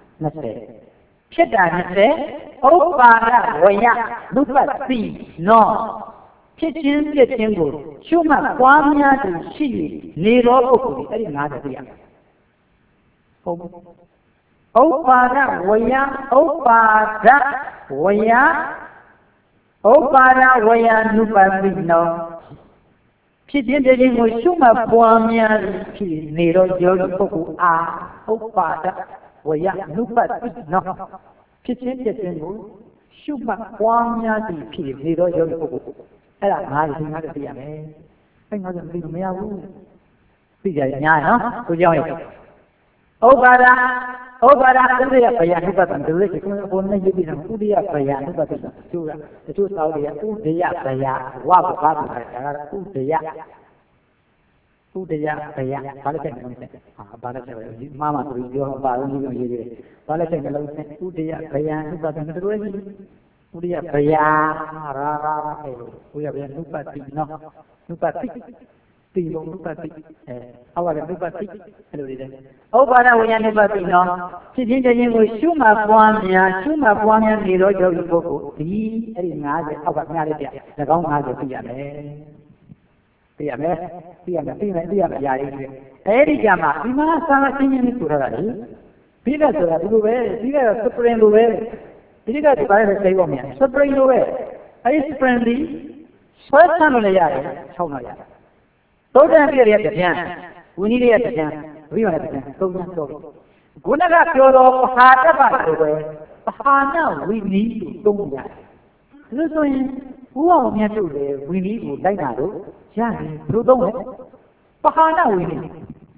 20ဖြစ်တာ20ဥပါဒဝယလူပတ်သိနောဖြစ်ခြင်းပြည့်ခြင်းကိုရှုမှတ်ပွားများသူရှိ၍နေတော်ပုဂ္ဂိုလ်အဲ့ဒီ50သိရဟုတ်ဥပါဒဝယဥပါဒဝယဥပါဒဝယလူပတ်သိနောဖြစ်ခြင်းပြည့်ခြင်းကိုရှုမှတ်ပွားများသူရှိနေတော်ယောဂီပုဂ္ဂိုလ်အားဥပါဒဝယလူပတ်သိနောဖြစ်ခြင်းပြည့်ခြင်းကိုရှုမှတ်ပွားများသည်ဖြစ်နေတော့ယောဂီပုဂ္ဂိုလ်အဲ့ဒါငါးဒီငါးသိရမယ်အဲ့ငါးသိလို့မရဘူးသိကြညာနော်ကိုကြောင်းရဲ့ဥပါဒဥပါဒသတိရဘယအနုပတ္တံဒုရကိကိုဘုန်းနဲ့ရေးပြီးတော့ဥဒိယဘယအနုပတ္တကျိုးရတချို့သောက်တွေကဥဒိယဘယဝဘဘာဆိုတာဒါကဥဒိယဥဒိယဘယဘာလဲတဲ့နှလုံးဆက်ဟာဘာလဲတဲ့မာမဆိုပြီးပြောပါလို့ဒီလိုရေးတယ်ဘာလဲတဲ့နှလုံးဆက်ဥဒိယဘယအနုပတ္တံဒုရကိဥဒိယဘယရာရာအဲ့လိုဥဒိယဘယနုပတ္တိနော်နုပတ္တိတိဘုံနုပတ္တိအဲအောက်ကလည်းနုပတ္တိအဲ့လိုတွေတယ်ဥပါဒဝိညာဉ်နုပတ္တိနော်ဖြစ်ခြင်းခြင်းကိုရှုမှတ်ပွားများရှုမှတ်ပွားများနေတော့ယောဂီပုဂ္ဂိုလ်ဒီအဲ့ဒီ50အောက်ကများလေးပြ၎င်း50သိရမယ်သိရမယ်သိရမယ်သိမယ်သိရမယ်အရာလေးတွေအဲ့ဒီကြမှာဒီမှာသာမချင်းချင်းလေးဆိုထားတာလေပြီးတော့ဆိုတာဒီလိုပဲပြီးတော့ spring လိုပဲဒီကဒီပါရဲ့စိတ်ပေါ်မှာ spring လိုပဲအဲ့ဒီ spring ဒီဆွဲဆန်းလို့လည်းရတယ်၆လို့ရတယ်သုံးတန်းပြည့်ရတဲ့ပြန်ဝိနည်းလေးရတဲ့ပြန်ဝိရောတဲ့ပြန်သုံးတန်းတော့ခုနကပြောတော့ပဟာတ္တပါလိုပဲပဟာနဝိနည်းကိုသုံးရတယ်ဒါဆိုရင်ဦးအောင်မြတ်တို့လည်းဝိနည်းကိုလိုက်တာတော့ရတယ်ဘယ်လိုသုံးလဲပဟာနဝိနည်း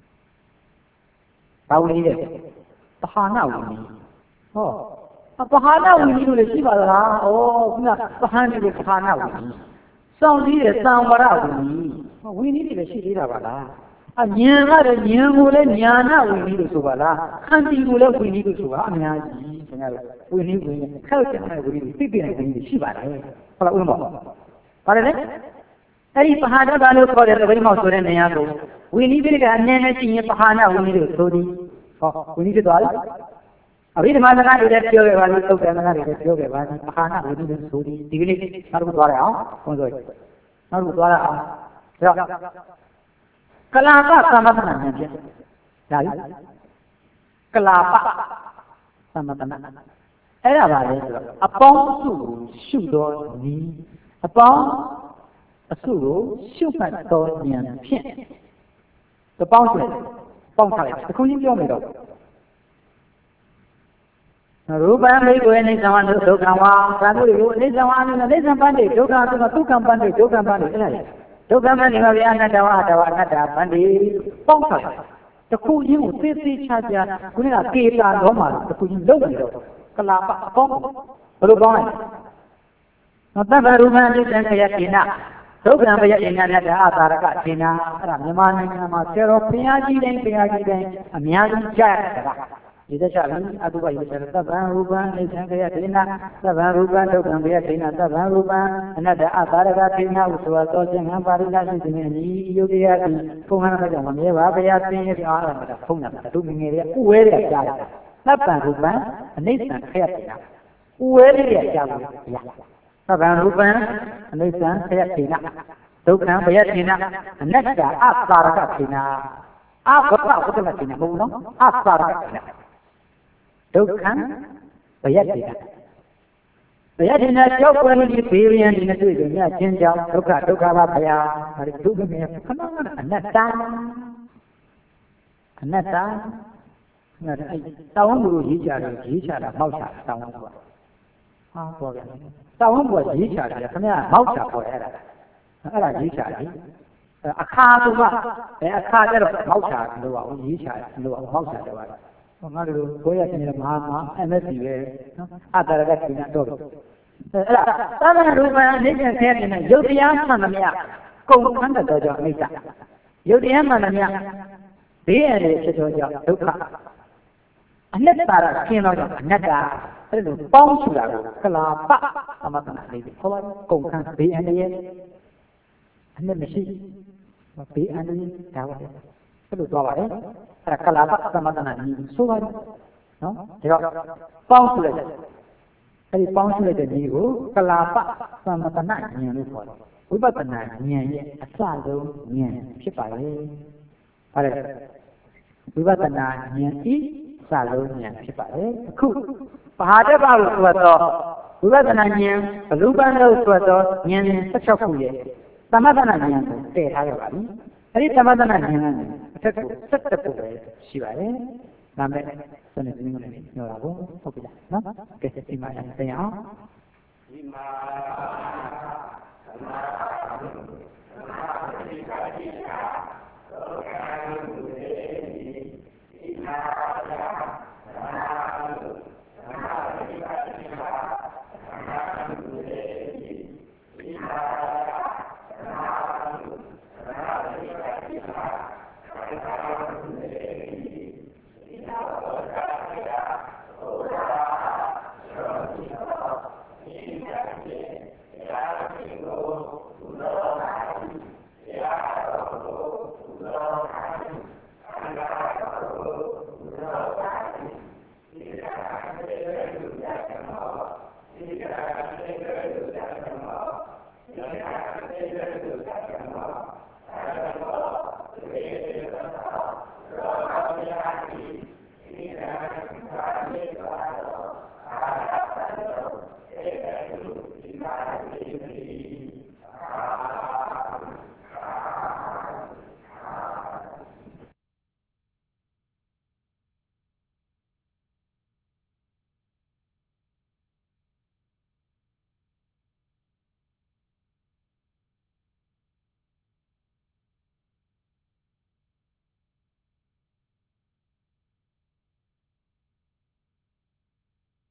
ဘာဝိနည်းလဲပဟာနဝိနည်းဟောပဟာနဝိနည်းလို့လည်းရှိပါသလားဩခုနပဟန်ဒီပဟာနဝိနည်းစောင့်ပြီးတဲ့သံဝရဝိနည်းဝိနည်းတွေလည်းရှိသေးတာပါလားအဉာဏ်ကလည်းဉာဏ်ကိုလည်းဉာဏဝိနည်းလို့ဆိုပါလားခန္တီကိုလည်းဝိနည်းလို့ဆိုပါအများကြီးခင်ဗျားတို့ဝိနည်းဝိနည်းခောက်တဲ့ဝိနည်းသိတဲ့ဝိနည်းရှိပါတယ်ဟုတ်လားဦးမောပါတယ်လေအဲ့ဒီပဟာဒဘာလို့ခေါ်တယ်ဗိဓမောက်ဆိုတဲ့နေရာကိုဝိနည်းပိဋကအနည်းနဲ့ရှိရင်ပဟာနဝိနည်းလို့ဆိုသည်ဟောဝိနည်းဖြစ်သွားပြီ अभी हमारे ना इधर क्यों है वाली तो कहना ना इधर क्यों है वाली खाना वो नहीं सोरी दिगली हर को द्वारा आओ कौन दो हर को द्वारा आओ कलापा समाधान है क्या क्या कलापा समाधान ऐसा बात है अपों सु शु दो नी अपों असु शु मत दो नियन फिर तो पाँच ले पाँच ले तो कौन क्यों में दो रूपा में कोई नहीं समान दो कामा साधु रो नहीं समान नहीं समान दे दो कामा तो तू काम बंदे दो काम बंदे क्या है दो काम नहीं मैं बिया ना दवा दवा ना दवा बंदे पाँच ले तो कोई यूँ से से चाचा कोई ना केला लो मार तो कोई यूँ लोग दो कलापा पाँच रूपा में मतलब रूपा में जैसे ये चीना दो काम ये चीना ने दा आधार का चीना रामेमान ने नाम से रो पिया जी नहीं पिया जी नहीं अमिया जी क्या इधर चालू अदु भाई चलता बा रूपा नहीं संग या चीना तब रूपा दो काम ये चीना तब रूपा ने दा आधार का चीना उसवा तो जंगा बारिला से में नी योगिया की फोन में जमा ये वा भैया तीन ये आ रहा फोन में तो मेरे उए रे क्या तब रूपा नहीं संग या चीना उए रे क्या या तब रूपा नहीं संग या चीना दो काम भैया चीना ने दा आधार का चीना आप बता बता चीना बोलो आधार का चीना दुखं भयतिना भयतिना जो कोई भी पीरियन ने तो दुनिया चिन जाओ दुख दुख वा भया हर दुख में खना अनता अनता ताऊ गुरु जी जा रहे जी जा रहा मौसा ताऊ को हां बोल ताऊ को जी जा रहा खना मौसा को है अरा जी जा रही अखा तो वा अखा जरा मौसा लो वा जी जा लो मौसा दवा हमारे कोई अपने मां मां एमएससी है आधार का चीना तो अला तब रूप नहीं कैसे नहीं योगिया मन में को खंड तो जो नहीं था योगिया मन में बे अरे से जो जो दुख अन्य तारा किनो जो अन्यता अरे पाँव छुड़ा कलापा समाधान नहीं हो को खंड बे अन्य अन्य मशी बे अन्य क्या है तो दो बार कलापा समाधान नहीं सुवर no jadi paus le jadi paus le jadi ko kalapa samatana nyan lo phot wipatana nyan ye asa long nyan phit pa le ha le wipatana nyan i sa long nyan phit pa leအခုဘာတက်ပါလို့ဆိုတော့ဝိပဿနာဉာဏ်ဘလူပန်းလို့ဆိုတော့ဉာဏ်၁၆ခုရဲ့သမထနာဉာဏ်ကိုတည်ထားခဲ့ပါပြီအဲဒီသမထနာဉာဏ်ကအထက်ကို၁၁ခုပဲရှိပါတယ်ဒါမဲ့စနေနေ့ကနေပြောတာကိုဟုတ်ပြီလားနော်ကဲဒီမှာပြန်အောင်ဒီမှာသမထသမထတိကတိကာသောကံလူတွေဒီမှာYeah.